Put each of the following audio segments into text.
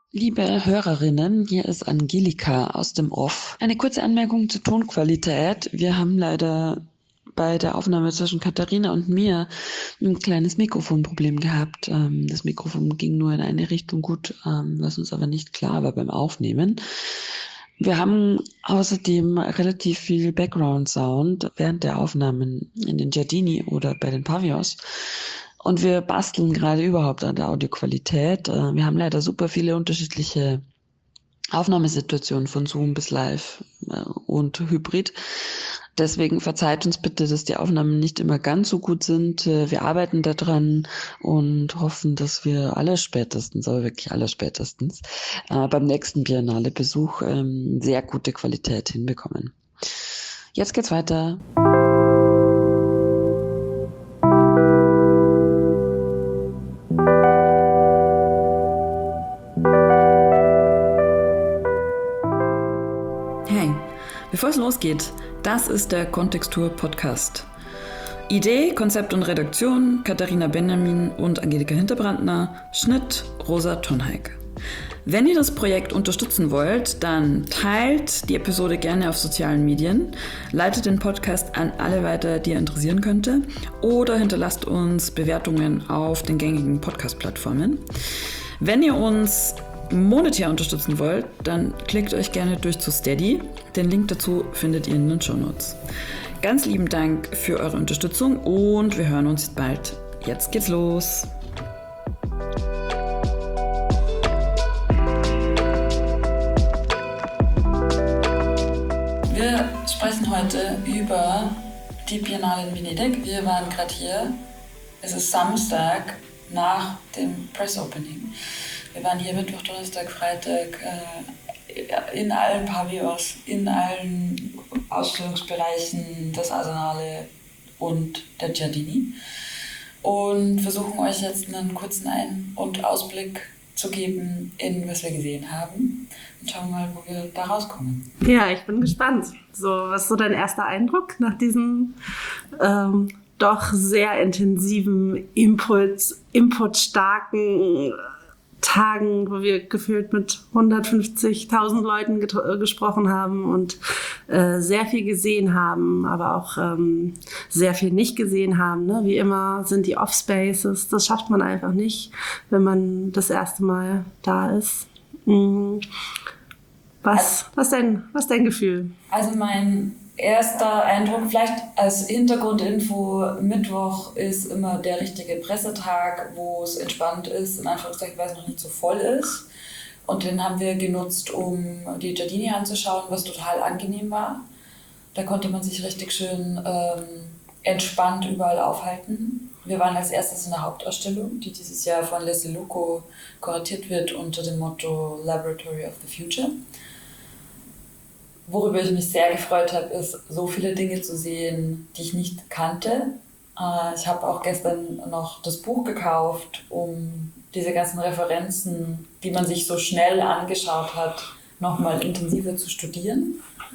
Liebe Hörerinnen, hier ist Angelika aus dem Off. Eine kurze Anmerkung zur Tonqualität. Wir haben leider bei der Aufnahme zwischen Katharina und mir ein kleines Mikrofonproblem gehabt. Das Mikrofon ging nur in eine Richtung gut, was uns aber nicht klar war beim Aufnehmen. Wir haben außerdem relativ viel Background-Sound während der Aufnahmen in den Giardini oder bei den Pavillons. Und wir basteln gerade überhaupt an der Audioqualität. Wir haben leider super viele unterschiedliche Aufnahmesituationen von Zoom bis Live und Hybrid. Deswegen verzeiht uns bitte, dass die Aufnahmen nicht immer ganz so gut sind. Wir arbeiten daran und hoffen, dass wir allerspätestens, aber wirklich allerspätestens, beim nächsten Biennale-Besuch sehr gute Qualität hinbekommen. Jetzt geht's weiter. Hey, bevor es losgeht, das ist der Kontextur-Podcast. Idee, Konzept und Redaktion Katharina Benjamin und Angelika Hinterbrandner, Schnitt Rosa Tonheik. Wenn ihr das Projekt unterstützen wollt, dann teilt die Episode gerne auf sozialen Medien, leitet den Podcast an alle weiter, die ihr interessieren könnte, oder hinterlasst uns Bewertungen auf den gängigen Podcast-Plattformen. Wenn ihr uns monetär unterstützen wollt, dann klickt euch gerne durch zu Steady. Den Link dazu findet ihr in den Shownotes. Ganz lieben Dank für eure Unterstützung und wir hören uns bald. Jetzt geht's los. Wir sprechen heute über die Biennale in Venedig. Wir waren gerade hier. Es ist Samstag nach dem Press Opening. Wir waren hier Mittwoch, Donnerstag, Freitag in allen Pavillons, in allen Ausstellungsbereichen des Arsenale und der Giardini und versuchen euch jetzt einen kurzen Ein- und Ausblick zu geben in was wir gesehen haben und schauen mal, wo wir da rauskommen. Ja, ich bin gespannt. So, was ist so dein erster Eindruck nach diesen doch sehr intensiven, inputstarken Tagen, wo wir gefühlt mit 150.000 Leuten gesprochen haben und sehr viel gesehen haben, aber auch sehr viel nicht gesehen haben. Ne? Wie immer sind die Off-Spaces, das schafft man einfach nicht, wenn man das erste Mal da ist. Was ist dein Gefühl? Also mein erster Eindruck, vielleicht als Hintergrundinfo, Mittwoch ist immer der richtige Pressetag, wo es entspannt ist, in Anführungszeichen, weil es noch nicht so voll ist. Und den haben wir genutzt, um die Giardini anzuschauen, was total angenehm war. Da konnte man sich richtig schön entspannt überall aufhalten. Wir waren als erstes in der Hauptausstellung, die dieses Jahr von Leslie Luco kuratiert wird unter dem Motto Laboratory of the Future. Worüber ich mich sehr gefreut habe, ist, so viele Dinge zu sehen, die ich nicht kannte. Ich habe auch gestern noch das Buch gekauft, um diese ganzen Referenzen, die man sich so schnell angeschaut hat, nochmal intensiver zu studieren.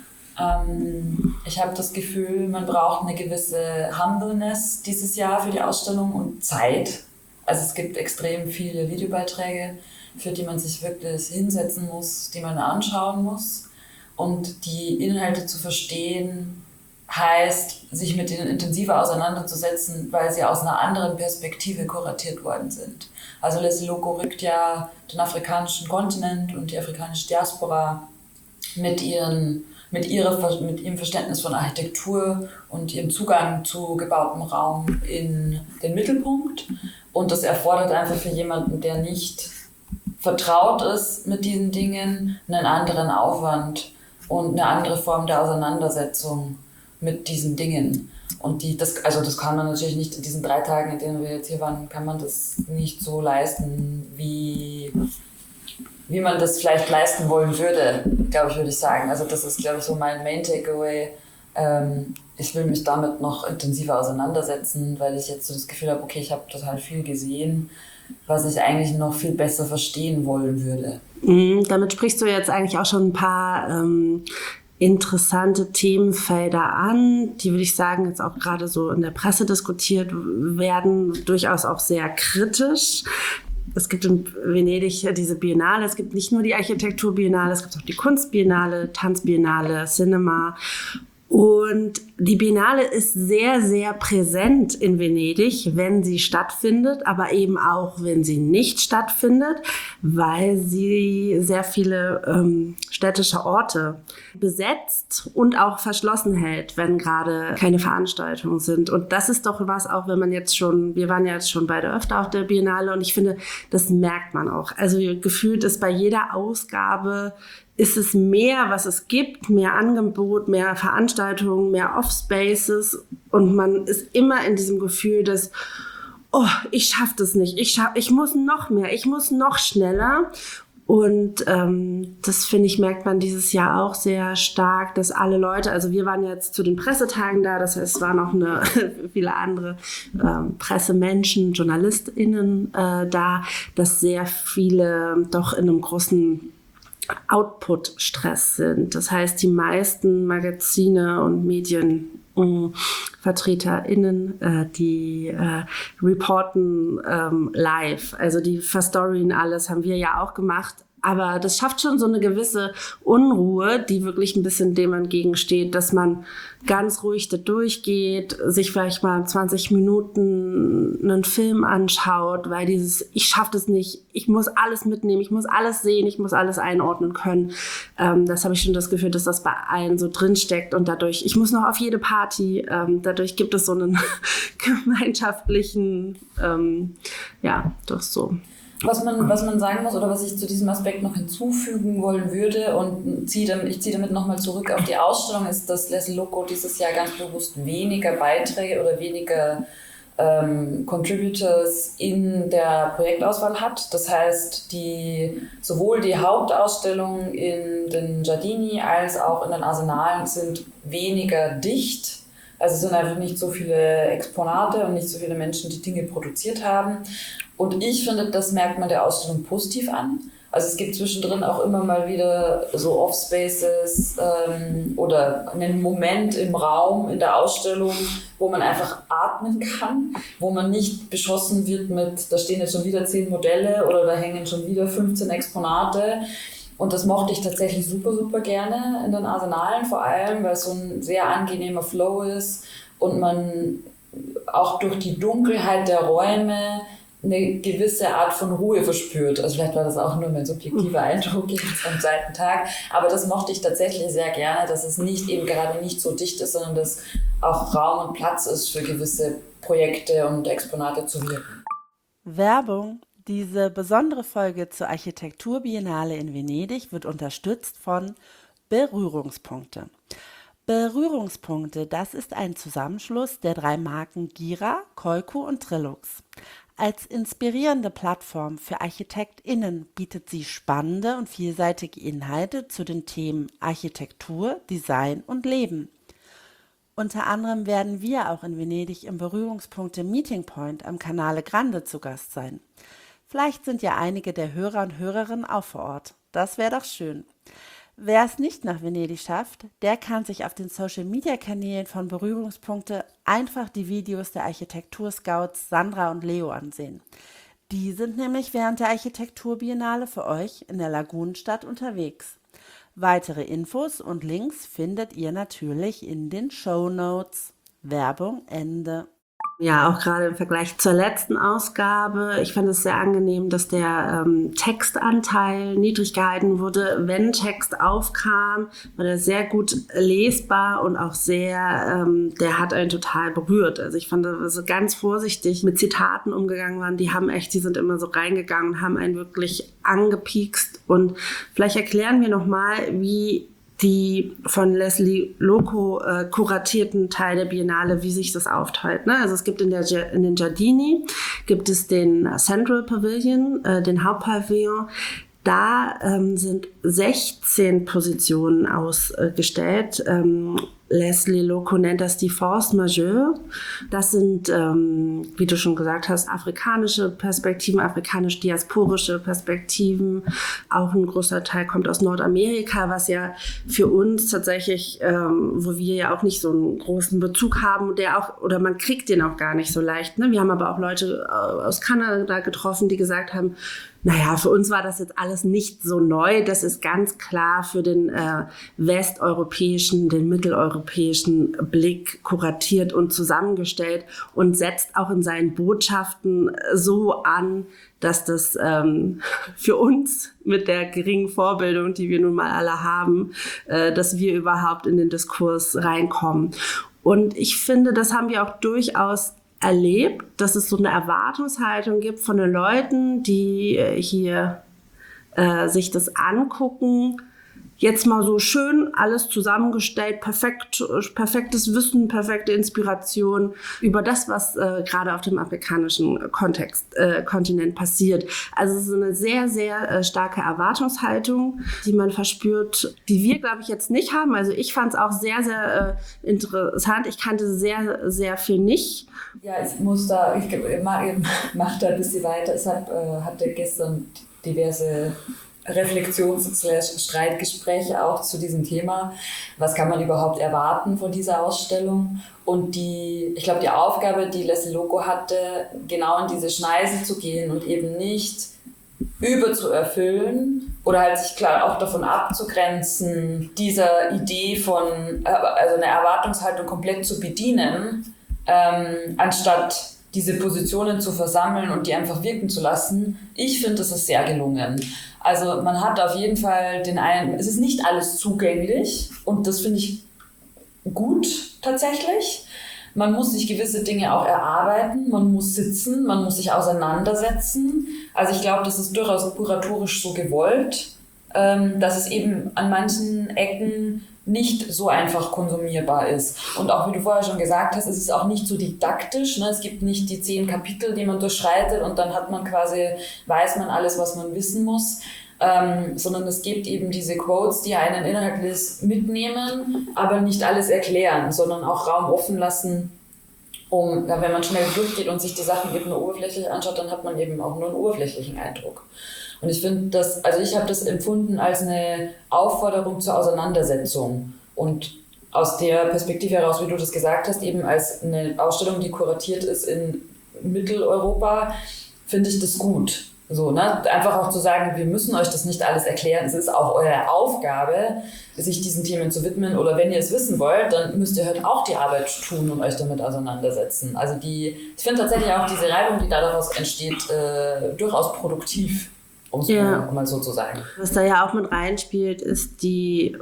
Ich habe das Gefühl, man braucht eine gewisse Humbleness dieses Jahr für die Ausstellung und Zeit. Also es gibt extrem viele Videobeiträge, für die man sich wirklich hinsetzen muss, die man anschauen muss. Und die Inhalte zu verstehen, heißt, sich mit denen intensiver auseinanderzusetzen, weil sie aus einer anderen Perspektive kuratiert worden sind. Also Leslie Luco rückt ja den afrikanischen Kontinent und die afrikanische Diaspora mit ihrem Verständnis von Architektur und ihrem Zugang zu gebautem Raum in den Mittelpunkt. Und das erfordert einfach für jemanden, der nicht vertraut ist mit diesen Dingen, einen anderen Aufwand und eine andere Form der Auseinandersetzung mit diesen Dingen. Und das kann man natürlich nicht in diesen 3 Tagen, in denen wir jetzt hier waren, kann man das nicht so leisten, wie man das vielleicht leisten wollen würde, würde ich sagen. Also das ist, glaube ich, so mein Main Takeaway. Ich will mich damit noch intensiver auseinandersetzen, weil ich jetzt so das Gefühl habe, okay, ich habe total viel gesehen, was ich eigentlich noch viel besser verstehen wollen würde. Damit sprichst du jetzt eigentlich auch schon ein paar interessante Themenfelder an, die, würde ich sagen, jetzt auch gerade so in der Presse diskutiert werden, durchaus auch sehr kritisch. es gibt in Venedig diese Biennale, es gibt nicht nur die Architekturbiennale, es gibt auch die Kunstbiennale, Tanzbiennale, Cinema. Und die Biennale ist sehr, sehr präsent in Venedig, wenn sie stattfindet, aber eben auch, wenn sie nicht stattfindet, weil sie sehr viele städtische Orte besetzt und auch verschlossen hält, wenn gerade keine Veranstaltungen sind. Und das ist doch was, auch wenn man wir waren ja jetzt schon beide öfter auf der Biennale und ich finde, das merkt man auch. Also gefühlt ist bei jeder Ausgabe ist es mehr, was es gibt, mehr Angebot, mehr Veranstaltungen, mehr Off-Spaces und man ist immer in diesem Gefühl, dass, oh, ich schaffe das nicht, ich muss noch mehr, ich muss noch schneller. Und das, finde ich, merkt man dieses Jahr auch sehr stark, dass alle Leute, also wir waren jetzt zu den Pressetagen da, das heißt, es waren auch viele andere Pressemenschen, JournalistInnen da, dass sehr viele doch in einem großen Output-Stress sind. Das heißt, die meisten Magazine und MedienvertreterInnen, die reporten live. Also die verstorien alles, haben wir ja auch gemacht. Aber das schafft schon so eine gewisse Unruhe, die wirklich ein bisschen dem entgegensteht, dass man ganz ruhig da durchgeht, sich vielleicht mal 20 Minuten einen Film anschaut, weil ich schaffe das nicht, ich muss alles mitnehmen, ich muss alles sehen, ich muss alles einordnen können. Das habe ich schon das Gefühl, dass das bei allen so drinsteckt und dadurch, ich muss noch auf jede Party, dadurch gibt es so einen gemeinschaftlichen, doch so. Was man sagen muss oder was ich zu diesem Aspekt noch hinzufügen wollen würde und ich ziehe damit nochmal zurück auf die Ausstellung, ist, dass Leslie Loco dieses Jahr ganz bewusst weniger Beiträge oder weniger Contributors in der Projektauswahl hat. Das heißt, sowohl die Hauptausstellung in den Giardini als auch in den Arsenalen sind weniger dicht. Also es sind einfach nicht so viele Exponate und nicht so viele Menschen, die Dinge produziert haben. Und ich finde, das merkt man der Ausstellung positiv an. Also es gibt zwischendrin auch immer mal wieder so Off-Spaces oder einen Moment im Raum, in der Ausstellung, wo man einfach atmen kann, wo man nicht beschossen wird mit, da stehen jetzt schon wieder 10 Modelle oder da hängen schon wieder 15 Exponate. Und das mochte ich tatsächlich super, super gerne in den Arsenalen vor allem, weil es so ein sehr angenehmer Flow ist und man auch durch die Dunkelheit der Räume eine gewisse Art von Ruhe verspürt. Also vielleicht war das auch nur mein subjektiver Eindruck jetzt am zweiten Tag, aber das mochte ich tatsächlich sehr gerne, dass es nicht eben gerade nicht so dicht ist, sondern dass auch Raum und Platz ist für gewisse Projekte und Exponate zu wirken. Werbung. Diese besondere Folge zur Architekturbiennale in Venedig wird unterstützt von Berührungspunkte. Berührungspunkte, das ist ein Zusammenschluss der 3 Marken Gira, Koiku und Trilux. Als inspirierende Plattform für ArchitektInnen bietet sie spannende und vielseitige Inhalte zu den Themen Architektur, Design und Leben. Unter anderem werden wir auch in Venedig im Berührungspunkte Meeting Point am Canale Grande zu Gast sein. Vielleicht sind ja einige der Hörer und Hörerinnen auch vor Ort. Das wäre doch schön. Wer es nicht nach Venedig schafft, der kann sich auf den Social-Media-Kanälen von Berührungspunkte einfach die Videos der Architekturscouts Sandra und Leo ansehen. Die sind nämlich während der Architekturbiennale für euch in der Lagunenstadt unterwegs. Weitere Infos und Links findet ihr natürlich in den Shownotes. Werbung Ende. Ja, auch gerade im Vergleich zur letzten Ausgabe. Ich fand es sehr angenehm, dass der Textanteil niedrig gehalten wurde. Wenn Text aufkam, war der sehr gut lesbar und auch sehr, der hat einen total berührt. Also ich fand, dass so ganz vorsichtig mit Zitaten umgegangen waren. Die sind immer so reingegangen und haben einen wirklich angepiekst. Und vielleicht erklären wir nochmal, wie die von Leslie Loco kuratierten Teil der Biennale, wie sich das aufteilt. Ne? Also es gibt in den Giardini gibt es den Central Pavilion, den Hauptpavillon. Da sind 16 Positionen ausgestellt. Leslie Loco nennt das die Force Majeure. Das sind, wie du schon gesagt hast, afrikanische Perspektiven, afrikanisch-diasporische Perspektiven. Auch ein großer Teil kommt aus Nordamerika, was ja für uns tatsächlich, wo wir ja auch nicht so einen großen Bezug haben, der auch, oder man kriegt den auch gar nicht so leicht. Ne? Wir haben aber auch Leute aus Kanada getroffen, die gesagt haben, naja, für uns war das jetzt alles nicht so neu. Das ist ganz klar für den westeuropäischen, den mitteleuropäischen Blick kuratiert und zusammengestellt und setzt auch in seinen Botschaften so an, dass das für uns mit der geringen Vorbildung, die wir nun mal alle haben, dass wir überhaupt in den Diskurs reinkommen. Und ich finde, das haben wir auch durchaus erlebt, dass es so eine Erwartungshaltung gibt von den Leuten, die hier sich das angucken. Jetzt mal so schön alles zusammengestellt, perfektes Wissen, perfekte Inspiration über das, was gerade auf dem afrikanischen Kontinent passiert. Also es ist eine sehr, sehr starke Erwartungshaltung, die man verspürt, die wir, glaube ich, jetzt nicht haben. Also ich fand es auch sehr, sehr interessant. Ich kannte sehr, sehr viel nicht. Ja, ich mach da ein bisschen weiter. Ich hatte gestern diverse Reflexions-Streitgespräche auch zu diesem Thema. Was kann man überhaupt erwarten von dieser Ausstellung? Und ich glaube, die Aufgabe, die Leslie Loco hatte, genau in diese Schneise zu gehen und eben nicht überzuerfüllen oder halt sich klar auch davon abzugrenzen, dieser Idee von, also eine Erwartungshaltung komplett zu bedienen, anstatt diese Positionen zu versammeln und die einfach wirken zu lassen. Ich finde, das ist sehr gelungen. Also man hat auf jeden Fall es ist nicht alles zugänglich und das finde ich gut tatsächlich. Man muss sich gewisse Dinge auch erarbeiten, man muss sitzen, man muss sich auseinandersetzen. Also ich glaube, das ist durchaus kuratorisch so gewollt, dass es eben an manchen Ecken nicht so einfach konsumierbar ist. Und auch wie du vorher schon gesagt hast, es ist auch nicht so didaktisch. Ne? Es gibt nicht die 10 Kapitel, die man durchschreitet und dann weiß man alles, was man wissen muss. Sondern es gibt eben diese Quotes, die einen inhaltlich mitnehmen, aber nicht alles erklären, sondern auch Raum offen lassen, wenn man schnell durchgeht und sich die Sachen eben nur oberflächlich anschaut, dann hat man eben auch nur einen oberflächlichen Eindruck. Und ich finde ich habe das empfunden als eine Aufforderung zur Auseinandersetzung. Und aus der Perspektive heraus, wie du das gesagt hast, eben als eine Ausstellung, die kuratiert ist in Mitteleuropa, finde ich das gut. So, ne? Einfach auch zu sagen, wir müssen euch das nicht alles erklären. Es ist auch eure Aufgabe, sich diesen Themen zu widmen. Oder wenn ihr es wissen wollt, dann müsst ihr halt auch die Arbeit tun und euch damit auseinandersetzen. Also ich finde tatsächlich auch diese Reibung, die daraus entsteht, durchaus produktiv. Um es mal so zu sagen. Was da ja auch mit reinspielt, ist die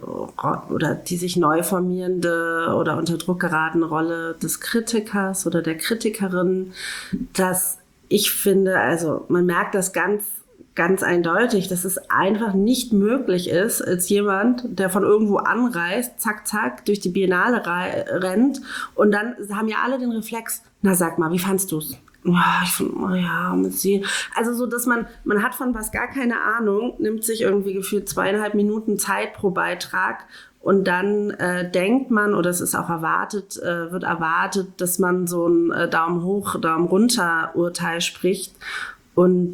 sich neu formierende oder unter Druck geratene Rolle des Kritikers oder der Kritikerin, dass ich finde, also man merkt das ganz, ganz eindeutig, dass es einfach nicht möglich ist, als jemand, der von irgendwo anreist, zack, zack, durch die Biennale rennt und dann haben ja alle den Reflex, na sag mal, wie fandst du's? Ja, ich finde, mit sie. Also so, dass man hat von was gar keine Ahnung, nimmt sich irgendwie gefühlt 2,5 Minuten Zeit pro Beitrag und dann denkt man, oder es ist auch wird erwartet, dass man so ein Daumen hoch, Daumen runter Urteil spricht. Und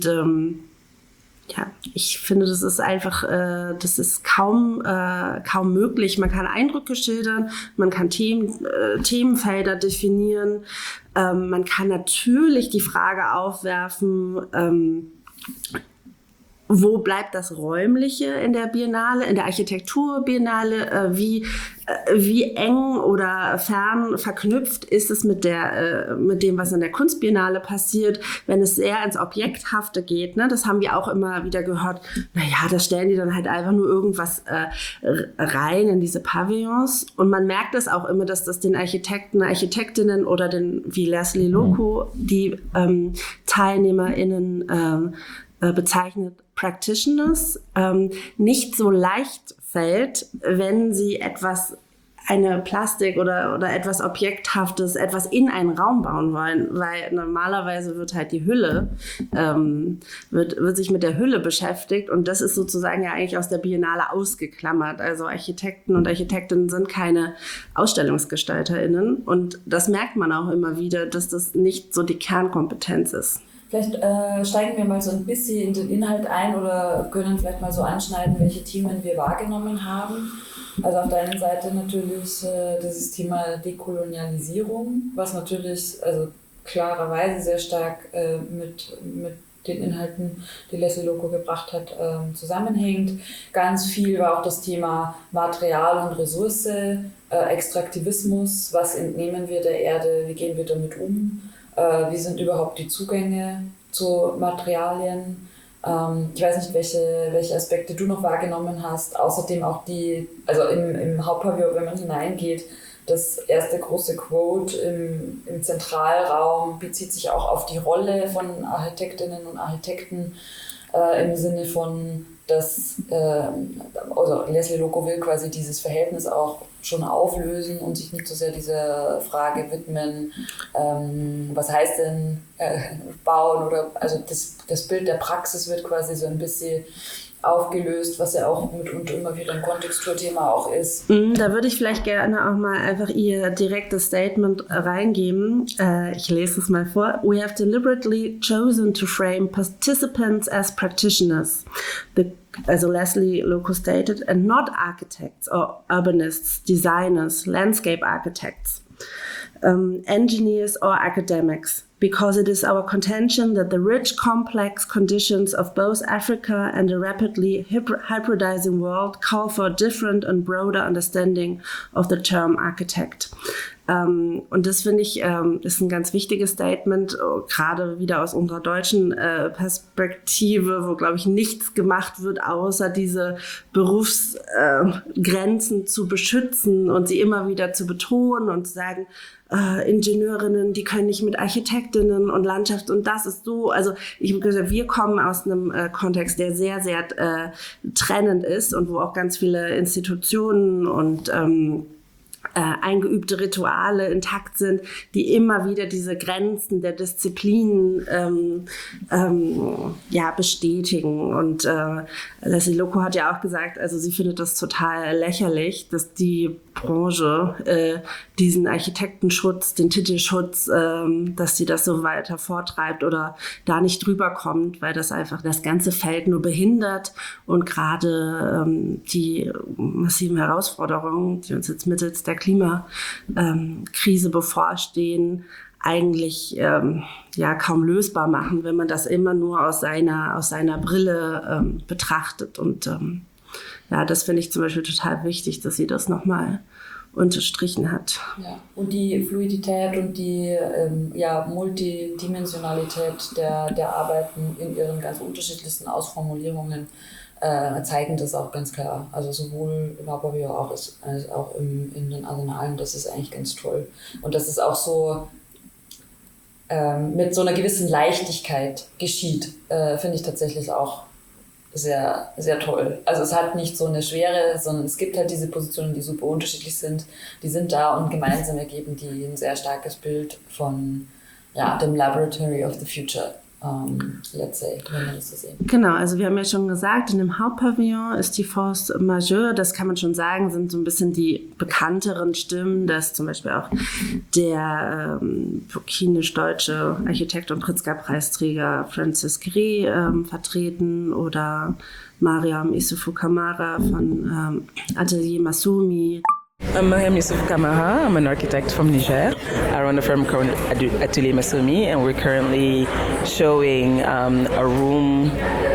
ich finde, das ist einfach, das ist kaum möglich. Man kann Eindrücke schildern, man kann Themenfelder definieren, man kann natürlich die Frage aufwerfen, wo bleibt das Räumliche in der Biennale, in der Architekturbiennale? Wie eng oder fern verknüpft ist es mit dem, was in der Kunstbiennale passiert, wenn es sehr ins Objekthafte geht? Ne? Das haben wir auch immer wieder gehört. Naja, da stellen die dann halt einfach nur irgendwas rein in diese Pavillons. Und man merkt es auch immer, dass das den Architekten, Architektinnen oder wie Leslie Loco, die TeilnehmerInnen bezeichnet Practitioners, nicht so leicht fällt, wenn sie etwas eine Plastik oder etwas Objekthaftes, etwas in einen Raum bauen wollen, weil normalerweise wird halt die Hülle, wird sich mit der Hülle beschäftigt und das ist sozusagen ja eigentlich aus der Biennale ausgeklammert. Also Architekten und Architektinnen sind keine AusstellungsgestalterInnen und das merkt man auch immer wieder, dass das nicht so die Kernkompetenz ist. Vielleicht steigen wir mal so ein bisschen in den Inhalt ein oder können vielleicht mal so anschneiden, welche Themen wir wahrgenommen haben. Also auf der einen Seite natürlich dieses Thema Dekolonialisierung, was natürlich also klarerweise sehr stark mit den Inhalten, die Leslie Loco gebracht hat, zusammenhängt. Ganz viel war auch das Thema Material und Ressource, Extraktivismus, was entnehmen wir der Erde, wie gehen wir damit um, wie sind überhaupt die Zugänge zu Materialien. Ich weiß nicht, welche Aspekte du noch wahrgenommen hast. Außerdem auch also im Hauptpavillon, wenn man hineingeht, das erste große Quote im Zentralraum bezieht sich auch auf die Rolle von Architektinnen und Architekten im Sinne von, dass also Leslie Loco will quasi dieses Verhältnis auch schon auflösen und sich nicht so sehr dieser Frage widmen, was heißt denn bauen oder also das Bild der Praxis wird quasi so ein bisschen aufgelöst, was ja auch mitunter immer wieder ein Kontexturthema auch ist. Da würde ich vielleicht gerne auch mal einfach ihr direktes Statement reingeben. Ich lese es mal vor. We have deliberately chosen to frame participants as practitioners. Also Leslie Loco stated, and not architects or urbanists, designers, landscape architects, engineers or academics. Because it is our contention that the rich, complex conditions of both Africa and a rapidly hybridizing world call for a different and broader understanding of the term architect. Und das finde ich ist ein ganz wichtiges Statement, gerade wieder aus unserer deutschen Perspektive, wo, glaube ich, nichts gemacht wird, außer diese Berufsgrenzen zu beschützen und sie immer wieder zu betonen und zu sagen, Ingenieurinnen, die können nicht mit Architektinnen und Landschaft und das ist so, also wir kommen aus einem Kontext, der sehr, sehr trennend ist und wo auch ganz viele Institutionen und eingeübte Rituale intakt sind, die immer wieder diese Grenzen der Disziplinen bestätigen. Und Leslie Loco hat ja auch gesagt, also sie findet das total lächerlich, dass die Branche diesen Architektenschutz, den Titelschutz, dass sie das so weiter vortreibt oder da nicht drüber kommt, weil das einfach das ganze Feld nur behindert und gerade die massiven Herausforderungen, die uns jetzt mittels der Klimakrise bevorstehen, eigentlich kaum lösbar machen, wenn man das immer nur aus seiner Brille betrachtet. Und das finde ich zum Beispiel total wichtig, dass sie das nochmal unterstrichen hat. Ja. Und die Fluidität und die Multidimensionalität der Arbeiten in ihren ganz unterschiedlichsten Ausformulierungen zeigen das auch ganz klar. Also sowohl im Hauptpavillon als auch in den Arsenalen, das ist eigentlich ganz toll. Und das ist auch so mit so einer gewissen Leichtigkeit geschieht, finde ich tatsächlich auch sehr, sehr toll. Also es hat nicht so eine Schwere, sondern es gibt halt diese Positionen, die super unterschiedlich sind. Die sind da und gemeinsam ergeben die ein sehr starkes Bild von dem Laboratory of the Future. Let's say, wenn man das so sehen. Genau, also wir haben ja schon gesagt, in dem Hauptpavillon ist die Force Majeure, das kann man schon sagen, sind so ein bisschen die bekannteren Stimmen, dass zum Beispiel auch der burkinisch-deutsche Architekt und Pritzker-Preisträger Francis Gray vertreten oder Mariam Issoufou Kamara von Atelier Massoumi. Mariam Issoufou Kamara. I'm an architect from Niger. I run a firm called Atelier Massoumi, and we're currently showing a room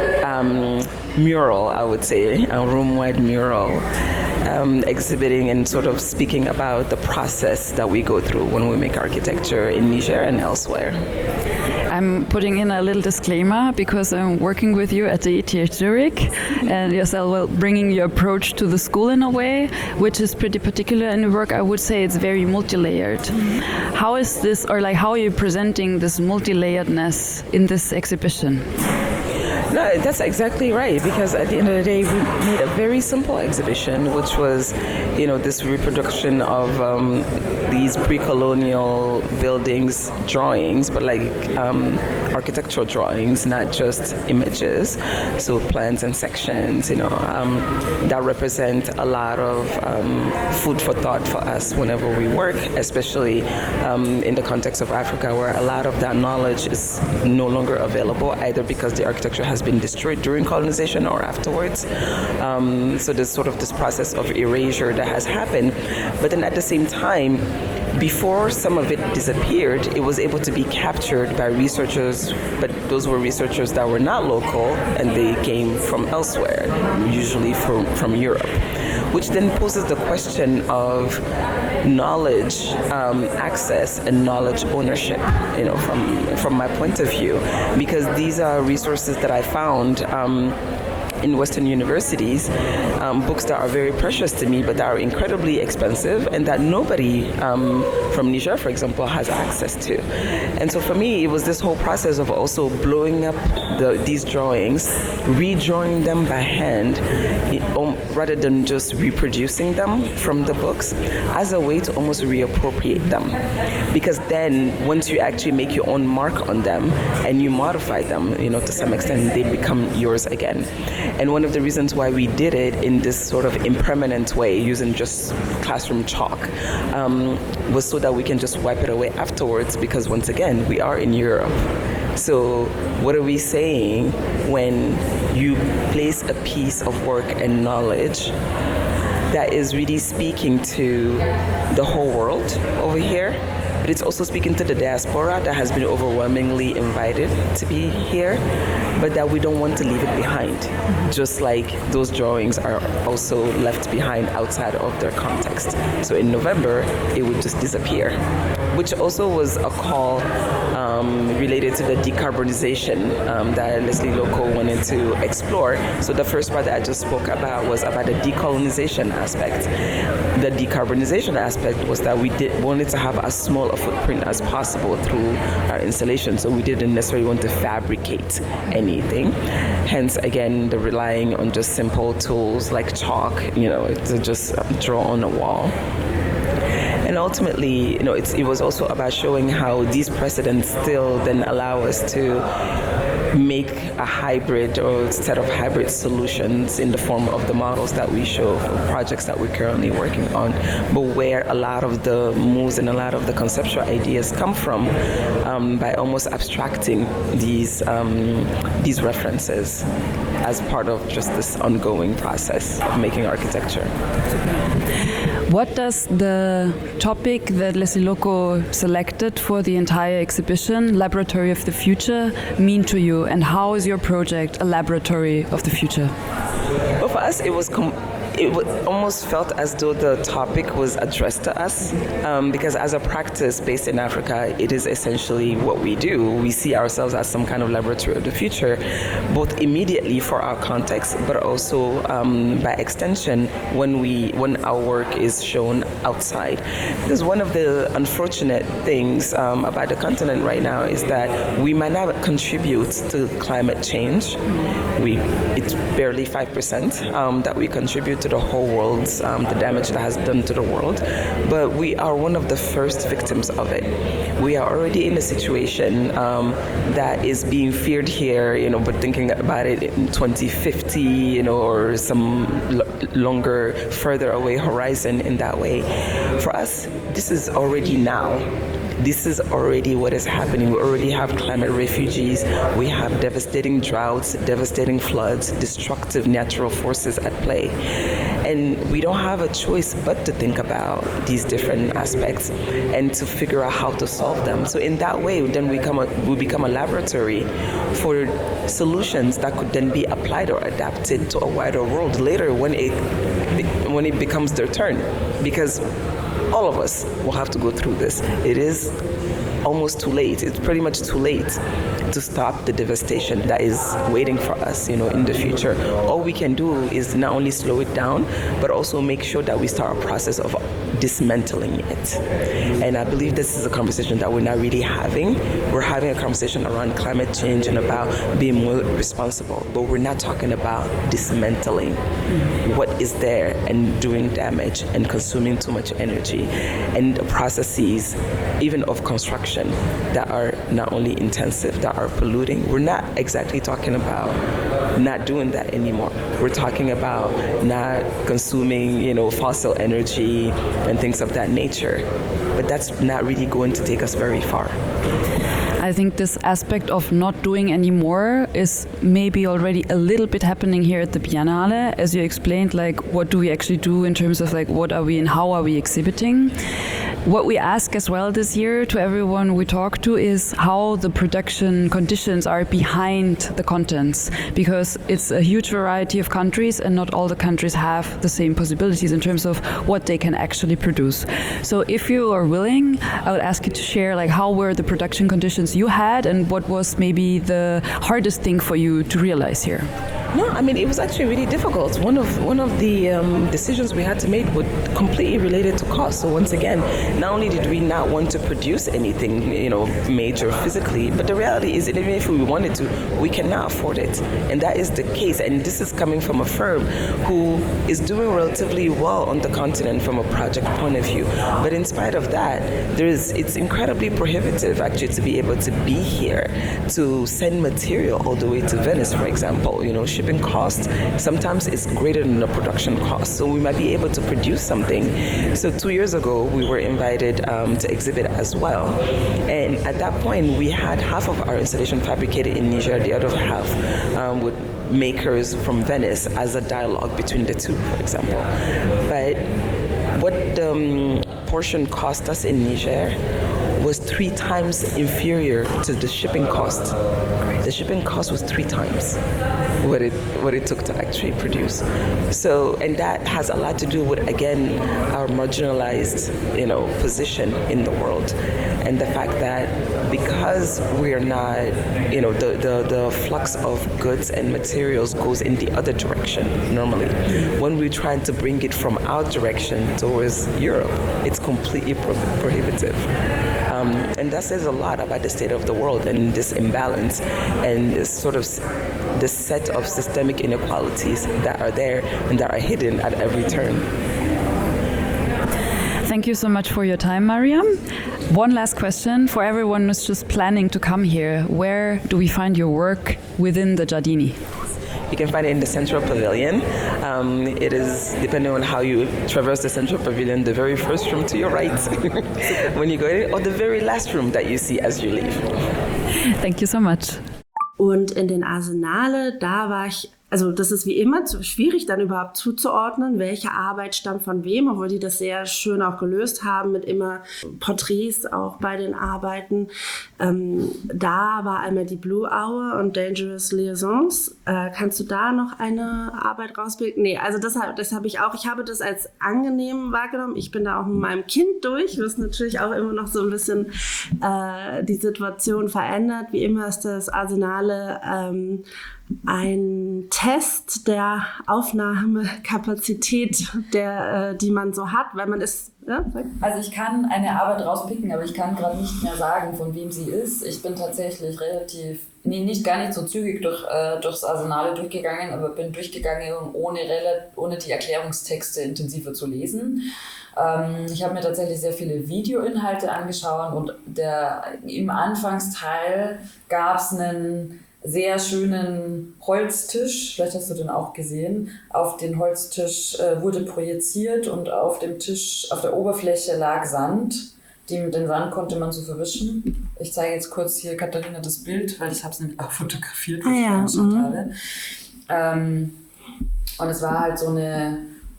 mural, I would say, a room-wide mural, exhibiting and sort of speaking about the process that we go through when we make architecture in Niger and elsewhere. I'm putting in a little disclaimer because I'm working with you at the ETH Zurich and yourself bringing your approach to the school in a way, which is pretty particular in the work. I would say it's very multi-layered. How is this, or like how are you presenting this multi-layeredness in this exhibition? No, that's exactly right, because at the end of the day, we made a very simple exhibition, which was, this reproduction of these pre-colonial buildings drawings, but like architectural drawings, not just images. So plans and sections, that represent a lot of food for thought for us whenever we work, especially in the context of Africa, where a lot of that knowledge is no longer available, either because the architecture has been destroyed during colonization or afterwards. So there's sort of this process of erasure that has happened. But then at the same time, before some of it disappeared, it was able to be captured by researchers, but those were researchers that were not local, and they came from elsewhere, usually from Europe, which then poses the question of knowledge access and knowledge ownership, from my point of view, because these are resources that I found in Western universities, books that are very precious to me, but that are incredibly expensive and that nobody from Niger, for example, has access to. And so for me, it was this whole process of also blowing up these drawings, redrawing them by hand, rather than just reproducing them from the books, as a way to almost reappropriate them. Because then, once you actually make your own mark on them and you modify them, to some extent, they become yours again. And one of the reasons why we did it in this sort of impermanent way, using just classroom chalk, was so that we can just wipe it away afterwards, because once again, we are in Europe. So what are we saying when you place a piece of work and knowledge that is really speaking to the whole world over here, but it's also speaking to the diaspora that has been overwhelmingly invited to be here, but that we don't want to leave it behind, just like those drawings are also left behind outside of their context. So in November, it would just disappear, which also was a call related to the decarbonization that Leslie Loco wanted to explore. So the first part that I just spoke about was about the decolonization aspect. The decarbonization aspect was that we wanted to have as small a footprint as possible through our installation, so we didn't necessarily want to fabricate anything. Hence, again, the relying on just simple tools like chalk, to just draw on a wall. And ultimately, it was also about showing how these precedents still then allow us to make a hybrid or set of hybrid solutions in the form of the models that we show for projects that we're currently working on, but where a lot of the moves and a lot of the conceptual ideas come from, by almost abstracting these references as part of just this ongoing process of making architecture. What does the topic that Leslie Loco selected for the entire exhibition, Laboratory of the Future, mean to you, and how is your project a laboratory of the future? Well, for us, it almost felt as though the topic was addressed to us, because as a practice based in Africa, it is essentially what we do. We see ourselves as some kind of laboratory of the future, both immediately for our context, but also by extension when our work is shown outside. Because one of the unfortunate things about the continent right now is that we might not contribute to climate change. It's barely 5% that we contribute to the whole world's, the damage that has done to the world, but we are one of the first victims of it. We are already in a situation that is being feared here, but thinking about it in 2050, or some longer, further away horizon in that way. For us, this is already now. This is already what is happening. We already have climate refugees. We have devastating droughts, devastating floods, destructive natural forces at play. And we don't have a choice but to think about these different aspects and to figure out how to solve them. So in that way, then we become a laboratory for solutions that could then be applied or adapted to a wider world later when it becomes their turn. Because all of us will have to go through this. It is almost too late. It's pretty much too late to stop the devastation that is waiting for us, in the future. All we can do is not only slow it down, but also make sure that we start a process of dismantling it. And I believe this is a conversation that we're not really having. We're having a conversation around climate change and about being more responsible, but we're not talking about dismantling what is there and doing damage and consuming too much energy, and processes even of construction that are not only intensive, that are polluting. We're not exactly talking about not doing that anymore. We're talking about not consuming, fossil energy and things of that nature. But that's not really going to take us very far. I think this aspect of not doing anymore is maybe already a little bit happening here at the Biennale. As you explained, what do we actually do in terms of what are we and how are we exhibiting? What we ask as well this year to everyone we talk to is how the production conditions are behind the contents, because it's a huge variety of countries and not all the countries have the same possibilities in terms of what they can actually produce. So if you are willing, I would ask you to share how were the production conditions you had and what was maybe the hardest thing for you to realize here. No, it was actually really difficult. One of the decisions we had to make was completely related to cost. So once again, not only did we not want to produce anything, major physically, but the reality is that even if we wanted to, we cannot afford it. And that is the case. And this is coming from a firm who is doing relatively well on the continent from a project point of view. But in spite of that, it's incredibly prohibitive actually to be able to be here, to send material all the way to Venice, for example. Shipping cost sometimes is greater than the production cost. So we might be able to produce something. So 2 years ago, we were invited to exhibit as well. And at that point, we had half of our installation fabricated in Niger, the other half with makers from Venice as a dialogue between the two, for example. But what the portion cost us in Niger was 3 times inferior to the shipping cost. The shipping cost was 3 times what it took to actually produce. So, and that has a lot to do with, again, our marginalized, position in the world, and the fact that because we are not, the flux of goods and materials goes in the other direction normally. When we're trying to bring it from our direction towards Europe, it's completely prohibitive. And that says a lot about the state of the world and this imbalance and this this set of systemic inequalities that are there and that are hidden at every turn. Thank you so much for your time, Mariam. One last question for everyone who's just planning to come here. Where do we find your work within the Giardini? You can find it in the Central Pavilion. It is, depending on how you traverse the Central Pavilion, the very first room to your right when you go in, or the very last room that you see as you leave. Thank you so much. Und in den Arsenale, da war ich, also das ist wie immer schwierig dann überhaupt zuzuordnen, welche Arbeit stammt von wem, obwohl die das sehr schön auch gelöst haben mit immer Porträts auch bei den Arbeiten. Da war einmal die Blue Hour und Dangerous Liaisons. Kannst du da noch eine Arbeit rauspicken? Nee, also das habe ich auch. Ich habe das als angenehm wahrgenommen. Ich bin da auch mit meinem Kind durch, was natürlich auch immer noch so ein bisschen die Situation verändert. Wie immer ist das Arsenale ein Test der Aufnahmekapazität, die man so hat, weil man ist. Ja? Also ich kann eine Arbeit rauspicken, aber ich kann gerade nicht mehr sagen, von wem sie ist. Ich bin tatsächlich gar nicht so zügig durchs Arsenale durchgegangen, aber bin durchgegangen, ohne die Erklärungstexte intensiver zu lesen. Ich habe mir tatsächlich sehr viele Videoinhalte angeschaut und im Anfangsteil gab es einen sehr schönen Holztisch, vielleicht hast du den auch gesehen. Auf den Holztisch wurde projiziert und auf dem Tisch, auf der Oberfläche lag Sand. Den Sand konnte man so verwischen. Ich zeige jetzt kurz hier Katharina das Bild, weil ich habe es nämlich auch fotografiert, was ich angeschaut habe. Und es war halt so eine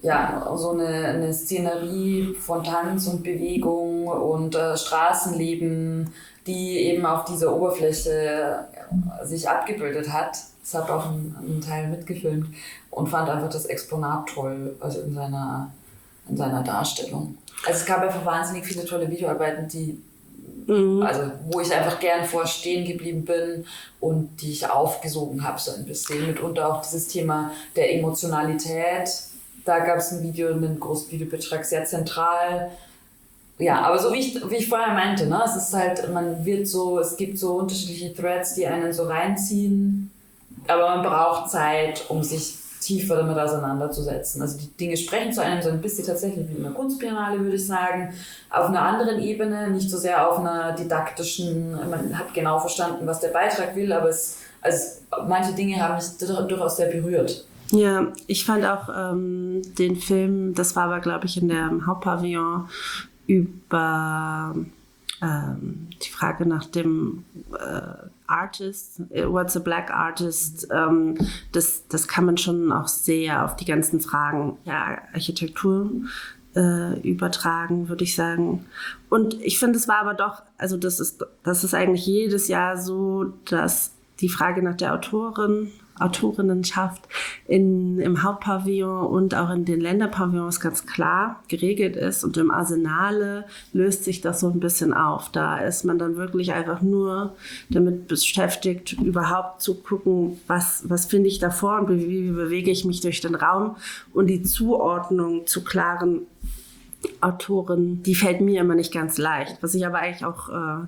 Szenerie von Tanz und Bewegung und Straßenleben, die eben auf dieser Oberfläche sich abgebildet hat. Das habe auch einen Teil mitgefilmt und fand einfach das Exponat toll, also in seiner Darstellung. Also es gab einfach wahnsinnig viele tolle Videoarbeiten, die Also wo ich einfach gern vor stehen geblieben bin und die ich aufgesogen habe so ein bisschen. Mitunter auch dieses Thema der Emotionalität. Da gab es ein Video, einen großen Videobeitrag, sehr zentral. Ja, aber so wie ich vorher meinte, ne, es ist halt, es gibt so unterschiedliche Threads, die einen so reinziehen, aber man braucht Zeit, um sich tiefer damit auseinanderzusetzen. Also die Dinge sprechen zu einem so ein bisschen tatsächlich wie in einer Kunstbiennale, würde ich sagen, auf einer anderen Ebene, nicht so sehr auf einer didaktischen, man hat genau verstanden, was der Beitrag will, aber manche Dinge haben mich durchaus sehr berührt. Ja, ich fand auch den Film, das war aber, glaube ich, in der Hauptpavillon, über die Frage nach dem Artist, what's a black artist, das kann man schon auch sehr auf die ganzen Fragen Architektur übertragen, würde ich sagen. Und ich finde, es war aber doch, also das ist eigentlich jedes Jahr so, dass die Frage nach der Autorinnenschaft im Hauptpavillon und auch in den Länderpavillons ganz klar geregelt ist. Und im Arsenale löst sich das so ein bisschen auf. Da ist man dann wirklich einfach nur damit beschäftigt, überhaupt zu gucken, was finde ich davor und wie bewege ich mich durch den Raum. Und die Zuordnung zu klaren Autoren, die fällt mir immer nicht ganz leicht. Was ich aber eigentlich auch,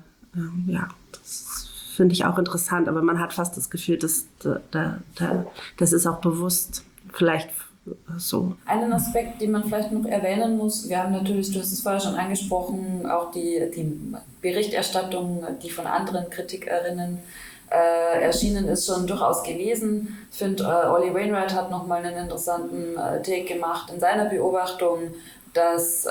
das finde ich auch interessant, aber man hat fast das Gefühl, das ist auch bewusst vielleicht so. Einen Aspekt, den man vielleicht noch erwähnen muss, wir haben natürlich, du hast es vorher schon angesprochen, auch die Berichterstattung, die von anderen Kritikerinnen erschienen ist, schon durchaus gelesen. Ich finde, Ollie Wainwright hat nochmal einen interessanten Take gemacht in seiner Beobachtung, dass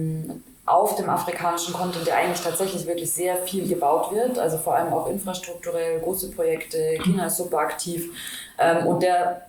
auf dem afrikanischen Kontinent, der eigentlich tatsächlich wirklich sehr viel gebaut wird, also vor allem auch infrastrukturell, große Projekte, China ist super aktiv. Und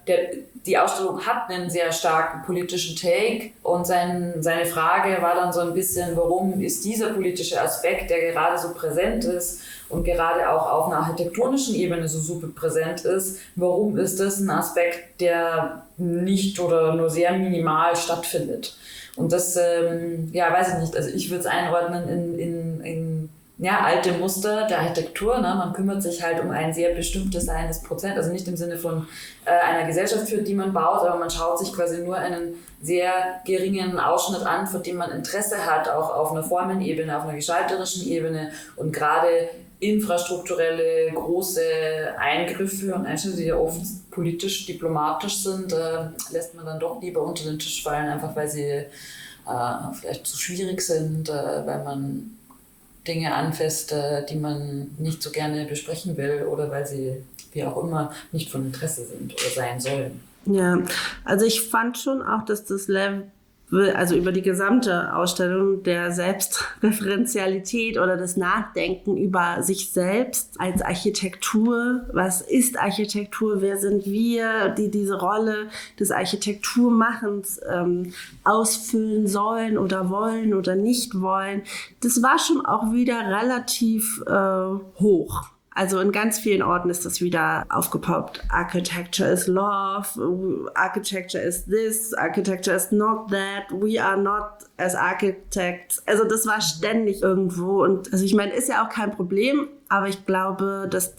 die Ausstellung hat einen sehr starken politischen Take und seine Frage war dann so ein bisschen, warum ist dieser politische Aspekt, der gerade so präsent ist und gerade auch auf einer architektonischen Ebene so super präsent ist, warum ist das ein Aspekt, der nicht oder nur sehr minimal stattfindet? Und das, weiß ich nicht, also ich würde es einordnen in alte Muster der Architektur. Ne? Man kümmert sich halt um ein sehr bestimmtes eines Prozent, also nicht im Sinne von einer Gesellschaft, für die man baut, aber man schaut sich quasi nur einen sehr geringen Ausschnitt an, für den man Interesse hat, auch auf einer Formenebene, auf einer gestalterischen Ebene und gerade infrastrukturelle große Eingriffe und Einschnitte, die ja oft politisch, diplomatisch sind, lässt man dann doch lieber unter den Tisch fallen, einfach weil sie vielleicht zu schwierig sind, weil man Dinge anfasst, die man nicht so gerne besprechen will oder weil sie, wie auch immer, nicht von Interesse sind oder sein sollen. Ja, also ich fand schon auch, dass das Level, also über die gesamte Ausstellung der Selbstreferenzialität oder das Nachdenken über sich selbst als Architektur. Was ist Architektur? Wer sind wir, die diese Rolle des Architekturmachens ausfüllen sollen oder wollen oder nicht wollen? Das war schon auch wieder relativ hoch. Also in ganz vielen Orten ist das wieder aufgepoppt. Architecture is love, architecture is this, architecture is not that, we are not as architects. Also das war ständig irgendwo. Und also ich meine, ist ja auch kein Problem, aber ich glaube, dass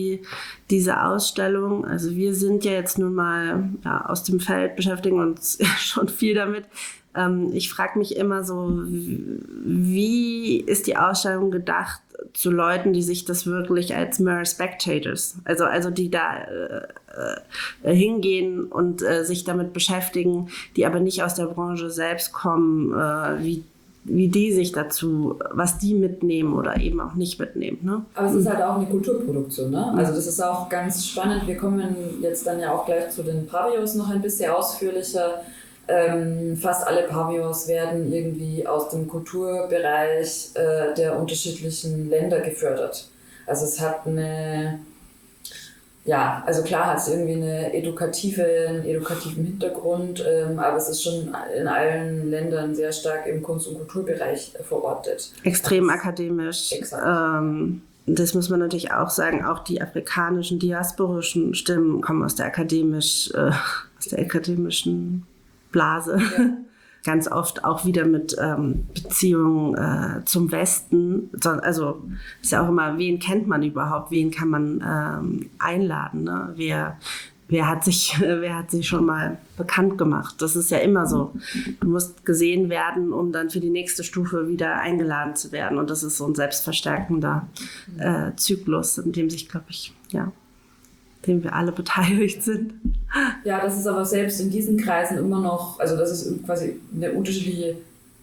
diese Ausstellung, also wir sind ja jetzt nun mal aus dem Feld, beschäftigen uns schon viel damit. Ich frage mich immer so, wie ist die Ausstellung gedacht zu Leuten, die sich das wirklich als mere Spectators, also die da hingehen und sich damit beschäftigen, die aber nicht aus der Branche selbst kommen, wie die sich dazu, was die mitnehmen oder eben auch nicht mitnehmen. Ne? Aber es ist halt auch eine Kulturproduktion. Ne? Also das ist auch ganz spannend. Wir kommen jetzt dann ja auch gleich zu den Pavillons noch ein bisschen ausführlicher. Fast alle Pavillons werden irgendwie aus dem Kulturbereich der unterschiedlichen Länder gefördert. Also es hat klar hat es irgendwie einen edukativen Hintergrund, aber es ist schon in allen Ländern sehr stark im Kunst- und Kulturbereich verortet. Extrem akademisch. Exakt. Das muss man natürlich auch sagen, auch die afrikanischen, diasporischen Stimmen kommen aus der akademischen Blase. ganz oft auch wieder mit Beziehungen zum Westen. Also ist ja auch immer, wen kennt man überhaupt, wen kann man einladen, ne? Wer hat sich schon mal bekannt gemacht? Das ist ja immer so. Du musst gesehen werden, um dann für die nächste Stufe wieder eingeladen zu werden. Und das ist so ein selbstverstärkender Zyklus, in dem sich, glaube ich, dem wir alle beteiligt sind. Ja, das ist aber selbst in diesen Kreisen immer noch, also das ist quasi eine unterschiedliche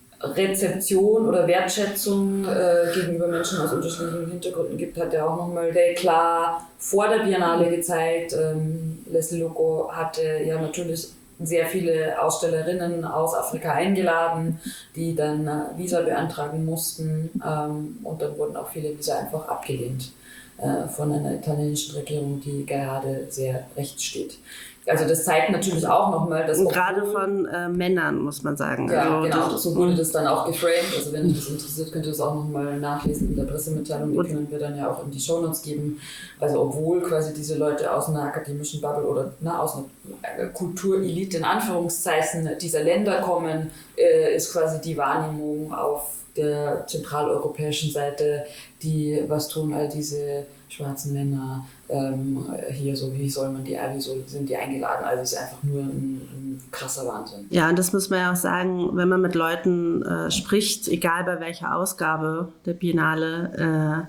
Rezeption oder Wertschätzung gegenüber Menschen aus unterschiedlichen Hintergründen gibt, hat ja auch nochmal sehr klar vor der Biennale gezeigt. Leslie Loco hatte ja natürlich sehr viele Ausstellerinnen aus Afrika eingeladen, die dann Visa beantragen mussten, und dann wurden auch viele Visa einfach abgelehnt von einer italienischen Regierung, die gerade sehr rechts steht. Also das zeigt natürlich auch nochmal, dass... Und gerade von Männern, muss man sagen. Ja, also, genau, so wurde das dann auch geframed. Also wenn euch das interessiert, könnt ihr das auch nochmal nachlesen in der Pressemitteilung. Die können wir dann ja auch in die Shownotes geben. Also obwohl quasi diese Leute aus einer akademischen Bubble oder aus einer Kulturelite in Anführungszeichen dieser Länder kommen, ist quasi die Wahrnehmung auf der zentraleuropäischen Seite, die was tun all diese schwarzen Männer hier so, wie soll man die, wieso sind die eingeladen? Also es ist einfach nur ein krasser Wahnsinn. Ja, und das muss man ja auch sagen, wenn man mit Leuten spricht, egal bei welcher Ausgabe der Biennale,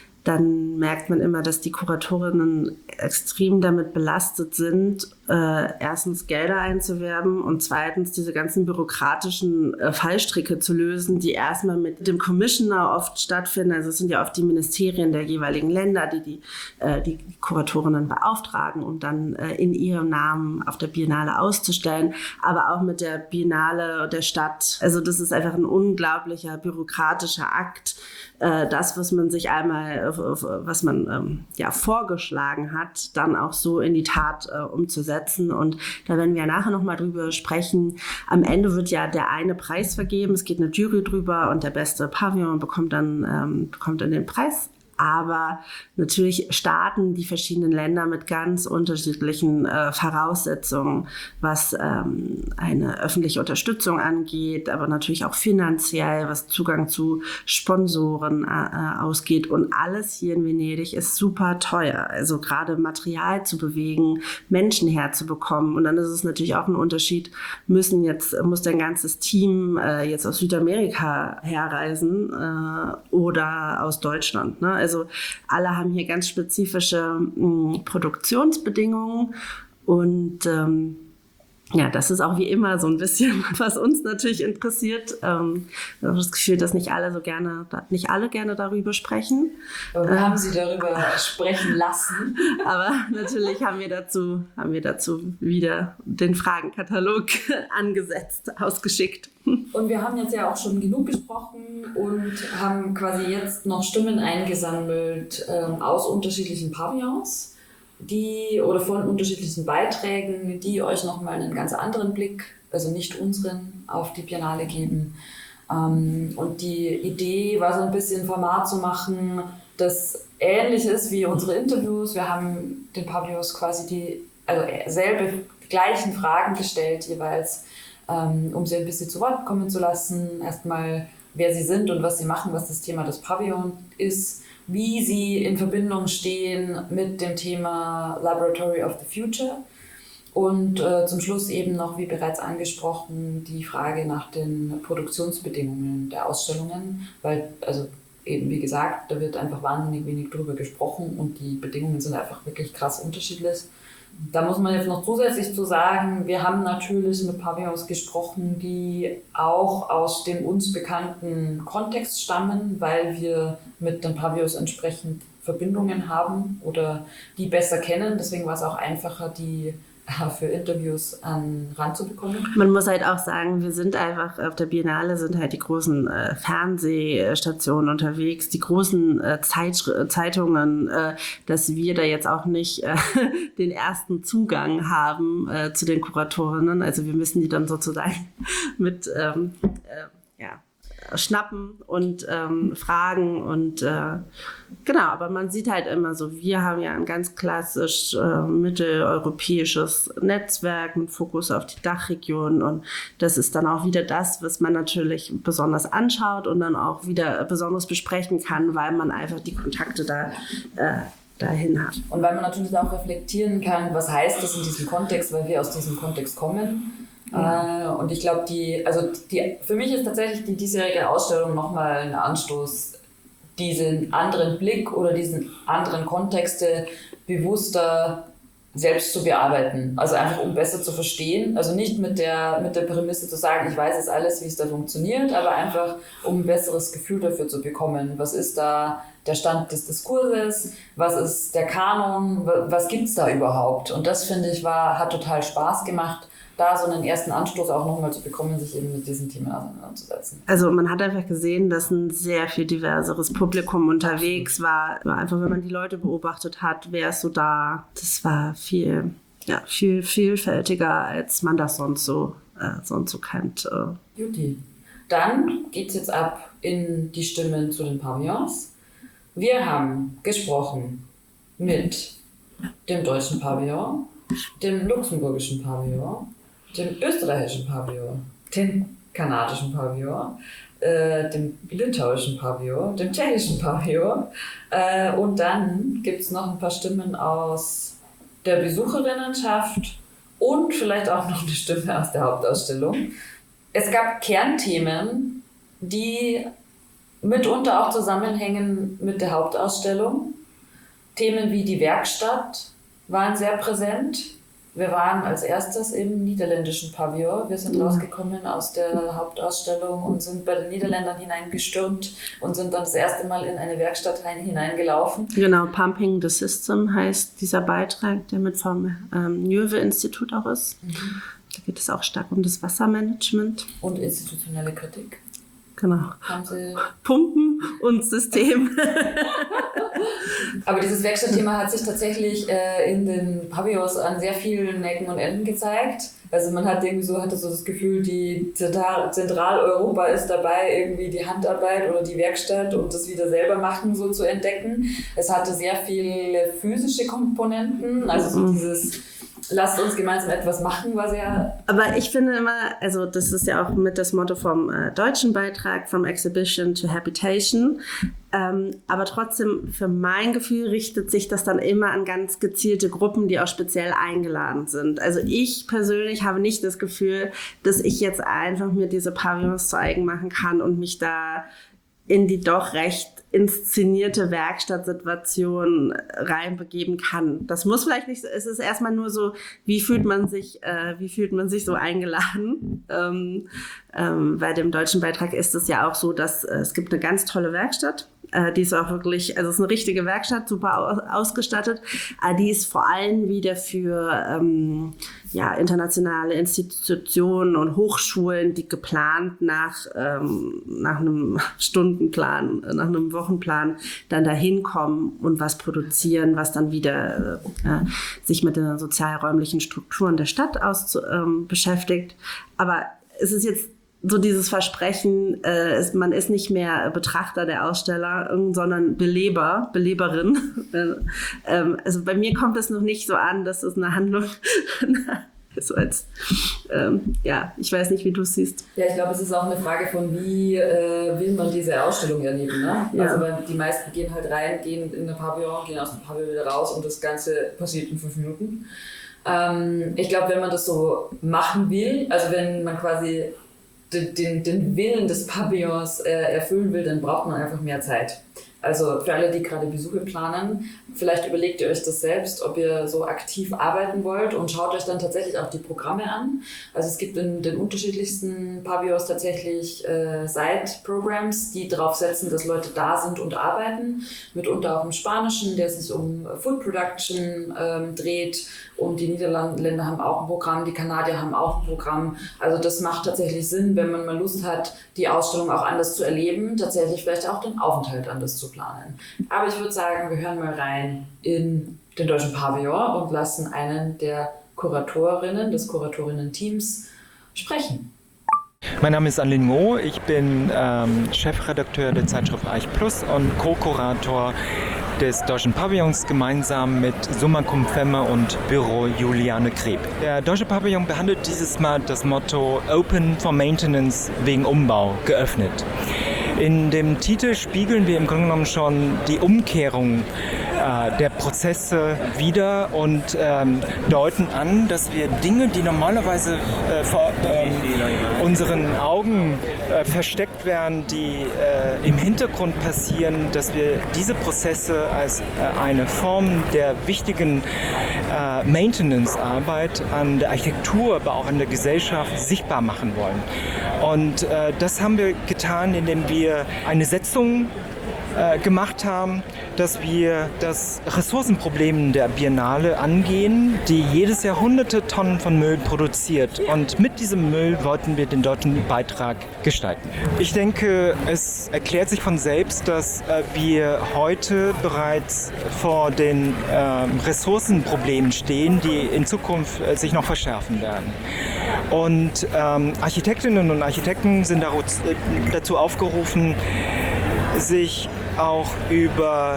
dann merkt man immer, dass die Kuratorinnen extrem damit belastet sind, erstens Gelder einzuwerben und zweitens diese ganzen bürokratischen Fallstricke zu lösen, die erstmal mit dem Commissioner oft stattfinden. Also es sind ja oft die Ministerien der jeweiligen Länder, die Kuratorinnen beauftragen, um dann in ihrem Namen auf der Biennale auszustellen, aber auch mit der Biennale der Stadt. Also das ist einfach ein unglaublicher bürokratischer Akt. Das, was man sich einmal, was man vorgeschlagen hat, dann auch so in die Tat umzusetzen. Und da werden wir nachher nochmal drüber sprechen. Am Ende wird ja der eine Preis vergeben, es geht eine Jury drüber und der beste Pavillon bekommt dann den Preis. Aber natürlich starten die verschiedenen Länder mit ganz unterschiedlichen Voraussetzungen, was eine öffentliche Unterstützung angeht, aber natürlich auch finanziell, was Zugang zu Sponsoren ausgeht. Und alles hier in Venedig ist super teuer. Also gerade Material zu bewegen, Menschen herzubekommen. Und dann ist es natürlich auch ein Unterschied, muss dein ganzes Team jetzt aus Südamerika herreisen oder aus Deutschland, ne? Also alle haben hier ganz spezifische Produktionsbedingungen und das ist auch wie immer so ein bisschen, was uns natürlich interessiert. Ich habe das Gefühl, dass nicht alle gerne darüber sprechen. Aber wir haben sie darüber sprechen lassen. Aber natürlich haben wir dazu wieder den Fragenkatalog ausgeschickt. Und wir haben jetzt ja auch schon genug gesprochen und haben quasi jetzt noch Stimmen eingesammelt aus unterschiedlichen Pavillons, oder von unterschiedlichen Beiträgen, die euch nochmal einen ganz anderen Blick, also nicht unseren, auf die Biennale geben. Und die Idee war so ein bisschen Format zu machen, das ähnlich ist wie unsere Interviews. Wir haben den Pavillons quasi die gleichen Fragen gestellt jeweils, um sie ein bisschen zu Wort kommen zu lassen. Erstmal, wer sie sind und was sie machen, was das Thema des Pavillons ist, wie sie in Verbindung stehen mit dem Thema Laboratory of the Future und zum Schluss eben noch, wie bereits angesprochen, die Frage nach den Produktionsbedingungen der Ausstellungen, weil, also eben wie gesagt, da wird einfach wahnsinnig wenig drüber gesprochen und die Bedingungen sind einfach wirklich krass unterschiedlich. Da muss man jetzt noch zusätzlich zu sagen, wir haben natürlich mit Pavillons gesprochen, die auch aus dem uns bekannten Kontext stammen, weil wir mit den Pavillons entsprechend Verbindungen haben oder die besser kennen. Deswegen war es auch einfacher, die für Interviews ranzubekommen. Man muss halt auch sagen, wir sind einfach auf der Biennale, sind halt die großen Fernsehstationen unterwegs, die großen Zeitungen, dass wir da jetzt auch nicht den ersten Zugang haben zu den Kuratorinnen. Also wir müssen die dann sozusagen mit schnappen und fragen und genau, aber man sieht halt immer so, wir haben ja ein ganz klassisch mitteleuropäisches Netzwerk mit Fokus auf die Dachregion und das ist dann auch wieder das, was man natürlich besonders anschaut und dann auch wieder besonders besprechen kann, weil man einfach die Kontakte dahin hat. Und weil man natürlich auch reflektieren kann, was heißt das in diesem Kontext, weil wir aus diesem Kontext kommen. Ja. Und ich glaube, für mich ist tatsächlich die diesjährige Ausstellung nochmal ein Anstoß, diesen anderen Blick oder diesen anderen Kontexte bewusster selbst zu bearbeiten. Also einfach, um besser zu verstehen. Also nicht mit der Prämisse zu sagen, ich weiß jetzt alles, wie es da funktioniert, aber einfach, um ein besseres Gefühl dafür zu bekommen. Was ist da der Stand des Diskurses? Was ist der Kanon? Was gibt's da überhaupt? Und das, finde ich, hat total Spaß gemacht, da so einen ersten Anstoß auch nochmal zu bekommen, sich eben mit diesen Themen auseinanderzusetzen. Also man hat einfach gesehen, dass ein sehr viel diverseres Publikum unterwegs war. Einfach, wenn man die Leute beobachtet hat, wer ist so da. Das war viel vielfältiger, als man das sonst so kennt. Juti. Dann geht's jetzt ab in die Stimmen zu den Pavillons. Wir haben gesprochen mit dem deutschen Pavillon, dem luxemburgischen Pavillon, dem österreichischen Pavillon, dem kanadischen Pavillon, dem litauischen Pavillon, dem tschechischen Pavillon und dann gibt es noch ein paar Stimmen aus der Besucherinnenschaft und vielleicht auch noch eine Stimme aus der Hauptausstellung. Es gab Kernthemen, die mitunter auch zusammenhängen mit der Hauptausstellung. Themen wie die Werkstatt waren sehr präsent. Wir waren als erstes im niederländischen Pavillon. Wir sind rausgekommen aus der Hauptausstellung und sind bei den Niederländern hineingestürmt und sind dann das erste Mal in eine Werkstatt hineingelaufen. Genau, Pumping the System heißt dieser Beitrag, der mit vom Njöwe-Institut auch ist. Da geht es auch stark um das Wassermanagement. Und institutionelle Kritik. Genau. Pumpen und System. Aber dieses Werkstattthema hat sich tatsächlich in den Pavillons an sehr vielen Ecken und Enden gezeigt. Also man hatte so das Gefühl, die Zentraleuropa ist dabei, irgendwie die Handarbeit oder die Werkstatt und das wieder selber machen so zu entdecken. Es hatte sehr viele physische Komponenten, also so dieses lasst uns gemeinsam etwas machen, war sehr... Aber ich finde immer, also das ist ja auch mit das Motto vom deutschen Beitrag, from Exhibition to Habitation. Aber trotzdem, für mein Gefühl, richtet sich das dann immer an ganz gezielte Gruppen, die auch speziell eingeladen sind. Also ich persönlich habe nicht das Gefühl, dass ich jetzt einfach mir diese Pavillons zu eigen machen kann und mich da in die doch recht inszenierte Werkstattsituation reinbegeben kann. Das muss vielleicht nicht, es ist erstmal nur so, wie fühlt man sich so eingeladen? Bei dem deutschen Beitrag ist es ja auch so, dass es gibt eine ganz tolle Werkstatt. Die ist auch wirklich, also es ist eine richtige Werkstatt, super ausgestattet. Die ist vor allem wieder für internationale Institutionen und Hochschulen, die geplant nach einem Stundenplan, nach einem Wochenplan dann dahin kommen und was produzieren, was dann wieder sich mit den sozialräumlichen Strukturen der Stadt beschäftigt. Aber es ist jetzt so dieses Versprechen, man ist nicht mehr Betrachter der Aussteller, sondern Beleberin. Also bei mir kommt es noch nicht so an, dass es eine Handlung so als, ich weiß nicht, wie du es siehst. Ja, ich glaube, es ist auch eine Frage von, wie will man diese Ausstellung erleben. Ne? Ja. Also weil die meisten gehen halt rein, gehen in ein Pavillon, gehen aus dem Pavillon wieder raus und das Ganze passiert in 5 Minuten. Ich glaube, wenn man das so machen will, also wenn man quasi den Willen des Pavillons erfüllen will, dann braucht man einfach mehr Zeit. Also für alle, die gerade Besuche planen, vielleicht überlegt ihr euch das selbst, ob ihr so aktiv arbeiten wollt und schaut euch dann tatsächlich auch die Programme an. Also es gibt in den unterschiedlichsten Pavillons tatsächlich Side-Programs, die darauf setzen, dass Leute da sind und arbeiten. Mitunter auch im Spanischen, der sich um Food Production dreht. Und die Niederländer haben auch ein Programm, die Kanadier haben auch ein Programm. Also das macht tatsächlich Sinn, wenn man mal Lust hat, die Ausstellung auch anders zu erleben, tatsächlich vielleicht auch den Aufenthalt anders zu planen. Aber ich würde sagen, wir hören mal rein in den deutschen Pavillon und lassen einen der Kuratorinnen, des Kuratorinnen-Teams sprechen. Mein Name ist Anlin Ngo, ich bin Chefredakteur der Zeitschrift Arch Plus und Co-Kurator des Deutschen Pavillons gemeinsam mit Summa Cum Femme und Büro Juliane Greb. Der Deutsche Pavillon behandelt dieses Mal das Motto Open for Maintenance wegen Umbau, geöffnet. In dem Titel spiegeln wir im Grunde genommen schon die Umkehrung der Prozesse wider und deuten an, dass wir Dinge, die normalerweise vor unseren Augen versteckt werden, die im Hintergrund passieren, dass wir diese Prozesse als eine Form der wichtigen Maintenance-Arbeit an der Architektur, aber auch an der Gesellschaft sichtbar machen wollen. Und das haben wir getan, indem wir eine Setzung gemacht haben, dass wir das Ressourcenproblem der Biennale angehen, die jedes Jahr hunderte Tonnen von Müll produziert. Und mit diesem Müll wollten wir den deutschen Beitrag gestalten. Ich denke, es erklärt sich von selbst, dass wir heute bereits vor den Ressourcenproblemen stehen, die in Zukunft sich noch verschärfen werden. Und Architektinnen und Architekten sind dazu aufgerufen, sich auch über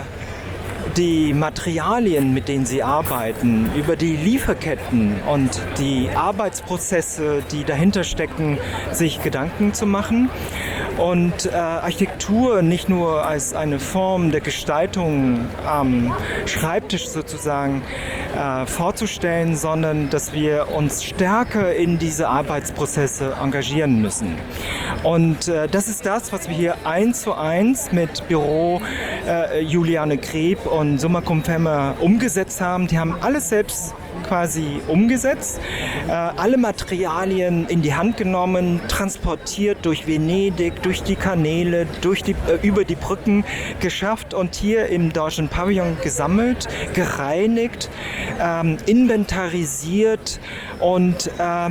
die Materialien, mit denen sie arbeiten, über die Lieferketten und die Arbeitsprozesse, die dahinter stecken, sich Gedanken zu machen. Und Architektur nicht nur als eine Form der Gestaltung am Schreibtisch sozusagen vorzustellen, sondern dass wir uns stärker in diese Arbeitsprozesse engagieren müssen. Und das ist das, was wir hier 1:1 mit Büro Juliane Greb und Summa Cum Femme umgesetzt haben. Die haben alles selbst quasi umgesetzt, alle Materialien in die Hand genommen, transportiert durch Venedig, durch die Kanäle, über die Brücken geschafft und hier im Deutschen Pavillon gesammelt, gereinigt, inventarisiert und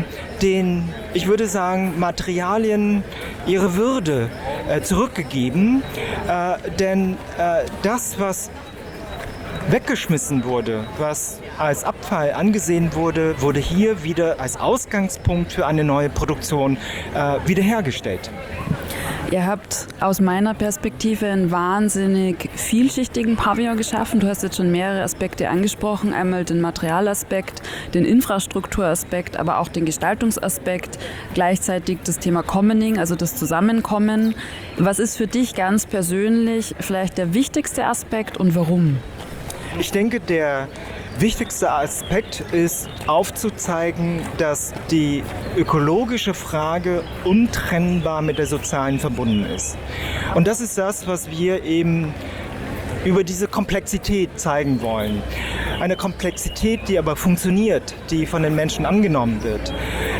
ich würde sagen, Materialien ihre Würde zurückgegeben, denn das, was weggeschmissen wurde, was als Abfall angesehen wurde, wurde hier wieder als Ausgangspunkt für eine neue Produktion wiederhergestellt. Ihr habt aus meiner Perspektive einen wahnsinnig vielschichtigen Pavillon geschaffen. Du hast jetzt schon mehrere Aspekte angesprochen. Einmal den Materialaspekt, den Infrastrukturaspekt, aber auch den Gestaltungsaspekt. Gleichzeitig das Thema Commoning, also das Zusammenkommen. Was ist für dich ganz persönlich vielleicht der wichtigste Aspekt und warum? Ich denke, der wichtigste Aspekt ist aufzuzeigen, dass die ökologische Frage untrennbar mit der sozialen verbunden ist. Und das ist das, was wir eben über diese Komplexität zeigen wollen. Eine Komplexität, die aber funktioniert, die von den Menschen angenommen wird.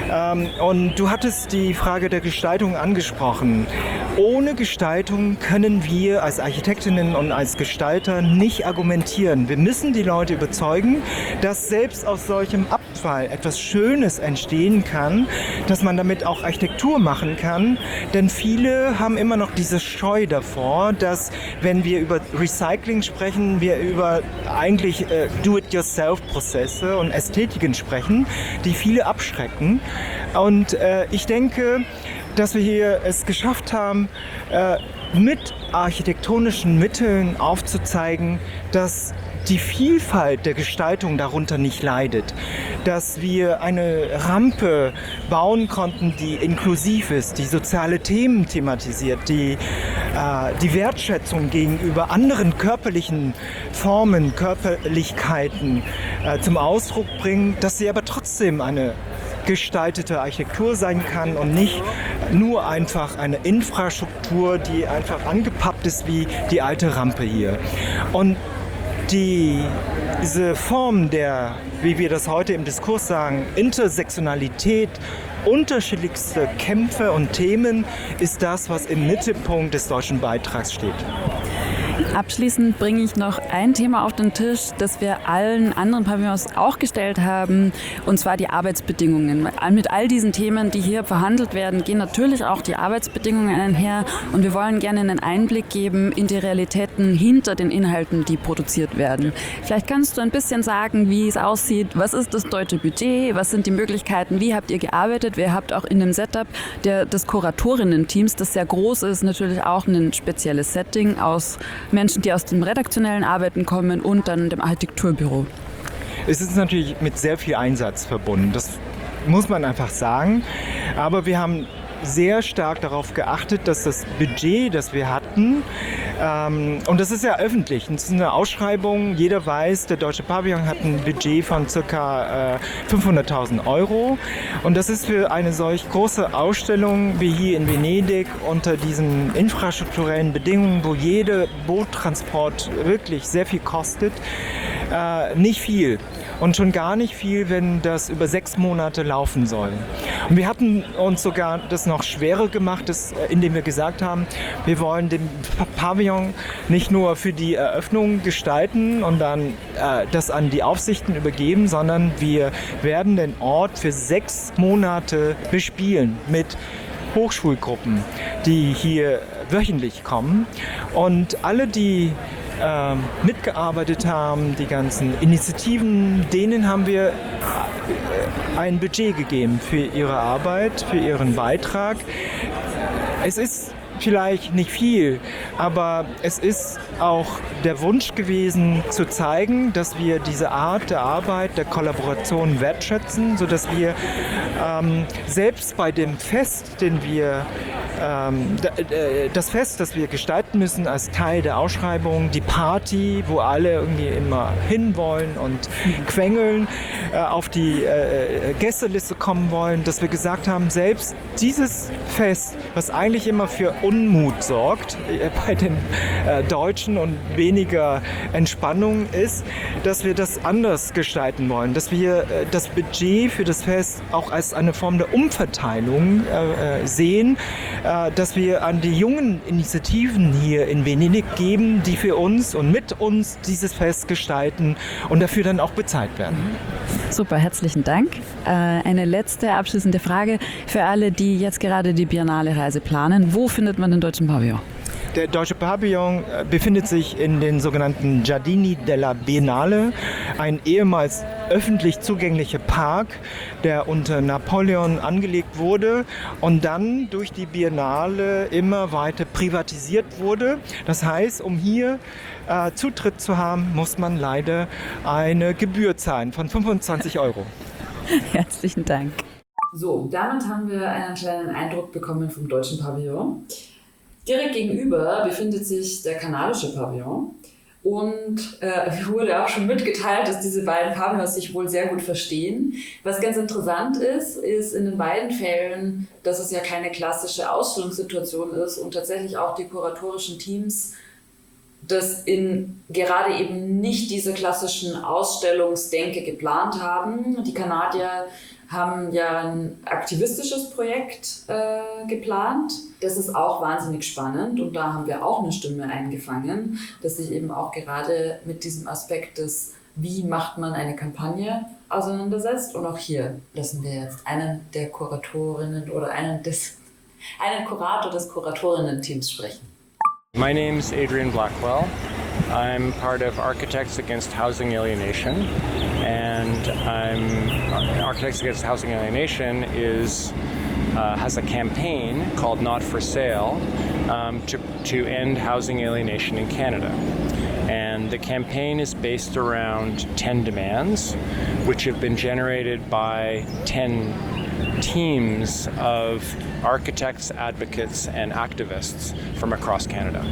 Und du hattest die Frage der Gestaltung angesprochen. Ohne Gestaltung können wir als Architektinnen und als Gestalter nicht argumentieren. Wir müssen die Leute überzeugen, dass selbst aus solchem Abfall etwas Schönes entstehen kann, dass man damit auch Architektur machen kann. Denn viele haben immer noch diese Scheu davor, dass, wenn wir über Recycling sprechen, wir über eigentlich Do-it-yourself-Prozesse und Ästhetiken sprechen, die viele abschrecken. Und ich denke, dass wir hier es geschafft haben, mit architektonischen Mitteln aufzuzeigen, dass die Vielfalt der Gestaltung darunter nicht leidet, dass wir eine Rampe bauen konnten, die inklusiv ist, die soziale Themen thematisiert, die Wertschätzung gegenüber anderen körperlichen Formen, Körperlichkeiten zum Ausdruck bringen, dass sie aber trotzdem eine gestaltete Architektur sein kann und nicht nur einfach eine Infrastruktur, die einfach angepappt ist wie die alte Rampe hier. Und diese Form der, wie wir das heute im Diskurs sagen, Intersektionalität, unterschiedlichste Kämpfe und Themen, ist das, was im Mittelpunkt des deutschen Beitrags steht. Abschließend bringe ich noch ein Thema auf den Tisch, das wir allen anderen Pavillons auch gestellt haben, und zwar die Arbeitsbedingungen. Mit all diesen Themen, die hier verhandelt werden, gehen natürlich auch die Arbeitsbedingungen einher, und wir wollen gerne einen Einblick geben in die Realitäten hinter den Inhalten, die produziert werden. Vielleicht kannst du ein bisschen sagen, wie es aussieht, was ist das deutsche Budget, was sind die Möglichkeiten, wie habt ihr gearbeitet? Wir habt auch in dem Setup des Kuratorinnen-Teams, das sehr groß ist, natürlich auch ein spezielles Setting aus Menschen, die aus dem redaktionellen Arbeiten kommen und dann dem Architekturbüro. Es ist natürlich mit sehr viel Einsatz verbunden, das muss man einfach sagen. Aber wir haben sehr stark darauf geachtet, dass das Budget, das wir hatten, und das ist ja öffentlich, das ist eine Ausschreibung, jeder weiß, der Deutsche Pavillon hat ein Budget von ca. 500.000 Euro, und das ist für eine solch große Ausstellung wie hier in Venedig unter diesen infrastrukturellen Bedingungen, wo jeder Boottransport wirklich sehr viel kostet, nicht viel. Und schon gar nicht viel, wenn das über 6 Monate laufen soll. Und wir hatten uns sogar das noch schwerer gemacht, indem wir gesagt haben, wir wollen den Pavillon nicht nur für die Eröffnung gestalten und dann das an die Aufsichten übergeben, sondern wir werden den Ort für 6 Monate bespielen mit Hochschulgruppen, die hier wöchentlich kommen. Und alle, die mitgearbeitet haben, die ganzen Initiativen, denen haben wir ein Budget gegeben für ihre Arbeit, für ihren Beitrag. Es ist vielleicht nicht viel, aber es ist auch der Wunsch gewesen, zu zeigen, dass wir diese Art der Arbeit, der Kollaboration wertschätzen, sodass wir selbst bei dem Fest, das Fest, das wir gestalten müssen als Teil der Ausschreibung, die Party, wo alle irgendwie immer hinwollen und quengeln, auf die Gästeliste kommen wollen, dass wir gesagt haben, selbst dieses Fest, was eigentlich immer für Unmut sorgt bei den Deutschen und weniger Entspannung ist, dass wir das anders gestalten wollen, dass wir das Budget für das Fest auch als eine Form der Umverteilung sehen, dass wir an die jungen Initiativen hier in Venedig geben, die für uns und mit uns dieses Fest gestalten und dafür dann auch bezahlt werden. Super, herzlichen Dank. Eine letzte abschließende Frage für alle, die jetzt gerade die Biennale-Reise planen. Wo findet man den Deutschen Pavillon? Der Deutsche Pavillon befindet sich in den sogenannten Giardini della Biennale, ein ehemals öffentlich zugänglicher Park, der unter Napoleon angelegt wurde und dann durch die Biennale immer weiter privatisiert wurde. Das heißt, um hier Zutritt zu haben, muss man leider eine Gebühr zahlen von 25 Euro. Herzlichen Dank. So, damit haben wir einen kleinen Eindruck bekommen vom Deutschen Pavillon. Direkt gegenüber befindet sich der kanadische Pavillon und wurde auch schon mitgeteilt, dass diese beiden Pavillons sich wohl sehr gut verstehen. Was ganz interessant ist in den beiden Fällen, dass es ja keine klassische Ausstellungssituation ist und tatsächlich auch die kuratorischen Teams das gerade eben nicht diese klassischen Ausstellungsdenke geplant haben. Die Kanadier haben ja ein aktivistisches Projekt geplant. Das ist auch wahnsinnig spannend und da haben wir auch eine Stimme eingefangen, dass sich eben auch gerade mit diesem Aspekt des, wie macht man eine Kampagne, auseinandersetzt. Und auch hier lassen wir jetzt einen der Kuratorinnen oder einen Kurator des Kuratorinnen-Teams sprechen. My name is Adrian Blackwell. I'm part of Architects Against Housing Alienation, and Architects Against Housing Alienation has a campaign called Not for Sale to end housing alienation in Canada. And the campaign is based around 10 demands, which have been generated by 10 teams of architects, advocates, and activists from across Canada.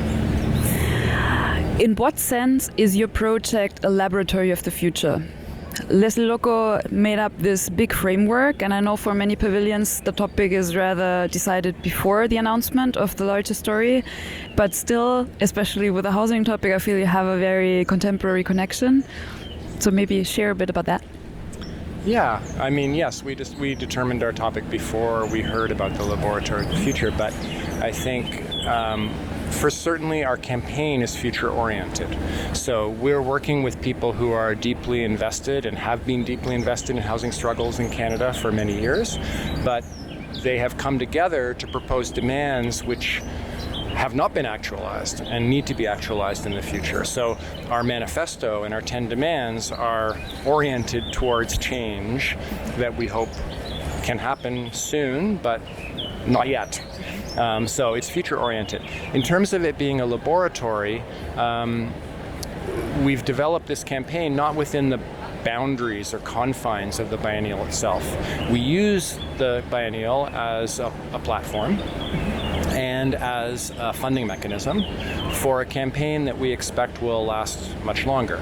In what sense is your project a laboratory of the future? Leslie Loco made up this big framework, and I know for many pavilions the topic is rather decided before the announcement of the larger story, but still, especially with the housing topic, I feel you have a very contemporary connection. So maybe share a bit about that. Yeah, I mean, yes, we determined our topic before we heard about the laboratory of the future, but I think for certainly our campaign is future oriented. So we're working with people who are deeply invested and have been deeply invested in housing struggles in Canada for many years, but they have come together to propose demands which have not been actualized and need to be actualized in the future. So our manifesto and our 10 demands are oriented towards change that we hope can happen soon, but not yet. So it's future oriented. In terms of it being a laboratory, we've developed this campaign not within the boundaries or confines of the biennial itself. We use the biennial as a platform and as a funding mechanism for a campaign that we expect will last much longer.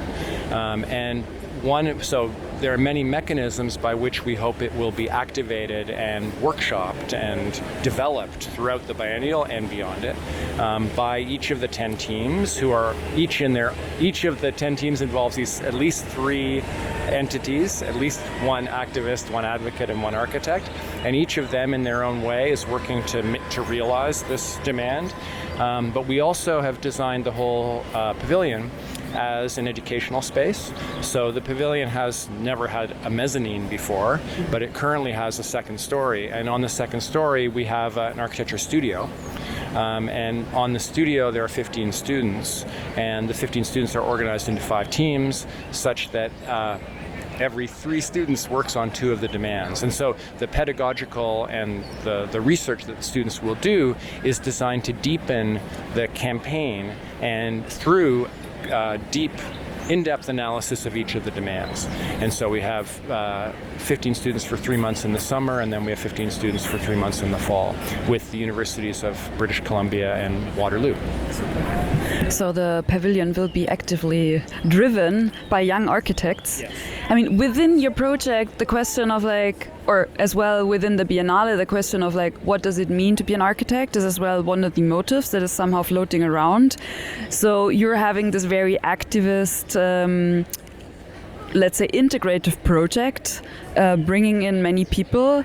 So there are many mechanisms by which we hope it will be activated and workshopped and developed throughout the biennial and beyond it by each of the 10 teams who are each of the 10 teams involves at least 3 entities, at least one activist, one advocate, and one architect, and each of them in their own way is working to realize this demand. But we also have designed the whole pavilion as an educational space. So the pavilion has never had a mezzanine before, but it currently has a second story. And on the second story, we have an architecture studio. And on the studio, there are 15 students, and the 15 students are organized into 5 teams, such that every 3 students works on 2 of the demands. And so the pedagogical and the research that the students will do is designed to deepen the campaign and through deep, in-depth analysis of each of the demands. And so we have 15 students for 3 months in the summer, and then we have 15 students for 3 months in the fall with the universities of British Columbia and Waterloo. So the pavilion will be actively driven by young architects. Yes. I mean, within your project, the question of or as well within the Biennale, the question of what does it mean to be an architect is as well one of the motives that is somehow floating around. So you're having this very activist, let's say integrative project, bringing in many people.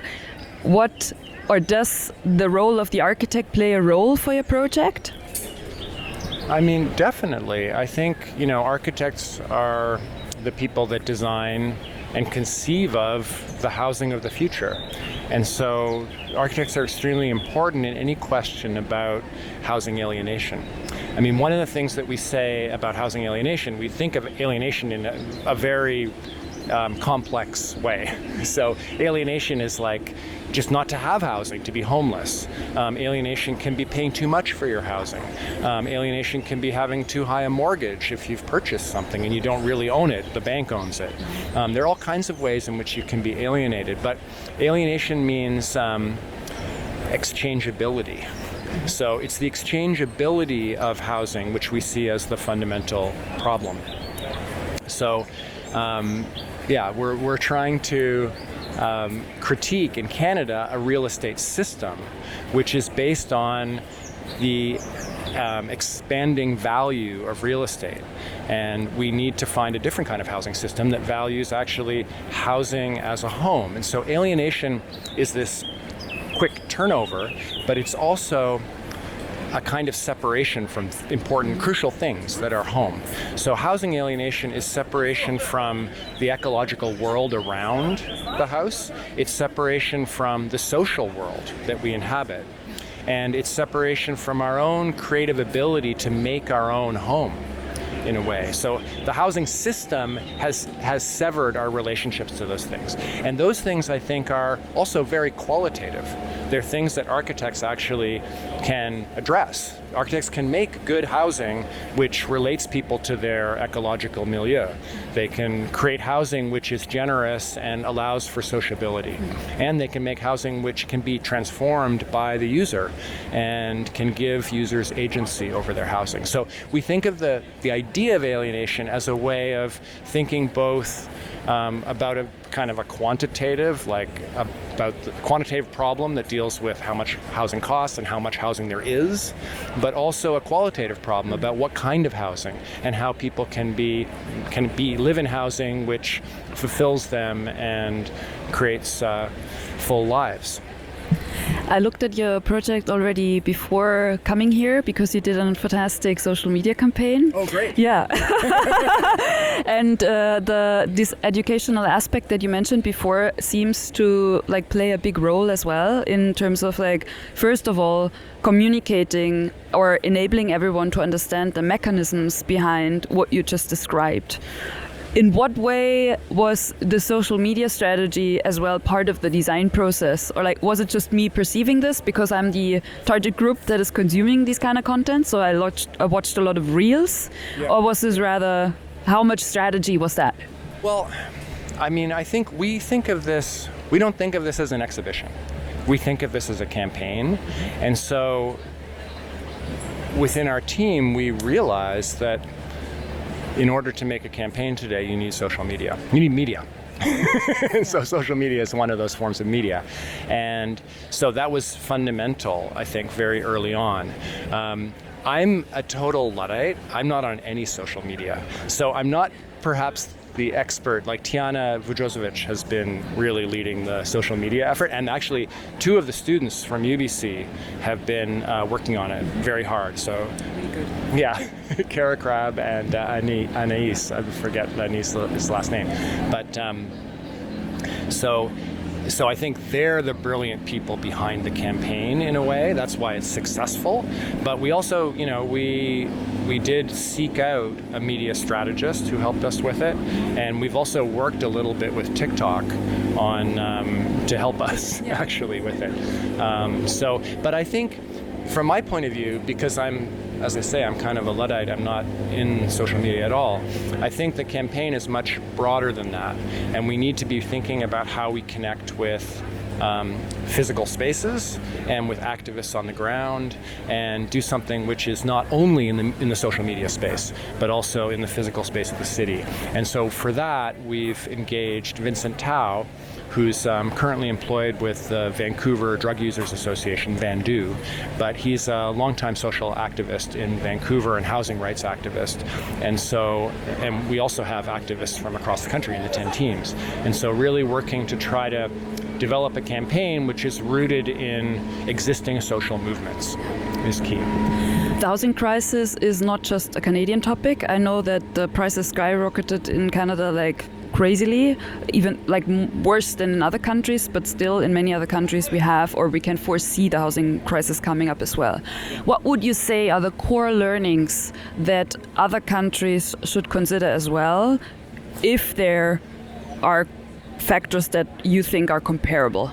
Does the role of the architect play a role for your project? I mean, definitely. I think, architects are the people that design and conceive of the housing of the future. And so architects are extremely important in any question about housing alienation. I mean, one of the things that we say about housing alienation, we think of alienation in a very complex way. So alienation is just not to have housing, to be homeless. Alienation can be paying too much for your housing. Alienation can be having too high a mortgage if you've purchased something and you don't really own it, the bank owns it. There are all kinds of ways in which you can be alienated, but alienation means exchangeability. So it's the exchangeability of housing which we see as the fundamental problem. So we're trying to critique in Canada a real estate system which is based on the expanding value of real estate. And we need to find a different kind of housing system that values actually housing as a home. And so alienation is this quick turnover, but it's also a kind of separation from important, crucial things that are home. So housing alienation is separation from the ecological world around the house. It's separation from the social world that we inhabit. And it's separation from our own creative ability to make our own home, in a way. So the housing system has severed our relationships to those things. And those things, I think, are also very qualitative. They're things that architects actually can address. Architects can make good housing which relates people to their ecological milieu. They can create housing which is generous and allows for sociability. And they can make housing which can be transformed by the user and can give users agency over their housing. So we think of the idea of alienation as a way of thinking both about a kind of a quantitative, like about the quantitative problem that deals with how much housing costs and how much housing there is, but also a qualitative problem about what kind of housing and how people can live in housing which fulfills them and creates full lives. I looked at your project already before coming here because you did a fantastic social media campaign. Oh, great. Yeah. And this educational aspect that you mentioned before seems to like play a big role as well in terms of like, first of all, communicating or enabling everyone to understand the mechanisms behind what you just described. In what way was the social media strategy as well part of the design process? Or like, was it just me perceiving this because I'm the target group that is consuming these kind of content? So I watched a lot of reels? Yeah. Or was this rather, how much strategy was that? Well, I mean, I think we don't think of this as an exhibition. We think of this as a campaign. And so within our team, we realized that in order to make a campaign today, you need social media. You need media. So social media is one of those forms of media. And so that was fundamental, I think, very early on. I'm a total Luddite. I'm not on any social media. So I'm not perhaps the expert, like Tiana Vujosiewicz has been really leading the social media effort, and actually 2 of the students from UBC have been working on it very hard. So, yeah, Kara Crab and Anais, I forget Anais' last name, but so I think they're the brilliant people behind the campaign in a way. That's why it's successful. But we also, we did seek out a media strategist who helped us with it, and we've also worked a little bit with TikTok on to help us actually with it. But I think from my point of view, because as I say, I'm kind of a Luddite, I'm not in social media at all, I think the campaign is much broader than that, and we need to be thinking about how we connect with physical spaces and with activists on the ground and do something which is not only in the social media space, but also in the physical space of the city. And so for that, we've engaged Vincent Tao, who's currently employed with the Vancouver Drug Users Association, VANDU, but he's a longtime social activist in Vancouver and housing rights activist. And we also have activists from across the country in the 10 teams. And so really working to try to develop a campaign which is rooted in existing social movements is key. The housing crisis is not just a Canadian topic. I know that the prices skyrocketed in Canada like crazily, even like worse than in other countries, but still in many other countries we can foresee the housing crisis coming up as well. What would you say are the core learnings that other countries should consider as well, if there are factors that you think are comparable?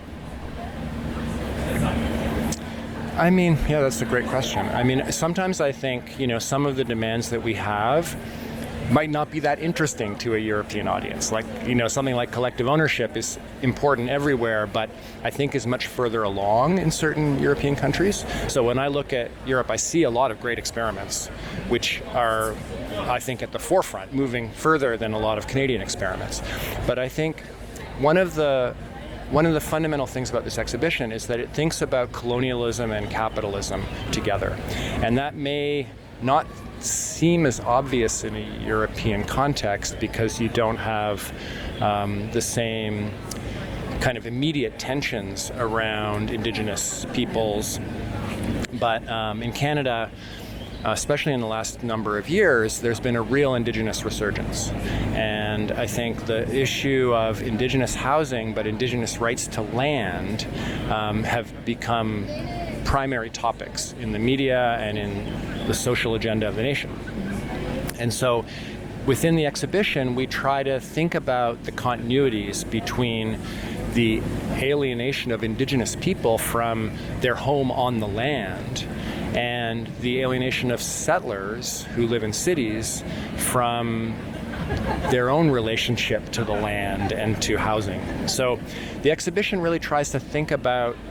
I mean, yeah, that's a great question. I mean, sometimes I think, some of the demands that we have might not be that interesting to a European audience. Like, something like collective ownership is important everywhere, but I think is much further along in certain European countries. So when I look at Europe, I see a lot of great experiments, which are, I think, at the forefront, moving further than a lot of Canadian experiments. But I think one of the fundamental things about this exhibition is that it thinks about colonialism and capitalism together. And that may not seem as obvious in a European context because you don't have the same kind of immediate tensions around Indigenous peoples. But in Canada, especially in the last number of years, there's been a real Indigenous resurgence. And I think the issue of Indigenous housing, but Indigenous rights to land, have become primary topics in the media and in the social agenda of the nation. And so within the exhibition, we try to think about the continuities between the alienation of Indigenous people from their home on the land and the alienation of settlers who live in cities from their own relationship to the land and to housing. So the exhibition really tries to think about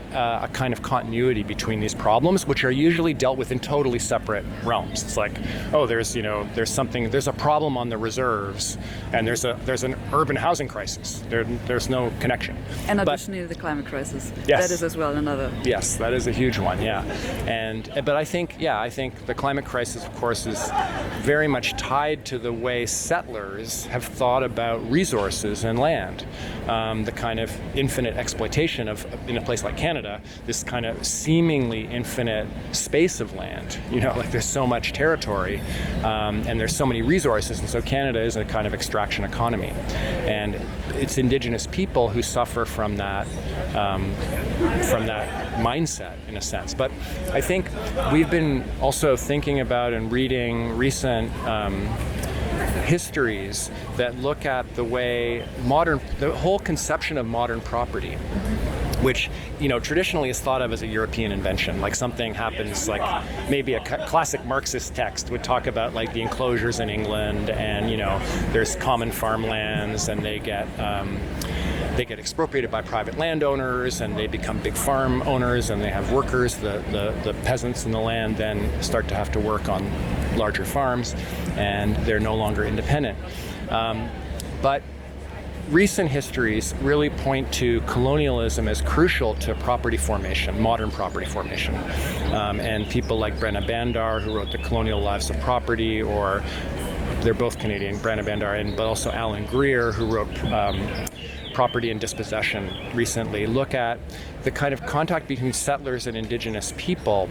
a kind of continuity between these problems, which are usually dealt with in totally separate realms. It's like, oh, there's a problem on the reserves, and there's an urban housing crisis. There's no connection. And additionally, the climate crisis. Yes. That is as well another. Yes, that is a huge one. Yeah, but I think the climate crisis, of course, is very much tied to the way settlers have thought about resources and land. The kind of infinite exploitation of, in a place like Canada, this kind of seemingly infinite space of land. Like there's so much territory, and there's so many resources, and so Canada is a kind of extraction economy, and it's Indigenous people who suffer from that mindset, in a sense. But I think we've been also thinking about and reading recent histories that look at the way the whole conception of modern property, which traditionally is thought of as a European invention. Like something happens, like maybe a classic Marxist text would talk about like the enclosures in England, and there's common farmlands, and they get expropriated by private landowners, and they become big farm owners, and they have workers. The peasants in the land then start to have to work on larger farms, and they're no longer independent. But recent histories really point to colonialism as crucial to property formation, modern property formation. And people like Brenna Bandar, who wrote The Colonial Lives of Property, or they're both Canadian, Brenna Bandar, but also Alan Greer, who wrote Property and Dispossession recently, look at the kind of contact between settlers and Indigenous people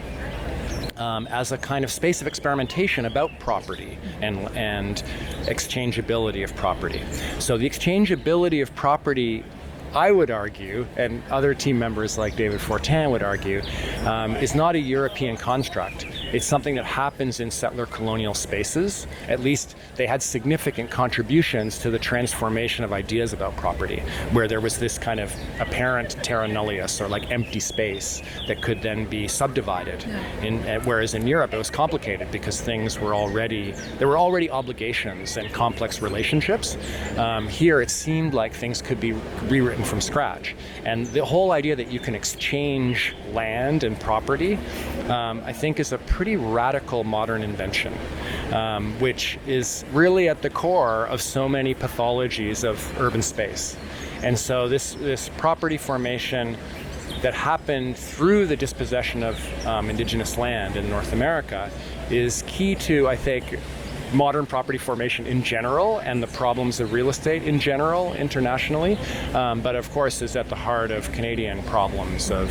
as a kind of space of experimentation about property and exchangeability of property. So the exchangeability of property, I would argue, and other team members like David Fortin would argue, is not a European construct. It's something that happens in settler colonial spaces. At least they had significant contributions to the transformation of ideas about property, where there was this kind of apparent terra nullius, or like empty space, that could then be subdivided. Whereas in Europe it was complicated because there were already obligations and complex relationships. Here it seemed like things could be rewritten from scratch. And the whole idea that you can exchange land and property, I think, is a pretty radical modern invention, which is really at the core of so many pathologies of urban space. And so this property formation that happened through the dispossession of Indigenous land in North America is key to, I think, modern property formation in general and the problems of real estate in general internationally, but of course is at the heart of Canadian problems of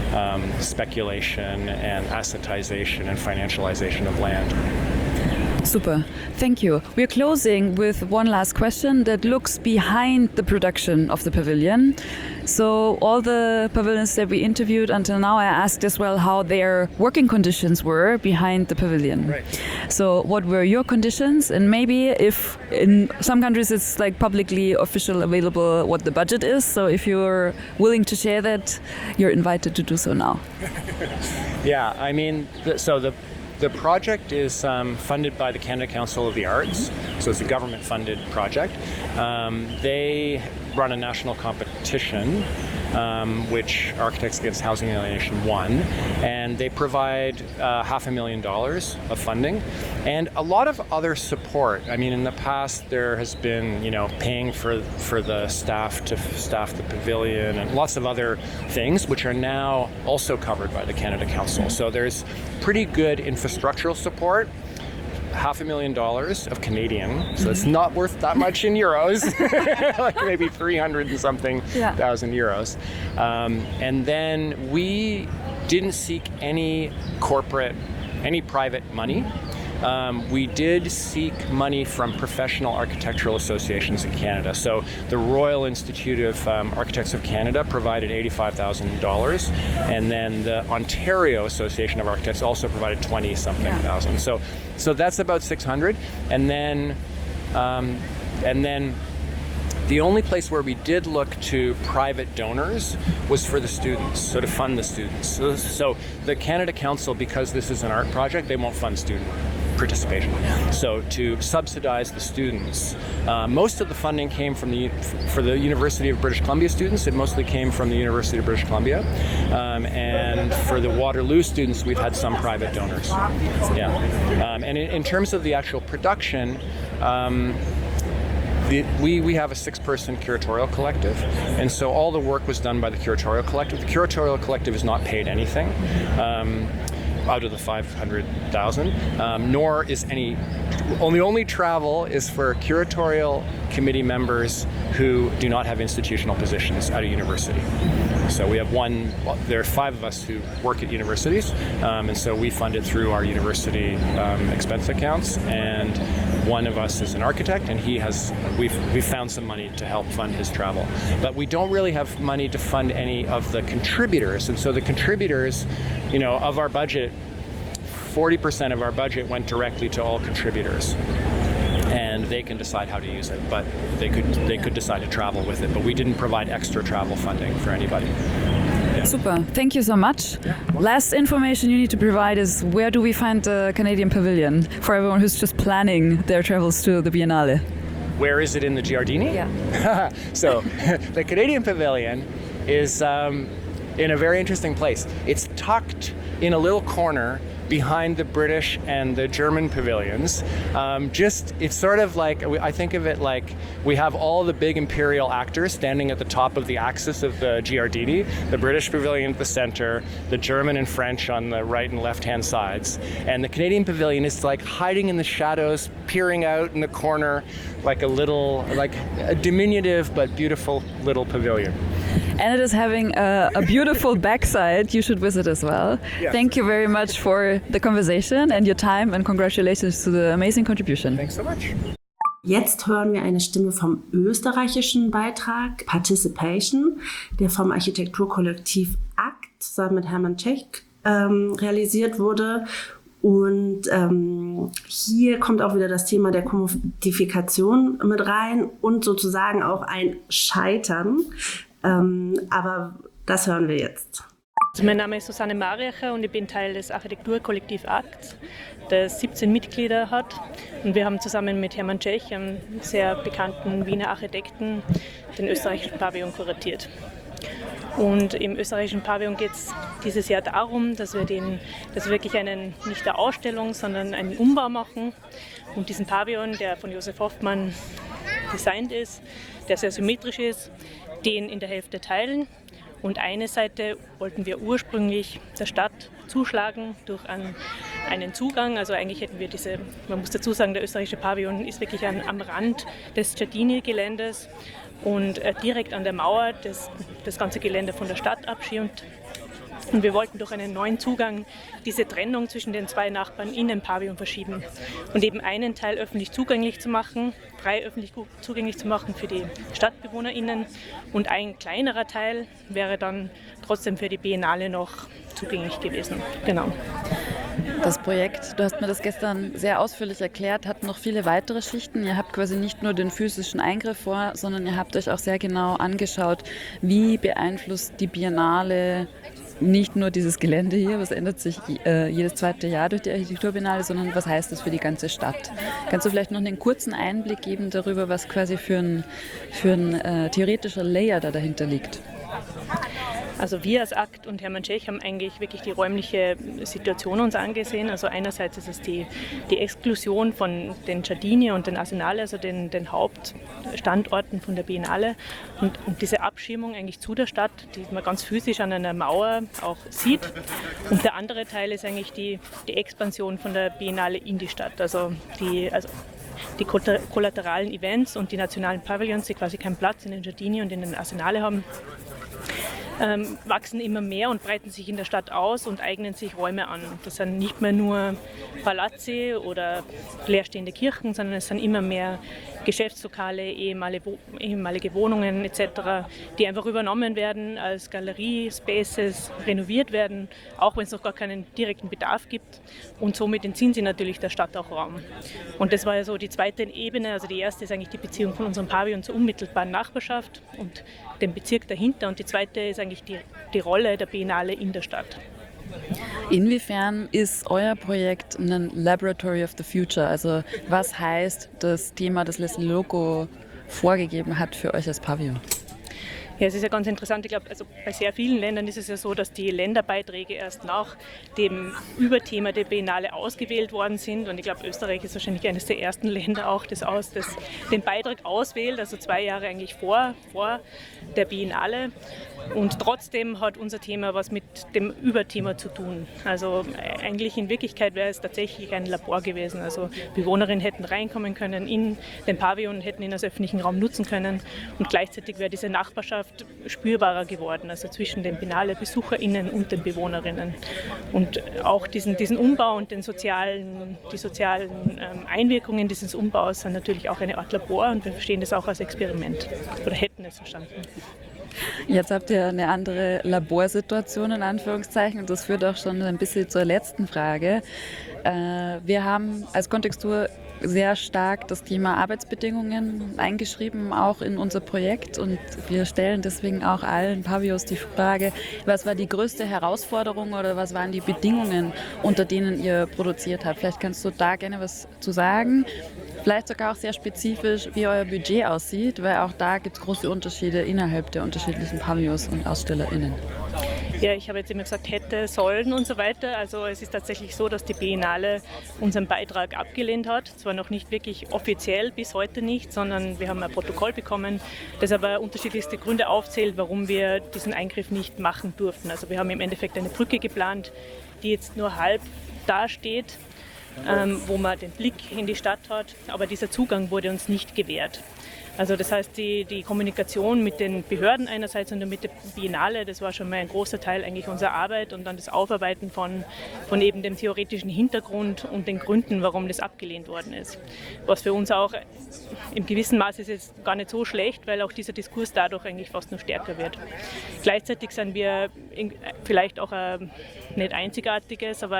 speculation and assetization and financialization of land. Super, thank you. We're closing with one last question that looks behind the production of the pavilion. So all the pavilions that we interviewed until now, I asked as well how their working conditions were behind the pavilion. Right. So what were your conditions? And maybe if in some countries it's like publicly official available what the budget is. So if you're willing to share that, you're invited to do so now. Yeah, I mean, the project is funded by the Canada Council of the Arts, so it's a government-funded project. They run a national competition, which Architects Against Housing Alienation won, and they provide $500,000 of funding and a lot of other support. I mean, in the past there has been, paying for the staff to staff the pavilion and lots of other things, which are now also covered by the Canada Council. So there's pretty good infrastructural support. $500,000 of Canadian, so it's not worth that much in euros, like maybe 300 and something thousand euros. And then we didn't seek any private money. We did seek money from professional architectural associations in Canada. So the Royal Institute of Architects of Canada provided $85,000, and then the Ontario Association of Architects also provided 20-something thousand. So that's about 600, and then the only place where we did look to private donors was for the students, so to fund the students. So the Canada Council, because this is an art project, they won't fund student participation. So to subsidize the students, most of the funding came from for the University of British Columbia students. It mostly came from the University of British Columbia, and for the Waterloo students, we've had some private donors. Yeah, and in terms of the actual production. We have a 6-person curatorial collective, and so all the work was done by the curatorial collective. The curatorial collective is not paid anything out of the $500,000, nor is any. Only travel is for curatorial committee members who do not have institutional positions at a university. So we have there are 5 of us who work at universities, and so we fund it through our university expense accounts, and one of us is an architect, and we've found some money to help fund his travel. But we don't really have money to fund any of the contributors, and so the contributors, of our budget, 40% of our budget went directly to all contributors. And they can decide how to use it, but they could decide to travel with it. But we didn't provide extra travel funding for anybody. Yeah. Super, thank you so much. Last information you need to provide is where do we find the Canadian Pavilion for everyone who's just planning their travels to the Biennale? Where is it in the Giardini? Yeah. So the Canadian Pavilion is in a very interesting place. It's tucked in a little corner behind the British and the German pavilions. It's sort of like, I think of it like we have all the big imperial actors standing at the top of the axis of the Giardini, the British pavilion at the center, the German and French on the right and left-hand sides. And the Canadian pavilion is like hiding in the shadows, peering out in the corner, like a diminutive but beautiful little pavilion. And it is having a beautiful backside you should visit as well. Yes. Thank you very much for the conversation and your time, and congratulations to the amazing contribution. Thanks so much. Jetzt hören wir eine Stimme vom österreichischen Beitrag Participation, der vom Architekturkollektiv ACT zusammen mit Hermann Czech realisiert wurde. Und hier kommt auch wieder das Thema der Kommodifikation mit rein und sozusagen auch ein Scheitern. Aber das hören wir jetzt. Mein Name ist Susanne Mariacher und ich bin Teil des Architekturkollektiv ACT, das 17 Mitglieder hat. Und wir haben zusammen mit Hermann Czech, einem sehr bekannten Wiener Architekten, den österreichischen Pavillon kuratiert. Und im österreichischen Pavillon geht es dieses Jahr darum, dass wir wirklich nicht eine Ausstellung, sondern einen Umbau machen. Und diesen Pavillon, der von Josef Hoffmann designt ist, der sehr symmetrisch ist, den in der Hälfte teilen. Und eine Seite wollten wir ursprünglich der Stadt zuschlagen durch einen Zugang. Also eigentlich hätten wir man muss dazu sagen, der österreichische Pavillon ist wirklich am Rand des Giardini-Geländes und direkt an der Mauer das ganze Gelände von der Stadt abschirmt. Und wir wollten durch einen neuen Zugang diese Trennung zwischen den 2 Nachbarn in den Pavillon verschieben und eben einen Teil öffentlich zugänglich zu machen, frei öffentlich zugänglich zu machen für die StadtbewohnerInnen, und ein kleinerer Teil wäre dann trotzdem für die Biennale noch zugänglich gewesen. Genau. Das Projekt, du hast mir das gestern sehr ausführlich erklärt, hat noch viele weitere Schichten. Ihr habt quasi nicht nur den physischen Eingriff vor, sondern ihr habt euch auch sehr genau angeschaut, wie beeinflusst die Biennale nicht nur dieses Gelände hier, was ändert sich jedes zweite Jahr durch die Architekturbiennale, sondern was heißt das für die ganze Stadt? Kannst du vielleicht noch einen kurzen Einblick geben darüber, was quasi für ein theoretischer Layer da dahinter liegt? Also wir als ACT und Hermann Czech haben eigentlich wirklich die räumliche Situation uns angesehen. Also einerseits ist es die Exklusion von den Giardini und den Arsenale, also den Hauptstandorten von der Biennale, und diese Abschirmung eigentlich zu der Stadt, die man ganz physisch an einer Mauer auch sieht. Und der andere Teil ist eigentlich die Expansion von der Biennale in die Stadt. Also die kollateralen Events und die nationalen Pavillons, die quasi keinen Platz in den Giardini und in den Arsenale haben, wachsen immer mehr und breiten sich in der Stadt aus und eignen sich Räume an. Das sind nicht mehr nur Palazzi oder leerstehende Kirchen, sondern es sind immer mehr Geschäftslokale, ehemalige Wohnungen etc., die einfach übernommen werden als Galerie-Spaces, renoviert werden, auch wenn es noch gar keinen direkten Bedarf gibt. Und somit entziehen sie natürlich der Stadt auch Raum. Und das war ja so die zweite Ebene. Also die erste ist eigentlich die Beziehung von unserem Pavillon zur unmittelbaren Nachbarschaft und dem Bezirk dahinter. Und die zweite ist eigentlich die Rolle der Biennale in der Stadt. Inwiefern ist euer Projekt ein Laboratory of the Future? Also was heißt das Thema, das Leslie Loco vorgegeben hat für euch als Pavillon? Ja, es ist ja ganz interessant. Ich glaube, also bei sehr vielen Ländern ist es ja so, dass die Länderbeiträge erst nach dem Überthema der Biennale ausgewählt worden sind. Und ich glaube, Österreich ist wahrscheinlich eines der ersten Länder auch, das den Beitrag auswählt, also 2 Jahre eigentlich vor der Biennale. Und trotzdem hat unser Thema was mit dem Überthema zu tun. Also eigentlich in Wirklichkeit wäre es tatsächlich ein Labor gewesen. Also Bewohnerinnen hätten reinkommen können in den Pavillon, hätten ihn als öffentlichen Raum nutzen können. Und gleichzeitig wäre diese Nachbarschaft spürbarer geworden, also zwischen den Biennale-BesucherInnen und den Bewohnerinnen. Und auch diesen Umbau und die sozialen Einwirkungen dieses Umbaus sind natürlich auch eine Art Labor und wir verstehen das auch als Experiment oder hätten es verstanden. Jetzt habt ihr eine andere Laborsituation in Anführungszeichen und das führt auch schon ein bisschen zur letzten Frage. Wir haben als Kontextur sehr stark das Thema Arbeitsbedingungen eingeschrieben, auch in unser Projekt und wir stellen deswegen auch allen Pavillons die Frage, was war die größte Herausforderung oder was waren die Bedingungen, unter denen ihr produziert habt? Vielleicht kannst du da gerne was zu sagen. Vielleicht sogar auch sehr spezifisch, wie euer Budget aussieht, weil auch da gibt es große Unterschiede innerhalb der unterschiedlichen Pavillons und AusstellerInnen. Ja, ich habe jetzt immer gesagt, hätte, sollen und so weiter. Also es ist tatsächlich so, dass die Biennale unseren Beitrag abgelehnt hat. Zwar noch nicht wirklich offiziell, bis heute nicht, sondern wir haben ein Protokoll bekommen, das aber unterschiedlichste Gründe aufzählt, warum wir diesen Eingriff nicht machen durften. Also wir haben im Endeffekt eine Brücke geplant, die jetzt nur halb dasteht, wo man den Blick in die Stadt hat, aber dieser Zugang wurde uns nicht gewährt. Also das heißt, die Kommunikation mit den Behörden einerseits und mit der Biennale, das war schon mal ein großer Teil eigentlich unserer Arbeit und dann das Aufarbeiten von eben dem theoretischen Hintergrund und den Gründen, warum das abgelehnt worden ist. Was für uns auch im gewissen Maße ist jetzt gar nicht so schlecht, weil auch dieser Diskurs dadurch eigentlich fast noch stärker wird. Gleichzeitig sind wir vielleicht auch nicht einzigartiges, aber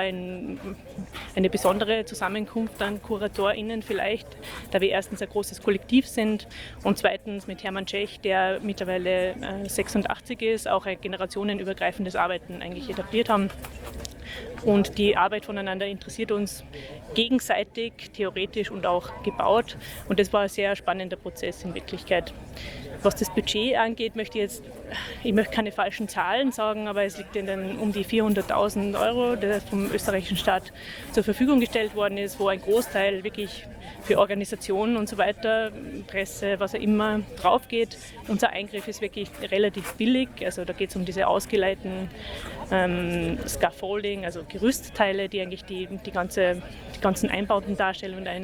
eine besondere Zusammenkunft an KuratorInnen vielleicht, da wir erstens ein großes Kollektiv sind und zweitens mit Hermann Tschech, der mittlerweile 86 ist, auch ein generationenübergreifendes Arbeiten eigentlich etabliert haben. Und die Arbeit voneinander interessiert uns gegenseitig, theoretisch und auch gebaut. Und das war ein sehr spannender Prozess in Wirklichkeit. Was das Budget angeht, möchte keine falschen Zahlen sagen, aber es liegt um die 400.000 Euro, der vom österreichischen Staat zur Verfügung gestellt worden ist, wo ein Großteil wirklich für Organisationen und so weiter, Presse, was auch immer, drauf geht. Unser Eingriff ist wirklich relativ billig, also da geht es um diese ausgeleiteten Scaffolding, also Gerüstteile, die eigentlich die ganzen Einbauten darstellen und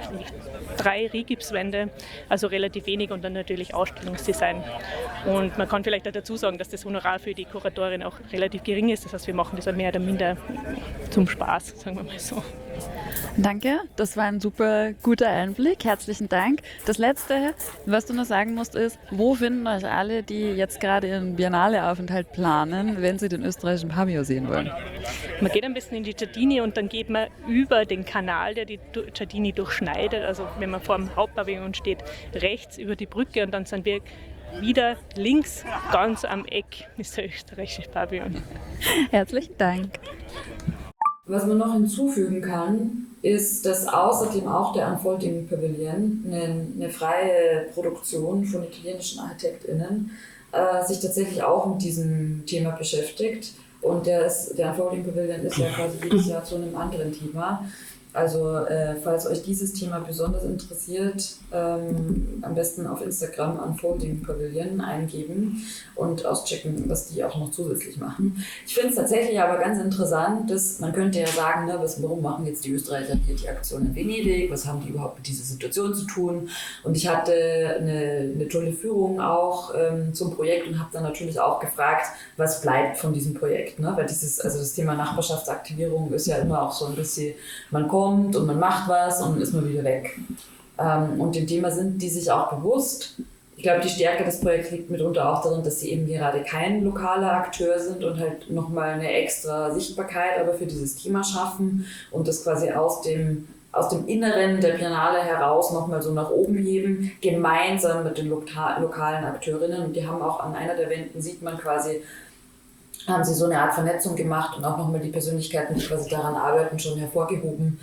3 Rigipswände, also relativ wenig und dann natürlich Ausstellungsdesign. Und man kann vielleicht auch dazu sagen, dass das Honorar für die Kuratorin auch relativ gering ist, das heißt, wir machen das auch mehr oder minder zum Spaß, sagen wir mal so. Danke, das war ein super guter Einblick. Herzlichen Dank. Das Letzte, was du noch sagen musst, ist, wo finden euch alle, die jetzt gerade ihren Biennale-Aufenthalt planen, wenn sie den österreichischen Pavillon sehen wollen? Man geht am besten in die Giardini und dann geht man über den Kanal, der die Giardini durchschneidet. Also wenn man vor dem Hauptpavillon steht, rechts über die Brücke und dann sind wir wieder links, ganz am Eck ist der österreichische Pavillon. Herzlichen Dank. Was man noch hinzufügen kann, ist, dass außerdem auch der Unfolding Pavilion, eine freie Produktion von italienischen ArchitektInnen, sich tatsächlich auch mit diesem Thema beschäftigt. Und der Unfolding Pavilion ist ja quasi jedes Jahr zu einem anderen Thema. Also falls euch dieses Thema besonders interessiert, am besten auf Instagram Unfolding Pavilion eingeben und auschecken, was die auch noch zusätzlich machen. Ich finde es tatsächlich aber ganz interessant, dass man könnte ja sagen, ne, warum machen jetzt die Österreicher hier die Aktion in Venedig, was haben die überhaupt mit dieser Situation zu tun? Und ich hatte eine tolle Führung auch zum Projekt und habe dann natürlich auch gefragt, was bleibt von diesem Projekt, ne? Weil das Thema Nachbarschaftsaktivierung ist ja immer auch so ein bisschen, man kommt und man macht was und dann ist man wieder weg. Und dem Thema sind die sich auch bewusst. Ich glaube, die Stärke des Projekts liegt mitunter auch darin, dass sie eben gerade kein lokaler Akteur sind und halt nochmal eine extra Sichtbarkeit aber für dieses Thema schaffen und das quasi aus dem Inneren der Biennale heraus nochmal so nach oben heben, gemeinsam mit den lokalen Akteurinnen. Und die haben auch an einer der Wänden, sieht man quasi haben sie so eine Art Vernetzung gemacht und auch nochmal die Persönlichkeiten, die quasi daran arbeiten, schon hervorgehoben,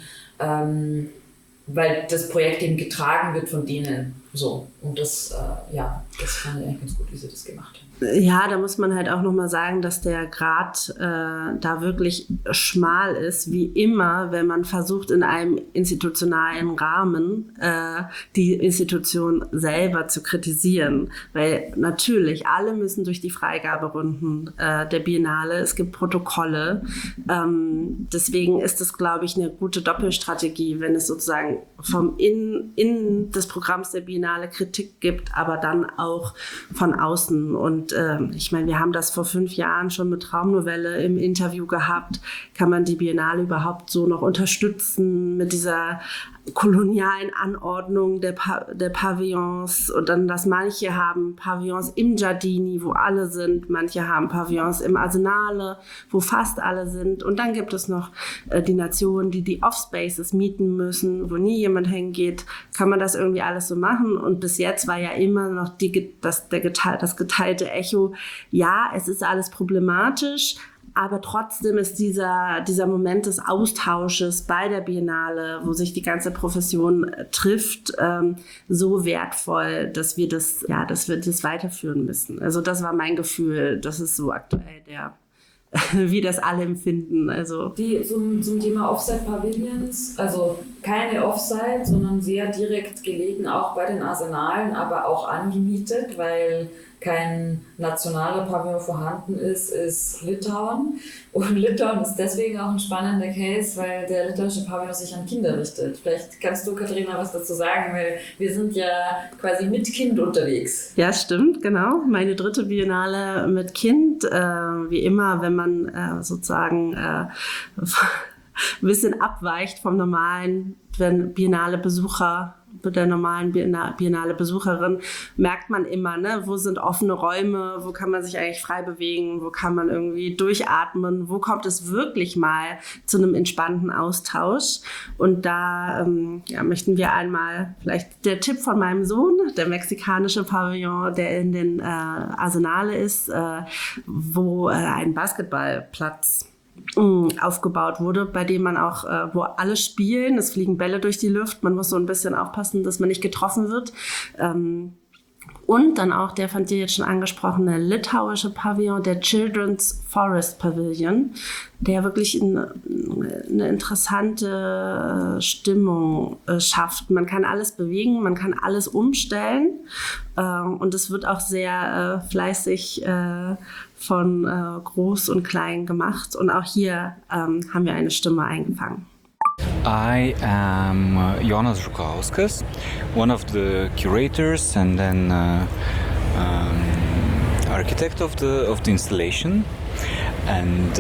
weil das Projekt eben getragen wird von denen. So. Und das fand ich eigentlich ganz gut, wie sie das gemacht haben. Ja, da muss man halt auch nochmal sagen, dass der Grad da wirklich schmal ist, wie immer, wenn man versucht, in einem institutionalen Rahmen die Institution selber zu kritisieren. Weil natürlich, alle müssen durch die Freigaberunden der Biennale, es gibt Protokolle. Deswegen ist es, glaube ich, eine gute Doppelstrategie, wenn es sozusagen vom Innen des Programms der Biennale Kritik gibt, aber dann auch von außen. Und ich meine, wir haben das vor 5 Jahren schon mit Traumnovelle im Interview gehabt. Kann man die Biennale überhaupt so noch unterstützen mit dieser kolonialen Anordnung der Pavillons? Und dann, dass manche haben Pavillons im Giardini, wo alle sind. Manche haben Pavillons im Arsenale, wo fast alle sind. Und dann gibt es noch die Nationen, die Off-Spaces mieten müssen, wo nie jemand hingeht. Kann man das irgendwie alles so machen? Und bis jetzt war ja immer noch das geteilte Echo, ja, es ist alles problematisch, aber trotzdem ist dieser Moment des Austausches bei der Biennale, wo sich die ganze Profession trifft, so wertvoll, dass wir das weiterführen müssen. Also das war mein Gefühl, das ist so aktuell wie das alle empfinden. Also Zum Thema Offsite-Pavilions, also keine Offsite, sondern sehr direkt gelegen, auch bei den Arsenalen, aber auch angemietet, weil kein nationaler Pavillon vorhanden ist Litauen. Und Litauen ist deswegen auch ein spannender Case, weil der litauische Pavillon sich an Kinder richtet. Vielleicht kannst du, Katharina, was dazu sagen, weil wir sind ja quasi mit Kind unterwegs. Ja, stimmt, genau. Meine 3. Biennale mit Kind. Wie immer, wenn man sozusagen ein bisschen abweicht vom normalen Biennale-Besucher, der normalen Biennale-Besucherin, merkt man immer, ne, wo sind offene Räume, wo kann man sich eigentlich frei bewegen, wo kann man irgendwie durchatmen, wo kommt es wirklich mal zu einem entspannten Austausch. Und da möchten wir einmal vielleicht der Tipp von meinem Sohn, der mexikanische Pavillon, der in den Arsenale ist, wo ein Basketballplatz aufgebaut wurde, bei dem man auch, wo alle spielen, es fliegen Bälle durch die Luft, man muss so ein bisschen aufpassen, dass man nicht getroffen wird. Und dann auch der von dir jetzt schon angesprochene litauische Pavillon, der Children's Forest Pavilion, der wirklich eine interessante Stimmung schafft. Man kann alles bewegen, man kann alles umstellen und es wird auch sehr fleißig von Groß und Klein gemacht. Und auch hier haben wir eine Stimme eingefangen. I am Jonas Žukauskas, one of the curators and then architect of the installation. And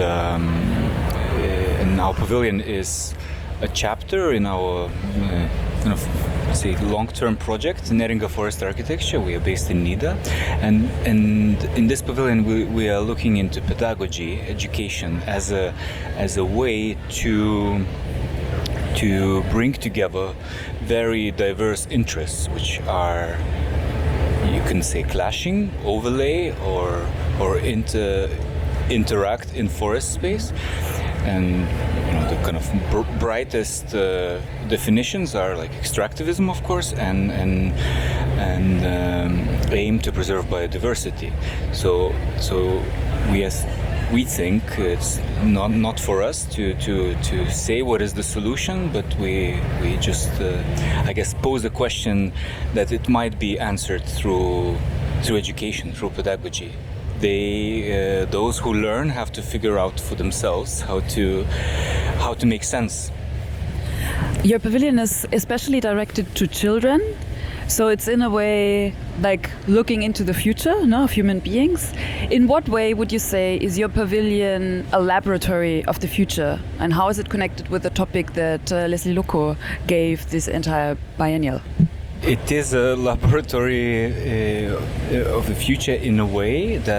our pavilion is a chapter in our long-term project, Neringa Forest Architecture. We are based in Nida, and in this pavilion we are looking into pedagogy, education as a way to bring together very diverse interests, which are, you can say, clashing, overlay, or interact in forest space. And the kind of brightest definitions are like extractivism, of course, and aim to preserve biodiversity. So we think it's not for us to say what is the solution, but we just I guess pose a question that it might be answered through education, through pedagogy. Those who learn have to figure out for themselves how to make sense. Your pavilion is especially directed to children, so it's in a way like looking into the future, of human beings. In what way would you say is your pavilion a laboratory of the future, and how is it connected with the topic that Leslie Loco gave this entire biennial? It is a laboratory of the future in a way that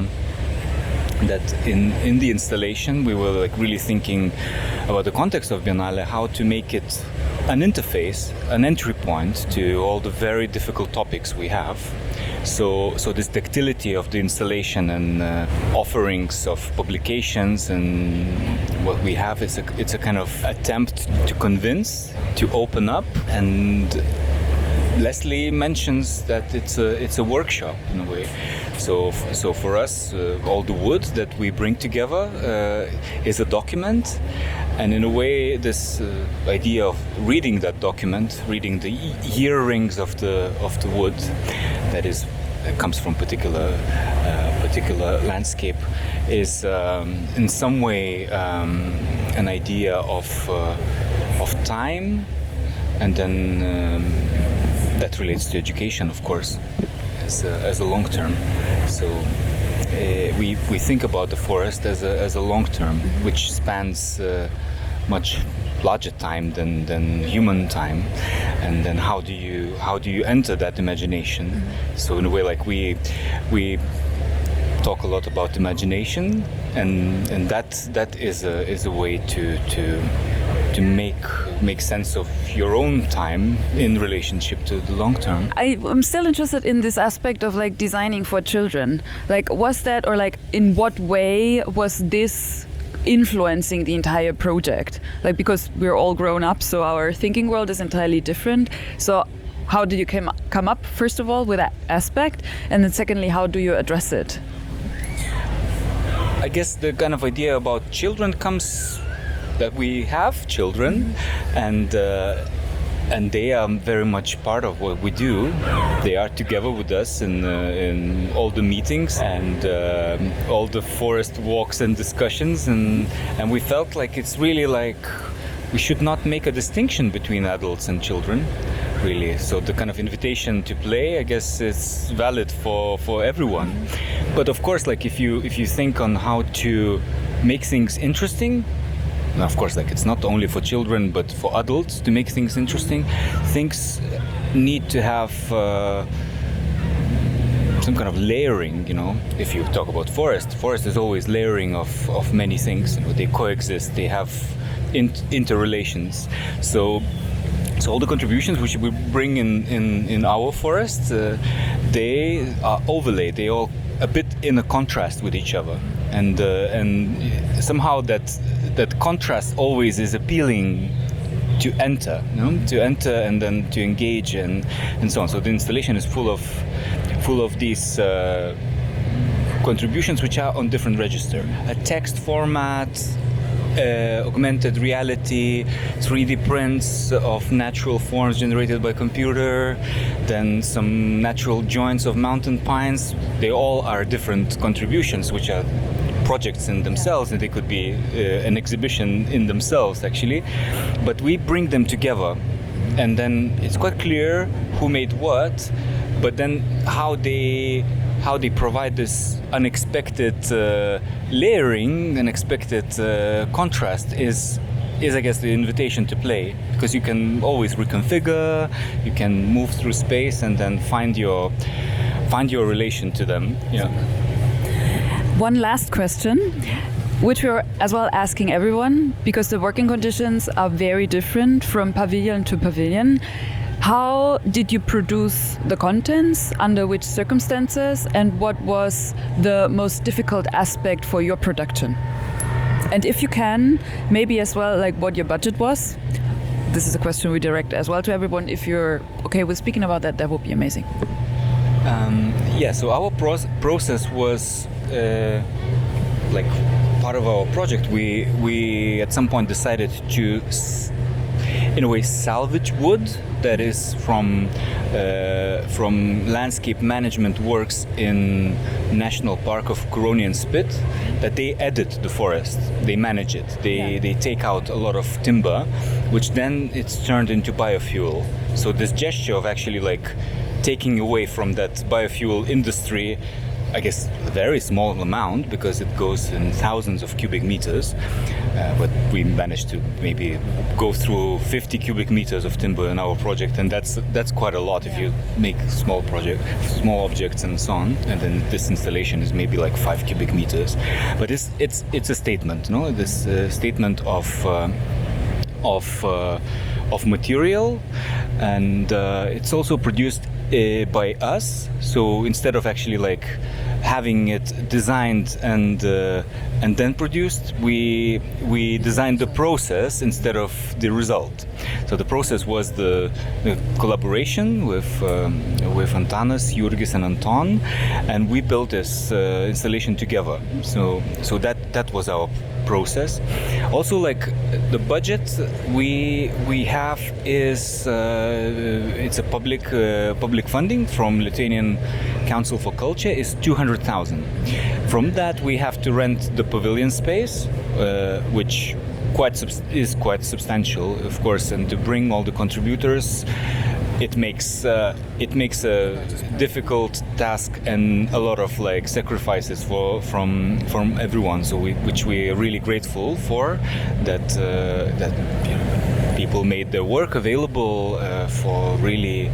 in the installation we were like really thinking about the context of Biennale, how to make it an interface, an entry point to all the very difficult topics we have, So this tactility of the installation and offerings of publications and what we have is it's a kind of attempt to convince, to open up. And Leslie mentions that it's a workshop in a way. So for us, all the wood that we bring together is a document, and in a way, this idea of reading that document, reading the ear rings of the wood, that comes from particular landscape, is in some way an idea of time, and then that relates to education, of course, as a long term. So we think about the forest as a long term, which spans much larger time than human time, and then how do you enter that imagination? So in a way, like we talk a lot about imagination, and that is a way to make sense of your own time in relationship to the long term. I'm still interested in this aspect of like designing for children. Like, was that, or like in what way was this influencing the entire project? Like, because we're all grown up, so our thinking world is entirely different. So how did you come up, first of all, with that aspect? And then secondly, how do you address it? I guess the kind of idea about children comes that we have children, and they are very much part of what we do. They are together with us in all the meetings and all the forest walks and discussions, and we felt like it's really like we should not make a distinction between adults and children, really. So the kind of invitation to play, I guess, is valid for everyone. But of course, like if you think on how to make things interesting, and of course, like it's not only for children but for adults to make things interesting, things need to have some kind of layering, you know. If you talk about forest is always layering of many things. You know, they coexist, they have interrelations. So all the contributions which we bring in our forest, they are overlaid. They all a bit in a contrast with each other, and somehow that contrast always is appealing to enter, you know? To enter and then to engage and so on. So the installation is full of these contributions which are on different register. A text format, augmented reality, 3D prints of natural forms generated by computer, then some natural joints of mountain pines. They all are different contributions which are projects in themselves, and they could be an exhibition in themselves actually, but we bring them together, and then it's quite clear who made what, but then how they provide this unexpected layering, unexpected contrast is I guess the invitation to play, because you can always reconfigure, you can move through space and then find your relation to them. Yeah. One last question, which we're as well asking everyone, because the working conditions are very different from pavilion to pavilion. How did you produce the contents, under which circumstances, and what was the most difficult aspect for your production? And if you can, maybe as well, like what your budget was. This is a question we direct as well to everyone. If you're okay with speaking about that, that would be amazing. So our process was like part of our project. We at some point decided to, in a way, salvage wood that is from landscape management works in National Park of Curonian Spit, that they edit the forest, they manage it, they take out a lot of timber, which then it's turned into biofuel. So this gesture of actually like taking away from that biofuel industry, I guess a very small amount, because it goes in thousands of cubic meters, but we managed to maybe go through 50 cubic meters of timber in our project, and that's quite a lot if you make small objects and so on. And then this installation is maybe like 5 cubic meters, but it's a statement, no? This statement of material, and it's also produced by us. So instead of actually like having it designed and then produced, we designed the process instead of the result. So the process was the collaboration with Antanas, Jurgis, and Anton, and we built this installation together. So that was our process. Also, like the budget we have is it's a public funding from Lithuanian Council for Culture is 200,000. From that, we have to rent the pavilion space, which is quite substantial, of course, and to bring all the contributors. It makes a difficult task and a lot of like sacrifices from everyone. So which we are really grateful for that people made their work available for really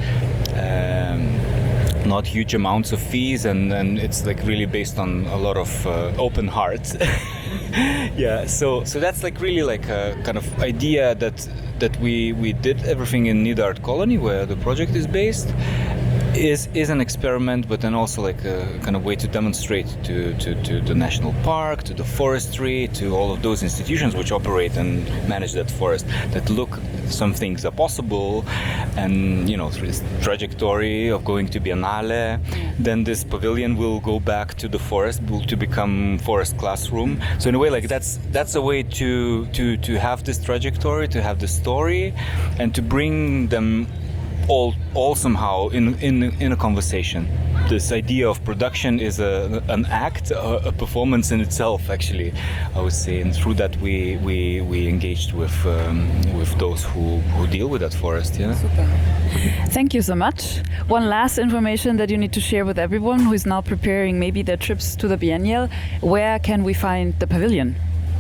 not huge amounts of fees, and it's like really based on a lot of open hearts. Yeah, so that's like really like a kind of idea that we did everything in Nida Art Colony, where the project is based, is an experiment, but then also like a kind of way to demonstrate to the national park, to the forestry, to all of those institutions which operate and manage that forest, that look, some things are possible, and through this trajectory of going to Biennale, then this pavilion will go back to the forest to become forest classroom. So in a way, like that's a way to have this trajectory, to have the story, and to bring them all somehow in a conversation. This idea of production is an act, a performance in itself, actually, I would say, and through that we engaged with those who deal with that forest. Yeah. Super. Thank you so much. One last information that you need to share with everyone who is now preparing maybe their trips to the Biennial. Where can we find the pavilion?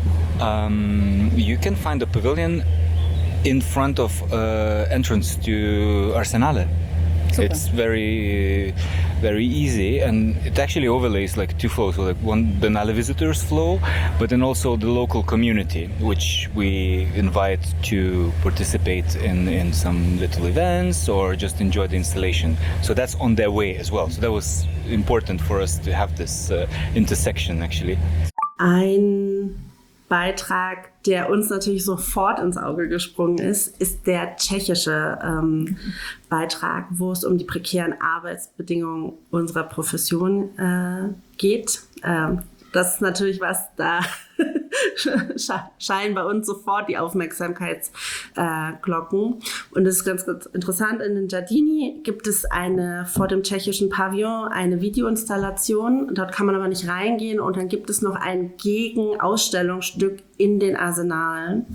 You can find the pavilion in front of entrance to Arsenale. Super. It's very, very easy, and it actually overlays like two flows. So like one Biennale visitors flow, but then also the local community, which we invite to participate in some little events or just enjoy the installation. So that's on their way as well. So that was important for us to have this intersection actually. Ein Beitrag, der uns natürlich sofort ins Auge gesprungen ist der tschechische Beitrag, wo es um die prekären Arbeitsbedingungen unserer Profession geht. Das ist natürlich was, da schallen bei uns sofort die Aufmerksamkeitsglocken. Und es ist ganz, ganz interessant, in den Giardini gibt es vor dem tschechischen Pavillon eine Videoinstallation. Dort kann man aber nicht reingehen, und dann gibt es noch ein Gegenausstellungsstück in den Arsenalen.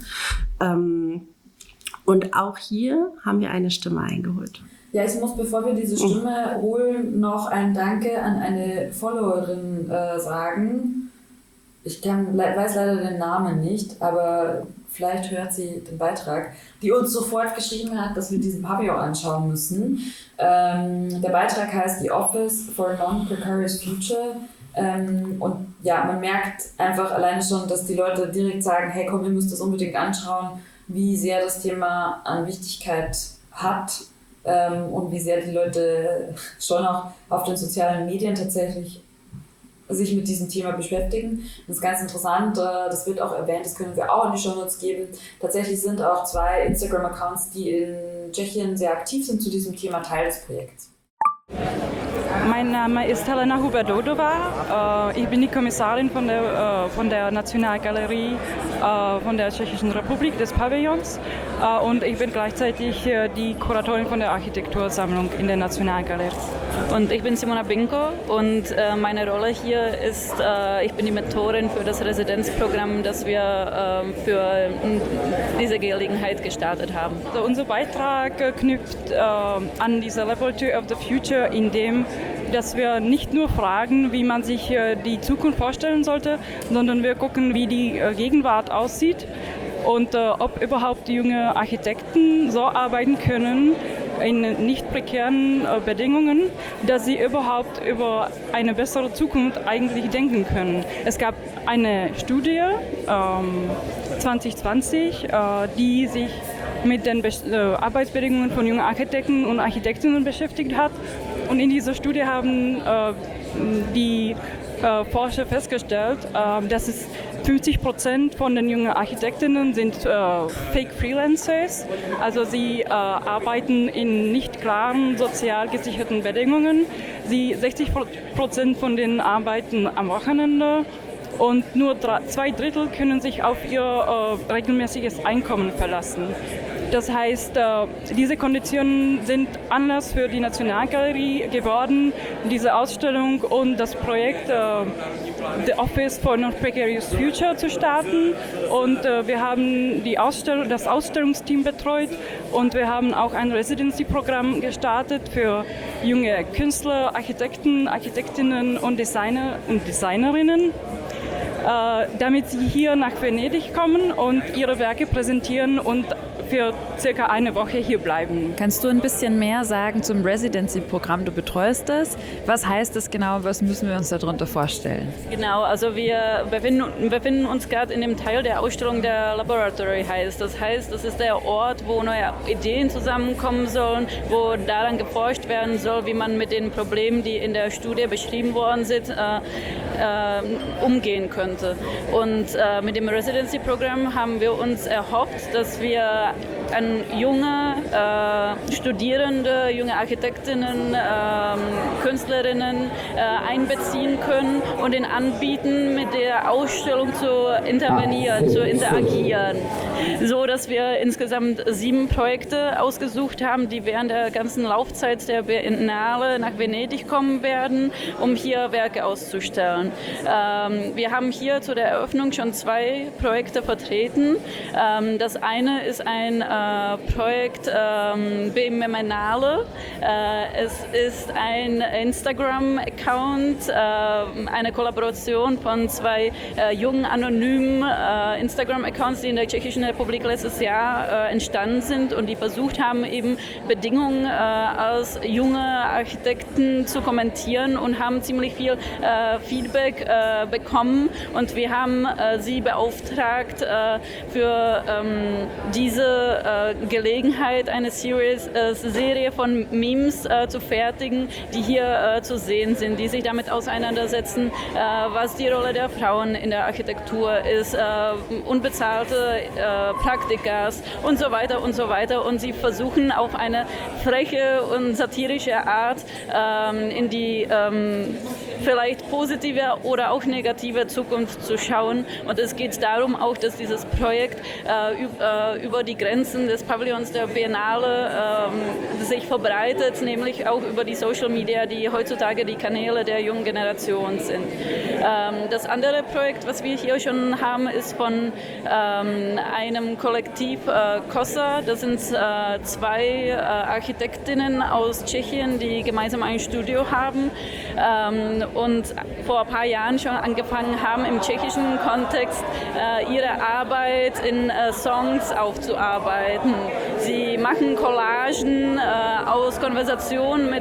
Und auch hier haben wir eine Stimme eingeholt. Ja, ich muss, bevor wir diese Stimme holen, noch ein Danke an eine Followerin sagen. Ich weiß leider den Namen nicht, aber vielleicht hört sie den Beitrag, die uns sofort geschrieben hat, dass wir diesen Pavillon anschauen müssen. Der Beitrag heißt The Office for a Non-Precarious Future. Und ja, man merkt einfach alleine schon, dass die Leute direkt sagen, hey komm, ihr müsst das unbedingt anschauen, wie sehr das Thema an Wichtigkeit hat. Und wie sehr die Leute schon auch auf den sozialen Medien tatsächlich sich mit diesem Thema beschäftigen. Das ist ganz interessant, das wird auch erwähnt, das können wir auch in die Shownotes geben. Tatsächlich sind auch 2 Instagram-Accounts, die in Tschechien sehr aktiv sind zu diesem Thema, Teil des Projekts. Mein Name ist Helena Huber-Dodová. Ich bin die Kommissarin von der Nationalgalerie von der Tschechischen Republik, des Pavillons. Und ich bin gleichzeitig die Kuratorin von der Architektursammlung in der Nationalgalerie. Und ich bin Simona Binko, und meine Rolle hier ist, ich bin die Mentorin für das Residenzprogramm, das wir für diese Gelegenheit gestartet haben. Also unser Beitrag knüpft an diese Laboratory of the Future, in dem, dass wir nicht nur fragen, wie man sich die Zukunft vorstellen sollte, sondern wir gucken, wie die Gegenwart aussieht und ob überhaupt junge Architekten so arbeiten können in nicht prekären Bedingungen, dass sie überhaupt über eine bessere Zukunft eigentlich denken können. Es gab eine Studie 2020, die sich mit den Arbeitsbedingungen von jungen Architekten und Architektinnen beschäftigt hat. Und in dieser Studie haben die Forscher festgestellt, dass es 50% von den jungen Architektinnen sind Fake Freelancers, also sie arbeiten in nicht klaren sozial gesicherten Bedingungen. 60% von denen arbeiten am Wochenende und nur 2/3 können sich auf ihr regelmäßiges Einkommen verlassen. Das heißt, diese Konditionen sind Anlass für die Nationalgalerie geworden, diese Ausstellung und das Projekt The Office for Non-Precarious Future zu starten. Und wir haben das Ausstellungsteam betreut und wir haben auch ein Residency-Programm gestartet für junge Künstler, Architekten, Architektinnen und Designer und Designerinnen, damit sie hier nach Venedig kommen und ihre Werke präsentieren und für circa eine Woche hier bleiben. Kannst du ein bisschen mehr sagen zum Residency-Programm? Du betreust das. Was heißt das genau? Was müssen wir uns darunter vorstellen? Genau, also wir befinden uns gerade in dem Teil der Ausstellung, der Laboratory heißt. Das heißt, das ist der Ort, wo neue Ideen zusammenkommen sollen, wo daran geforscht werden soll, wie man mit den Problemen, die in der Studie beschrieben worden sind, umgehen könnte. Und mit dem Residency-Programm haben wir uns erhofft, dass wir an junge Studierende, junge Architektinnen, Künstlerinnen einbeziehen können und ihnen anbieten, mit der Ausstellung zu intervenieren, zu interagieren. So, dass wir insgesamt 7 Projekte ausgesucht haben, die während der ganzen Laufzeit der Biennale nach Venedig kommen werden, um hier Werke auszustellen. Wir haben hier zu der Eröffnung schon 2 Projekte vertreten. Das eine ist ein Projekt Biennale. Es ist ein Instagram-Account, eine Kollaboration von 2 jungen, anonymen Instagram-Accounts, die in der Tschechischen Republik letztes Jahr entstanden sind und die versucht haben, eben Bedingungen als junge Architekten zu kommentieren und haben ziemlich viel Feedback bekommen. Und wir haben sie beauftragt, für diese Gelegenheit eine Serie von Memes zu fertigen, die hier zu sehen sind, die sich damit auseinandersetzen, was die Rolle der Frauen in der Architektur ist, unbezahlte Praktikas und so weiter und so weiter. Und sie versuchen auf eine freche und satirische Art in die vielleicht positive oder auch negative Zukunft zu schauen. Und es geht darum auch, dass dieses Projekt über die Grenzen des Pavillons der Biennale sich verbreitet, nämlich auch über die Social Media, die heutzutage die Kanäle der jungen Generation sind. Das andere Projekt, was wir hier schon haben, ist von einem Kollektiv COSA. Das sind 2 Architektinnen aus Tschechien, die gemeinsam ein Studio haben und vor ein paar Jahren schon angefangen haben, im tschechischen Kontext ihre Arbeit in Songs aufzuarbeiten. Sie machen Collagen aus Konversationen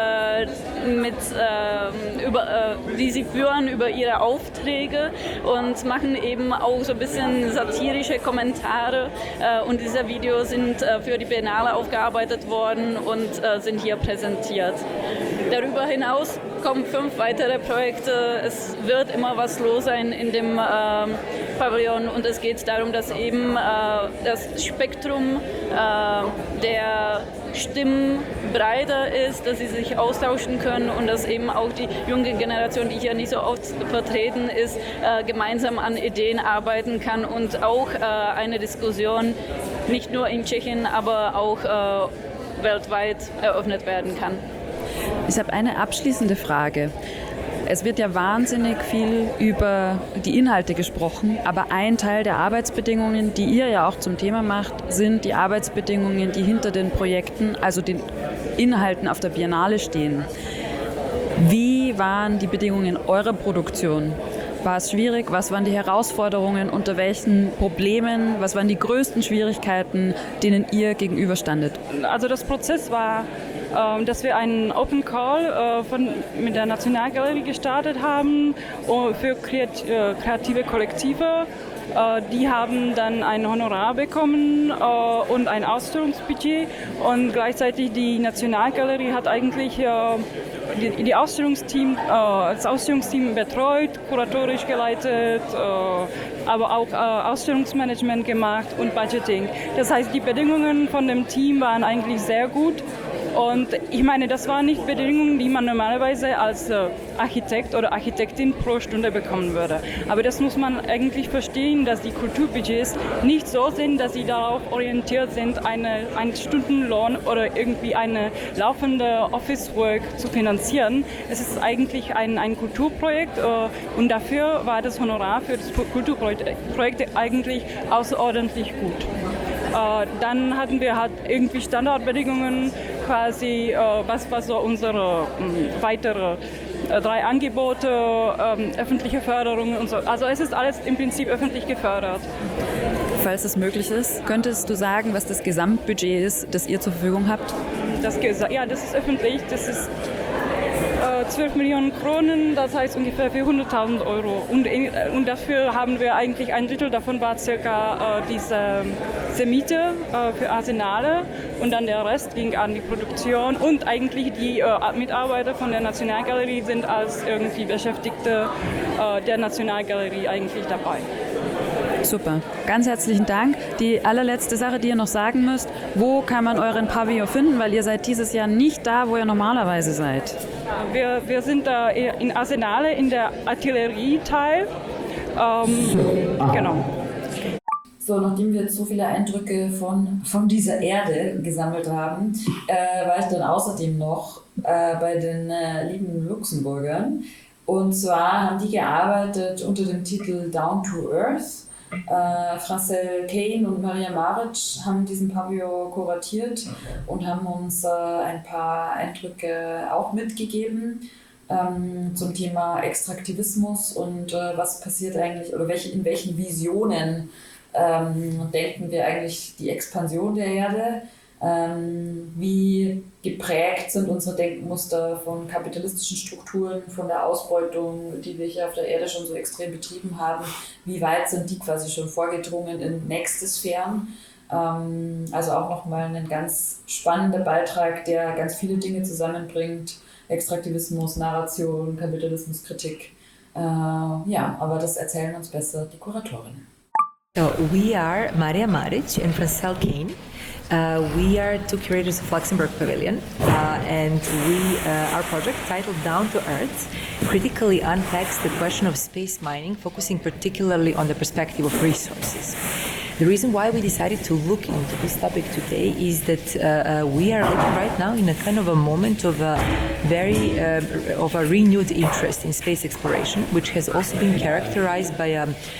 die sie führen über ihre Aufträge und machen eben auch so ein bisschen satirische Kommentare. Und diese Videos sind für die Biennale aufgearbeitet worden und sind hier präsentiert. Darüber hinaus kommen 5 weitere Projekte. Es wird immer was los sein in dem Pavillon und es geht darum, dass eben das Spektrum der Stimmen breiter ist, dass sie sich austauschen können und dass eben auch die junge Generation, die hier nicht so oft vertreten ist, gemeinsam an Ideen arbeiten kann und auch eine Diskussion nicht nur in Tschechien, aber auch weltweit eröffnet werden kann. Ich habe eine abschließende Frage. Es wird ja wahnsinnig viel über die Inhalte gesprochen, aber ein Teil der Arbeitsbedingungen, die ihr ja auch zum Thema macht, sind die Arbeitsbedingungen, die hinter den Projekten, also den Inhalten auf der Biennale stehen. Wie waren die Bedingungen eurer Produktion? War es schwierig? Was waren die Herausforderungen? Unter welchen Problemen? Was waren die größten Schwierigkeiten, denen ihr gegenüberstandet? Also das Prozess war, dass wir einen Open Call mit der Nationalgalerie gestartet haben für kreative Kollektive Die haben dann ein Honorar bekommen und ein Ausstellungsbudget und gleichzeitig die Nationalgalerie hat eigentlich das Ausstellungsteam betreut, kuratorisch geleitet, aber auch Ausstellungsmanagement gemacht und Budgeting. Das heißt, die Bedingungen von dem Team waren eigentlich sehr gut. Und ich meine, das waren nicht Bedingungen, die man normalerweise als Architekt oder Architektin pro Stunde bekommen würde. Aber das muss man eigentlich verstehen, dass die Kulturbudgets nicht so sind, dass sie darauf orientiert sind, einen Stundenlohn oder irgendwie eine laufende Office-Work zu finanzieren. Es ist eigentlich ein Kulturprojekt und dafür war das Honorar für das Kulturprojekt eigentlich außerordentlich gut. Dann hatten wir halt irgendwie Standardbedingungen, quasi, was war so unsere weitere 3 Angebote, öffentliche Förderung und so. Also es ist alles im Prinzip öffentlich gefördert. Falls es möglich ist, könntest du sagen, was das Gesamtbudget ist, das ihr zur Verfügung habt? Das ist öffentlich. Das ist 12 Millionen Kronen, das heißt ungefähr 400.000 Euro. Und dafür haben wir eigentlich ein Drittel davon war circa diese Miete für Arsenale und dann der Rest ging an die Produktion und eigentlich die Mitarbeiter von der Nationalgalerie sind als irgendwie Beschäftigte der Nationalgalerie eigentlich dabei. Super, ganz herzlichen Dank. Die allerletzte Sache, die ihr noch sagen müsst, wo kann man euren Pavillon finden, weil ihr seid dieses Jahr nicht da, wo ihr normalerweise seid. Wir sind da in Arsenale in der Artillerieteil. Genau. So, nachdem wir jetzt so viele Eindrücke von dieser Erde gesammelt haben, war ich dann außerdem noch bei den lieben Luxemburgern. Und zwar haben die gearbeitet unter dem Titel Down to Earth. Francel Kane und Maria Maric haben diesen Pavillon kuratiert und haben uns ein paar Eindrücke auch mitgegeben zum Thema Extraktivismus und was passiert eigentlich oder in welchen Visionen denken wir eigentlich die Expansion der Erde, wie geprägt sind unsere Denkmuster von kapitalistischen Strukturen, von der Ausbeutung, die wir hier auf der Erde schon so extrem betrieben haben, wie weit sind die quasi schon vorgedrungen in nächste Sphären. Also auch nochmal ein ganz spannender Beitrag, der ganz viele Dinge zusammenbringt, Extraktivismus, Narration, Kapitalismuskritik. Ja, aber das erzählen uns besser die Kuratorinnen. So we are Maria Maric and Francel Kane. We are 2 curators of Luxembourg Pavilion, and our project, titled Down to Earth, critically unpacks the question of space mining, focusing particularly on the perspective of resources. The reason why we decided to look into this topic today is that we are living right now in a kind of a moment of a renewed interest in space exploration, which has also been characterized by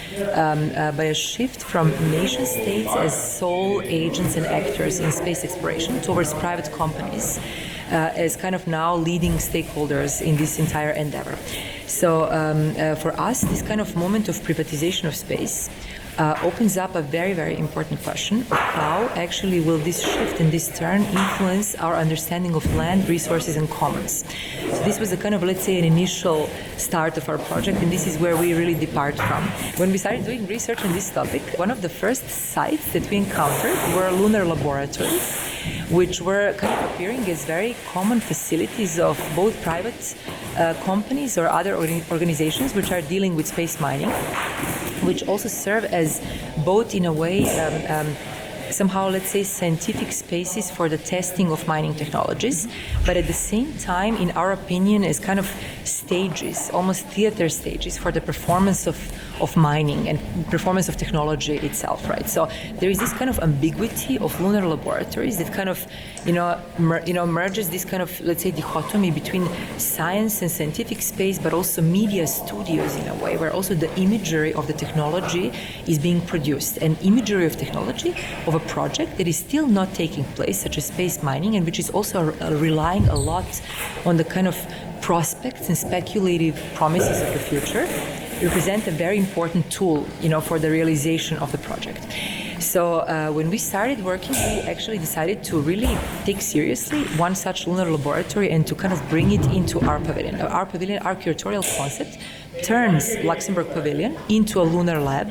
a shift from nation states as sole agents and actors in space exploration towards private companies as kind of now leading stakeholders in this entire endeavor. So for us, this kind of moment of privatization of space opens up a very, very important question of how actually will this shift and this turn influence our understanding of land, resources and commons. So this was a kind of, let's say, an initial start of our project, and this is where we really depart from. When we started doing research on this topic, one of the first sites that we encountered were lunar laboratories, which were kind of appearing as very common facilities of both private companies or other organizations which are dealing with space mining, which also serve as both, in a way, somehow, let's say, scientific spaces for the testing of mining technologies, but at the same time, in our opinion, as kind of stages, almost theater stages for the performance of mining and performance of technology itself, right? So there is this kind of ambiguity of lunar laboratories that kind of, merges this kind of, let's say, dichotomy between science and scientific space, but also media studios in a way, where also the imagery of the technology is being produced, and imagery of technology of a project that is still not taking place, such as space mining, and which is also relying a lot on the kind of prospects and speculative promises of the future, represent a very important tool, for the realization of the project. So when we started working, we actually decided to really take seriously one such lunar laboratory and to kind of bring it into our pavilion. Our curatorial concept turns Luxembourg Pavilion into a lunar lab.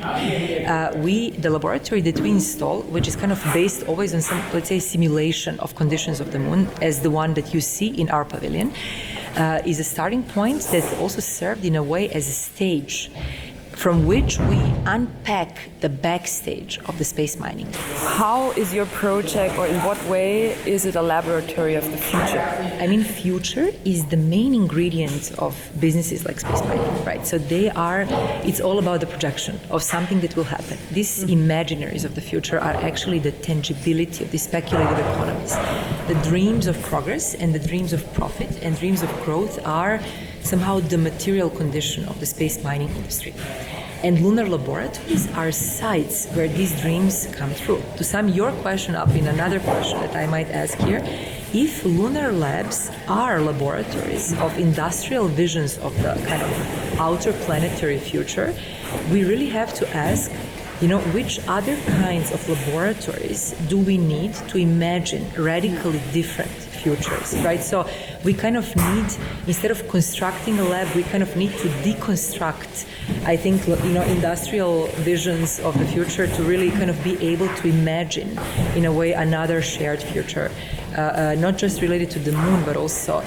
The laboratory that we install, which is kind of based always on some, let's say, simulation of conditions of the moon, as the one that you see in our pavilion, is a starting point that also served in a way as a stage from which we unpack the backstage of the space mining. How is your project, or in what way is it a laboratory of the future? I mean, future is the main ingredient of businesses like space mining, right? So it's all about the projection of something that will happen. These imaginaries of the future are actually the tangibility of the speculative economies. The dreams of progress and the dreams of profit and dreams of growth are somehow the material condition of the space mining industry. And lunar laboratories are sites where these dreams come true. To sum your question up in another question that I might ask here, if lunar labs are laboratories of industrial visions of the kind of outer planetary future, we really have to ask, which other kinds of laboratories do we need to imagine radically different futures, right? So we kind of need, instead of constructing a lab, we kind of need to deconstruct, I think, industrial visions of the future to really kind of be able to imagine, in a way, another shared future, not just related to the moon, but also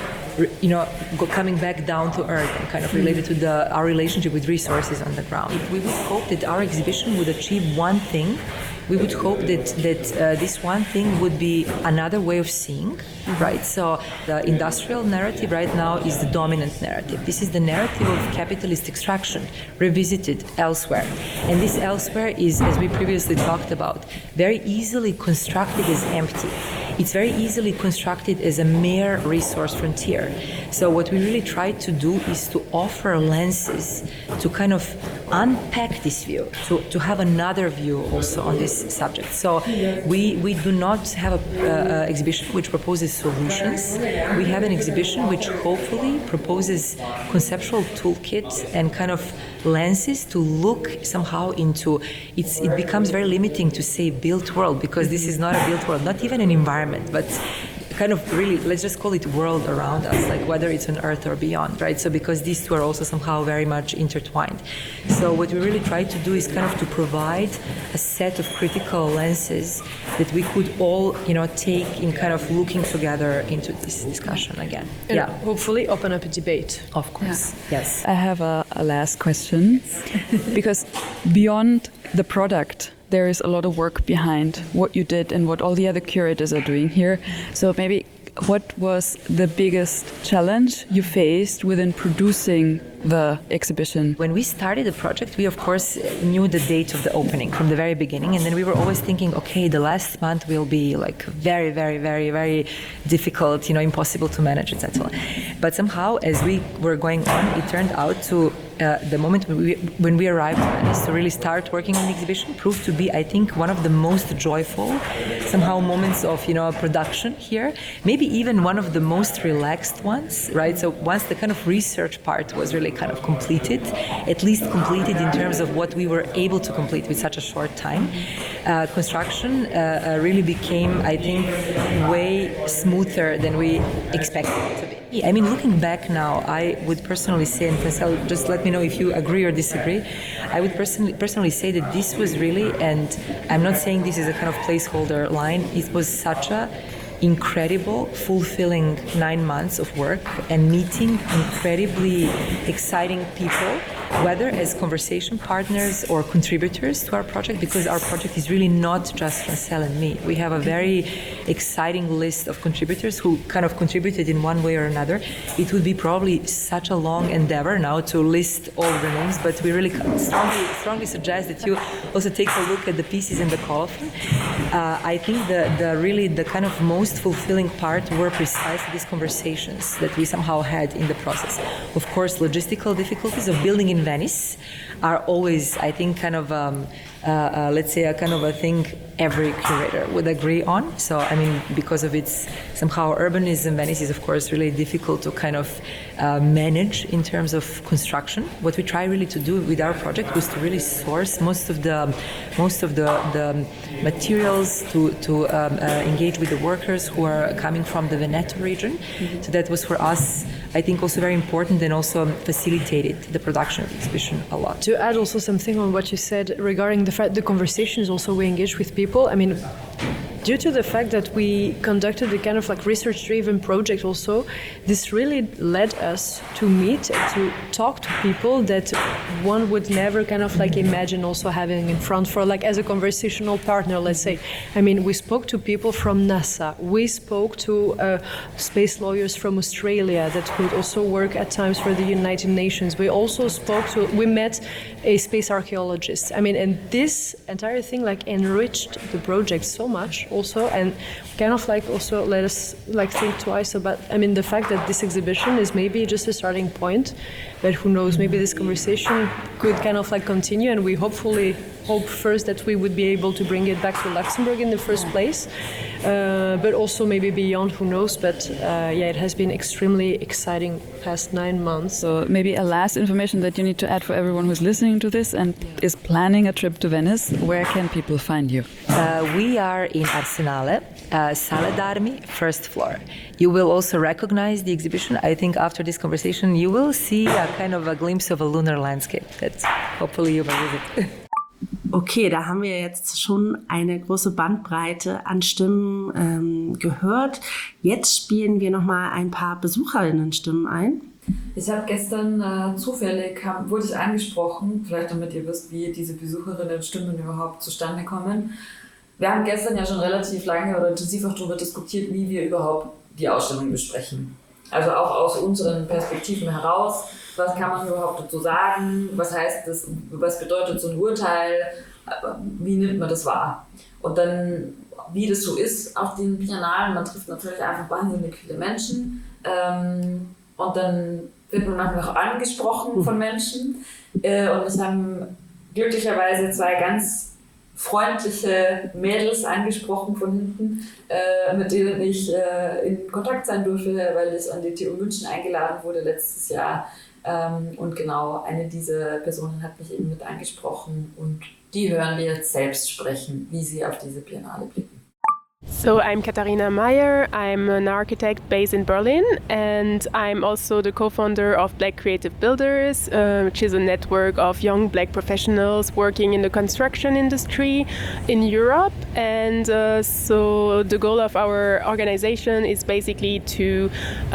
coming back down to Earth and kind of related to our relationship with resources on the ground. If we would hope that our exhibition would achieve one thing, we would hope that this one thing would be another way of seeing, right? So the industrial narrative right now is the dominant narrative. This is the narrative of capitalist extraction, revisited elsewhere. And this elsewhere is, as we previously talked about, very easily constructed as empty. It's very easily constructed as a mere resource frontier. So what we really try to do is to offer lenses to kind of unpack this view, to have another view also on this subject. So we do not have an exhibition which proposes solutions. We have an exhibition which hopefully proposes conceptual toolkits and kind of lenses to look somehow into it becomes very limiting to say built world, because this is not a built world, not even an environment, but kind of really, let's just call it world around us, like whether it's on Earth or beyond, right? So because these two are also somehow very much intertwined. So what we really try to do is kind of to provide a set of critical lenses that we could all, take in kind of looking together into this discussion again. And hopefully open up a debate. Of course, yes. I have a last question, because beyond the product, there is a lot of work behind what you did and what all the other curators are doing here. So maybe what was the biggest challenge you faced within producing the exhibition? When we started the project, we of course knew the date of the opening from the very beginning, and then we were always thinking, okay, the last month will be like very, very, very, very difficult, impossible to manage, etc. But somehow, as we were going on, it turned out to the moment when we arrived in Venice to really start working on the exhibition proved to be, I think, one of the most joyful somehow moments of production here. Maybe even one of the most relaxed ones, right? So once the kind of research part was really kind of completed, at least completed in terms of what we were able to complete with such a short time, construction really became, I think, way smoother than we expected it to be. I mean, looking back now, I would personally say, and Francel, just let me know if you agree or disagree, I would personally say that this was really, and I'm not saying this is a kind of placeholder line, it was such a incredible, fulfilling 9 months of work and meeting incredibly exciting people, whether as conversation partners or contributors to our project, because our project is really not just Francel and me. We have a very exciting list of contributors who kind of contributed in one way or another. It would be probably such a long endeavor now to list all the names, but we really strongly suggest that you also take a look at the pieces in the colophon. I think the kind of most fulfilling part were precisely these conversations that we somehow had in the process. Of course, logistical difficulties of building in Venice are always, I think, kind of let's say, a kind of a thing every curator would agree on. So, I mean, because of its somehow urbanism, Venice is, of course, really difficult to kind of manage in terms of construction. What we try really to do with our project was to really source most of the materials to engage with the workers who are coming from the Veneto region. Mm-hmm. So that was for us, I think, also very important, and also facilitated the production of the exhibition a lot. To add also something on what you said regarding the fact the conversations also we engage with people, I mean, due to the fact that we conducted a kind of like research-driven project also, this really led us to meet and to talk to people that one would never kind of like imagine also having in front for like as a conversational partner, let's say. I mean, we spoke to people from NASA, we spoke to space lawyers from Australia that could also work at times for the United Nations. We also we met a space archaeologist. I mean, and this entire thing like enriched the project so much also, and kind of like also let us like think twice about, I mean, the fact that this exhibition is maybe just a starting point, but who knows, maybe this conversation could kind of like continue, and we hope first that we would be able to bring it back to Luxembourg in the first place, but also maybe beyond, who knows, but yeah, it has been extremely exciting past 9 months. So maybe a last information that you need to add for everyone who's listening to this and is planning a trip to Venice. Where can people find you? We are in Arsenale, Sala d'Armi, first floor. You will also recognize the exhibition. I think after this conversation you will see a kind of a glimpse of a lunar landscape that hopefully you will visit. Okay, da haben wir jetzt schon eine große Bandbreite an Stimmen gehört. Jetzt spielen wir nochmal ein paar BesucherInnen-Stimmen ein. Ich habe gestern zufällig, wurde ich angesprochen, vielleicht damit ihr wisst, wie diese Besucherinnen-Stimmen überhaupt zustande kommen. Wir haben gestern ja schon relativ lange oder intensiv auch darüber diskutiert, wie wir überhaupt die Ausstellung besprechen. Also auch aus unseren Perspektiven heraus. Was kann man überhaupt dazu sagen? Was heißt das? Was bedeutet so ein Urteil? Wie nimmt man das wahr? Und dann, wie das so ist auf den Biennalen, man trifft natürlich einfach wahnsinnig viele Menschen. Und dann wird man manchmal auch angesprochen von Menschen. Und mich haben glücklicherweise 2 ganz freundliche Mädels angesprochen von hinten, mit denen ich in Kontakt sein durfte, weil ich an die TU München eingeladen wurde letztes Jahr. Und genau, eine dieser Personen hat mich eben mit angesprochen und die hören wir jetzt selbst sprechen, wie sie auf diese Biennale blicken. So I'm Katharina Meyer, I'm an architect based in Berlin, and I'm also the co-founder of Black Creative Builders, which is a network of young Black professionals working in the construction industry in Europe. And so the goal of our organization is basically to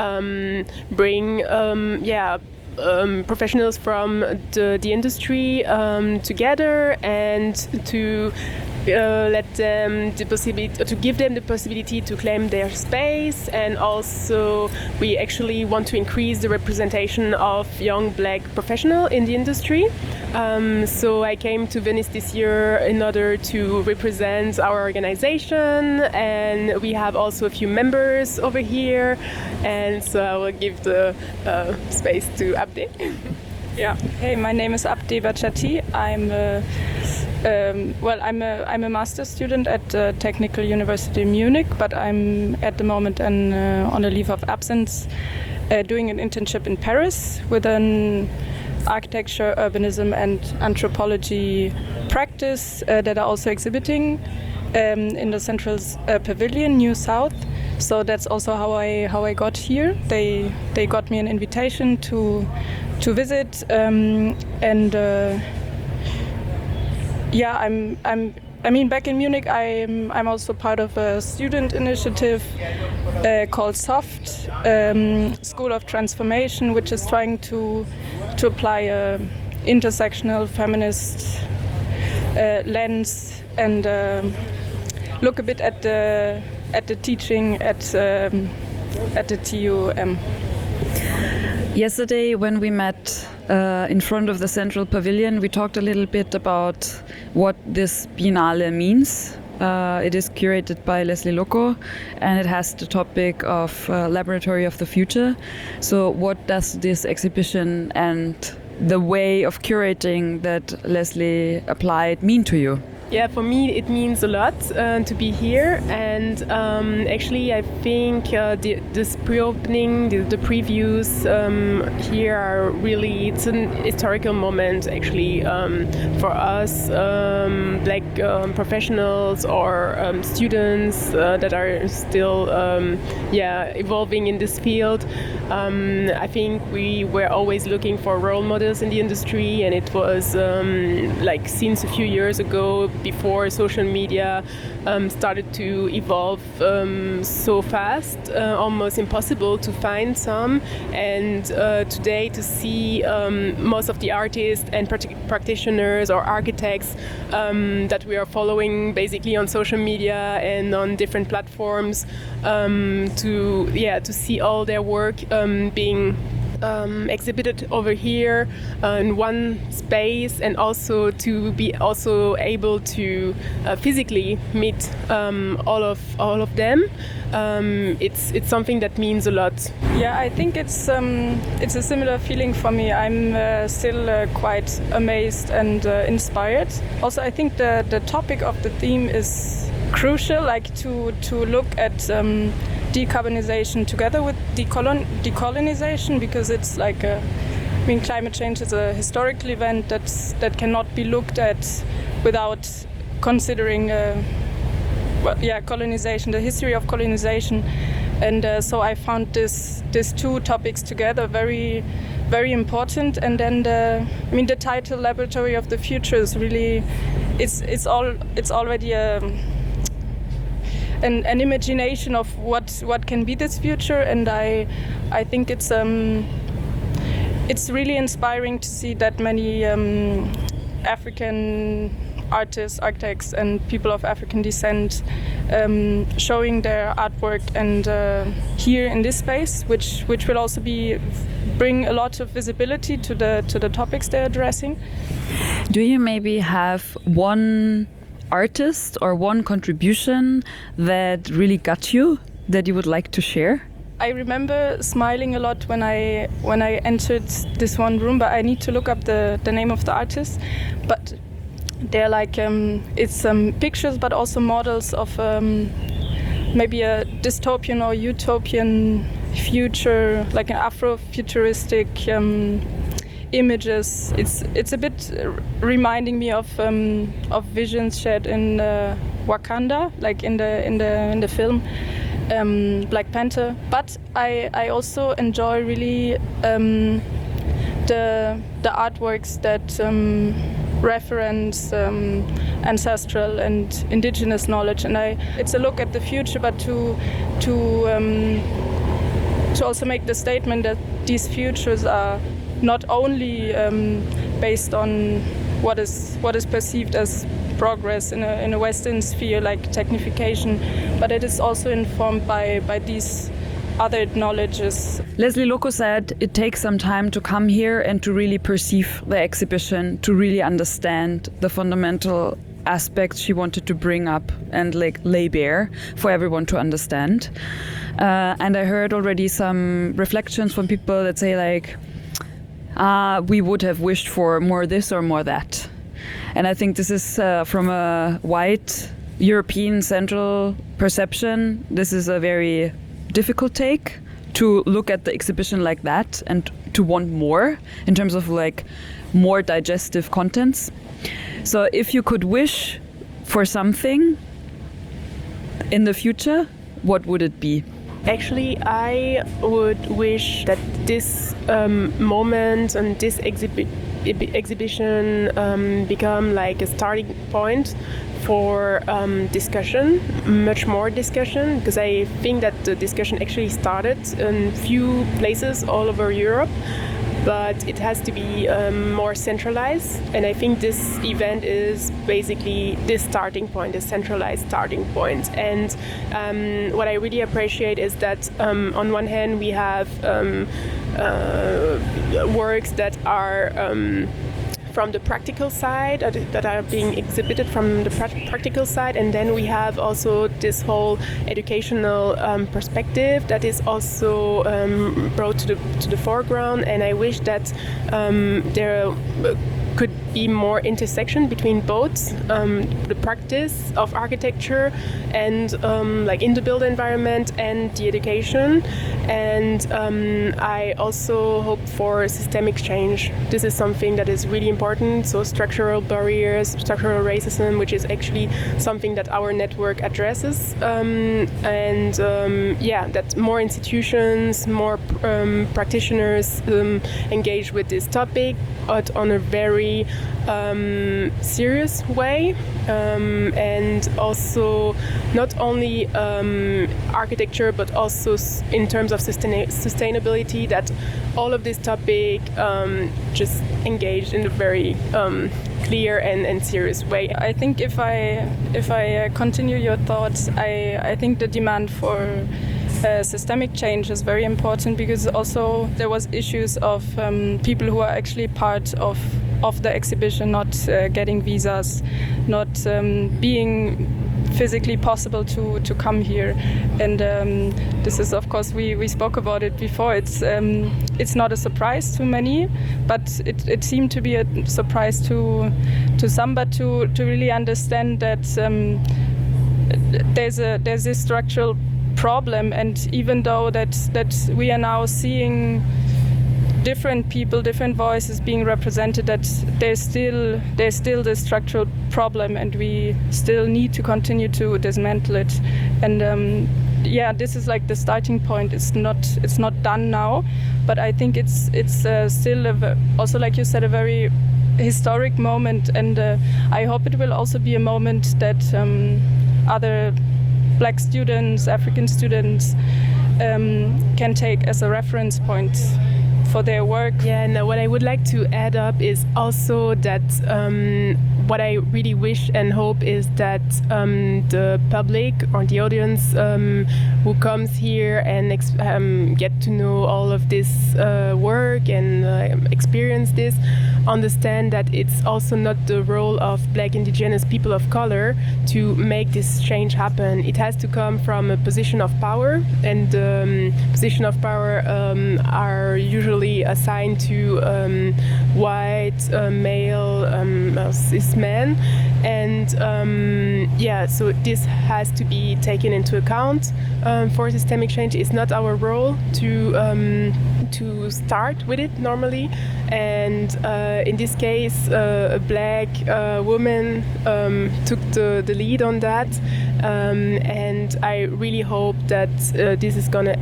bring professionals from the industry together and to let them give them the possibility to claim their space, and also we actually want to increase the representation of young Black professionals in the industry. So I came to Venice this year in order to represent our organization, and we have also a few members over here, and so I will give the space to Abdi. Yeah. Hey, my name is Abdi Bachati. I'm a master's student at Technical University in Munich, but I'm at the moment on a leave of absence, doing an internship in Paris with an architecture, urbanism, and anthropology practice that are also exhibiting in the Central Pavilion, New South. So that's also how I got here. They got me an invitation to visit, back in Munich, I'm also part of a student initiative called SOFT, School of Transformation, which is trying to apply a intersectional feminist lens and look a bit at the teaching at the TUM. Yesterday, when we met in front of the Central Pavilion, we talked a little bit about what this Biennale means. It is curated by Leslie Loco, and it has the topic of Laboratory of the Future. So what does this exhibition and the way of curating that Leslie applied mean to you? Yeah, for me it means a lot to be here, and actually I think this pre-opening, the previews here are really, it's an historical moment actually for us Black professionals or students that are still evolving in this field. I think we were always looking for role models in the industry, and it was like since a few years ago, before social media started to evolve so fast, almost impossible to find some. And today to see most of the artists and practitioners or architects that we are following basically on social media and on different platforms, to see all their work being exhibited over here in one space, and also to be also able to physically meet all of them. It's something that means a lot. Yeah, I think it's a similar feeling for me. I'm still quite amazed and inspired. Also, I think the topic of the theme is crucial, like to look at decarbonization together with decolonization, because it's like climate change is a historical event that cannot be looked at without considering colonization, the history of colonization. And so I found these two topics together very, very important. And then the title Laboratory of the Future is really, it's already an imagination of what can be this future, and I think it's really inspiring to see that many African artists, architects, and people of African descent showing their artwork and here in this space, which will also bring a lot of visibility to the topics they're addressing. Do you maybe have one artist or one contribution that really got you, that you would like to share? I remember smiling a lot when I entered this one room, but I need to look up the name of the artist. But they're like it's pictures, but also models of maybe a dystopian or utopian future, like an Afrofuturistic images. It's a bit reminding me of visions shared in Wakanda, like in the film Black Panther. But I also enjoy really the artworks that reference ancestral and indigenous knowledge, and it's a look at the future, but to also make the statement that these futures are not only based on what is perceived as progress in a Western sphere, like technification, but it is also informed by these other knowledges. Leslie Loco said it takes some time to come here and to really perceive the exhibition, to really understand the fundamental aspects she wanted to bring up and lay bare for everyone to understand. And I heard already some reflections from people that say we would have wished for more this or more that. And I think this is from a white European central perception, this is a very difficult take to look at the exhibition like that and to want more in terms of more digestive contents. So if you could wish for something in the future, what would it be? Actually, I would wish that this moment and this exhibition become like a starting point for discussion, much more discussion, because I think that the discussion actually started in few places all over Europe, but it has to be more centralized, and I think this event is basically this starting point, a centralized starting point. And what I really appreciate is that on one hand we have works that are from the practical side, that are being exhibited from the practical side, and then we have also this whole educational perspective that is also brought to the foreground. And I wish that there could be more intersection between both the practice of architecture and like in the built environment and the education. And I also hope for systemic change. This is something that is really important. So structural barriers, structural racism, which is actually something that our network addresses. That more institutions, more practitioners engage with this topic, but on a very serious way, and also not only architecture, but also in terms of sustainability, that all of this topic just engaged in a very clear and serious way. I think if I continue your thoughts, I think the demand for systemic change is very important, because also there was issues of people who are actually part of the exhibition not getting visas, not being physically possible to come here. And this is, of course, we spoke about it before. It's not a surprise to many, but it seemed to be a surprise to some, but to really understand that there's this structural problem. And even though that we are now seeing different people, different voices being represented, that there's still this structural problem, and we still need to continue to dismantle it. And this is like the starting point. It's not done now, but I think it's still also, like you said, a very historic moment, and I hope it will also be a moment that other Black students, African students can take as a reference point for their work. Yeah, and what I would like to add up is also that what I really wish and hope is that the public or the audience who comes here and get to know all of this work and experience this, understand that it's also not the role of Black, Indigenous people of color to make this change happen. It has to come from a position of power, and position of power are usually assigned to white, male, cis men. And so this has to be taken into account for systemic change. It's not our role to start with it normally. And in this case, a Black woman took the lead on that. And I really hope that this is gonna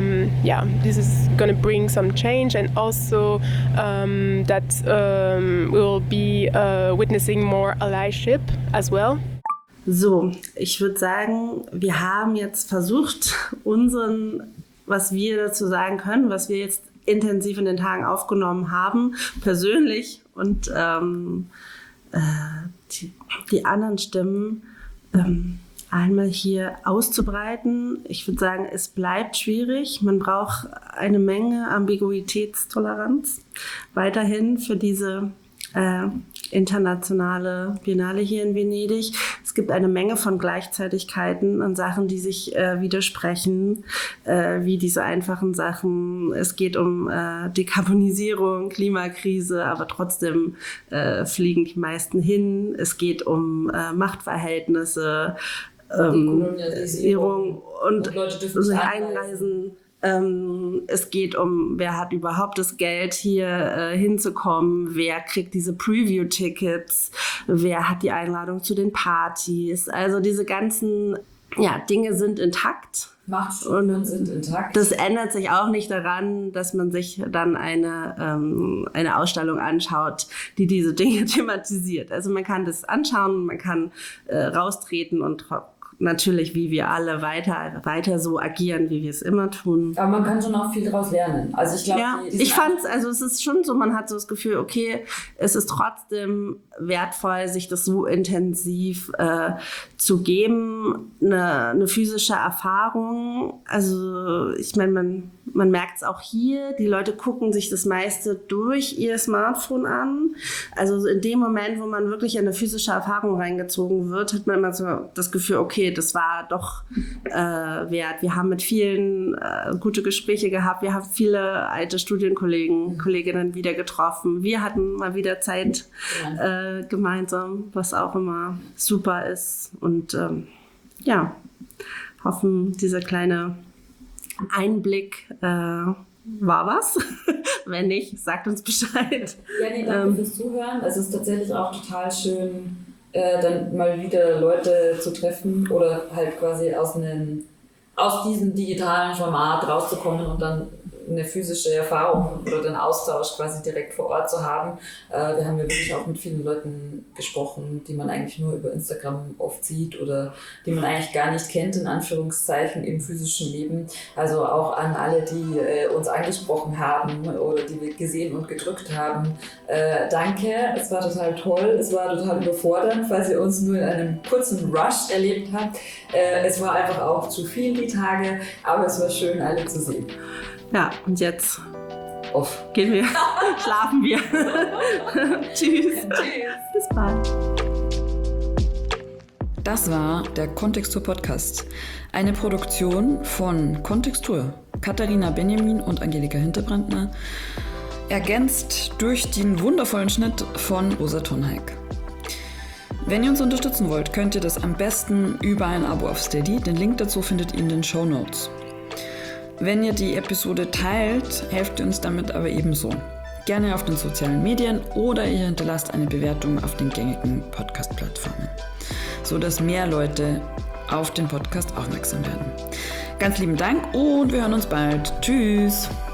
bring some change, and also that we'll be witnessing more allyship as well. So, ich würde sagen, wir haben jetzt versucht, was wir dazu sagen können, was wir jetzt intensiv in den Tagen aufgenommen haben, persönlich, und die anderen Stimmen einmal hier auszubreiten. Ich würde sagen, es bleibt schwierig. Man braucht eine Menge Ambiguitätstoleranz weiterhin für diese internationale Biennale hier in Venedig. Es gibt eine Menge von Gleichzeitigkeiten an Sachen, die sich widersprechen, wie diese einfachen Sachen. Es geht um Dekarbonisierung, Klimakrise, aber trotzdem fliegen die meisten hin. Es geht um Machtverhältnisse, Kolonialisierung und Leute dürfen sich einreisen. Es geht um, wer hat überhaupt das Geld, hier hinzukommen, wer kriegt diese Preview-Tickets, wer hat die Einladung zu den Partys. Also diese ganzen Dinge sind intakt. Machtstrukturen sind intakt. Das ändert sich auch nicht daran, dass man sich dann eine Ausstellung anschaut, die diese Dinge thematisiert. Also man kann das anschauen, man kann raustreten und natürlich, wie wir alle weiter so agieren, wie wir es immer tun. Aber man kann schon auch viel daraus lernen. Also ich glaube, ich fand's, also es ist schon so, man hat so das Gefühl, okay, es ist trotzdem wertvoll, sich das so intensiv zu geben, eine physische Erfahrung. Also ich meine, Man merkt es auch hier, die Leute gucken sich das meiste durch ihr Smartphone an. Also in dem Moment, wo man wirklich in eine physische Erfahrung reingezogen wird, hat man immer so das Gefühl, okay, das war doch wert. Wir haben mit vielen gute Gespräche gehabt. Wir haben viele alte Kolleginnen wieder getroffen. Wir hatten mal wieder Zeit gemeinsam, was auch immer super ist. Und hoffen, dieser kleine Einblick war was. Wenn nicht, sagt uns Bescheid. Ja, nee, danke fürs Zuhören. Es ist tatsächlich auch total schön, dann mal wieder Leute zu treffen oder halt quasi aus diesem digitalen Format rauszukommen und dann eine physische Erfahrung oder den Austausch quasi direkt vor Ort zu haben. Wir haben ja wirklich auch mit vielen Leuten gesprochen, die man eigentlich nur über Instagram oft sieht oder die man eigentlich gar nicht kennt, in Anführungszeichen, im physischen Leben. Also auch an alle, die uns angesprochen haben oder die wir gesehen und gedrückt haben. Danke, es war total toll, es war total überfordernd, falls ihr uns nur in einem kurzen Rush erlebt habt. Es war einfach auch zu viel die Tage, aber es war schön, alle zu sehen. Ja, und jetzt gehen wir, schlafen wir. Tschüss. Bis bald. Das war der Kontextur Podcast, eine Produktion von Kontextur, Katharina Benjamin und Angelika Hinterbrandner, ergänzt durch den wundervollen Schnitt von Rosa Thunheik. Wenn ihr uns unterstützen wollt, könnt ihr das am besten über ein Abo auf Steady. Den Link dazu findet ihr in den Shownotes. Wenn ihr die Episode teilt, helft ihr uns damit aber ebenso. Gerne auf den sozialen Medien oder ihr hinterlasst eine Bewertung auf den gängigen Podcast-Plattformen, sodass mehr Leute auf den Podcast aufmerksam werden. Ganz lieben Dank und wir hören uns bald. Tschüss!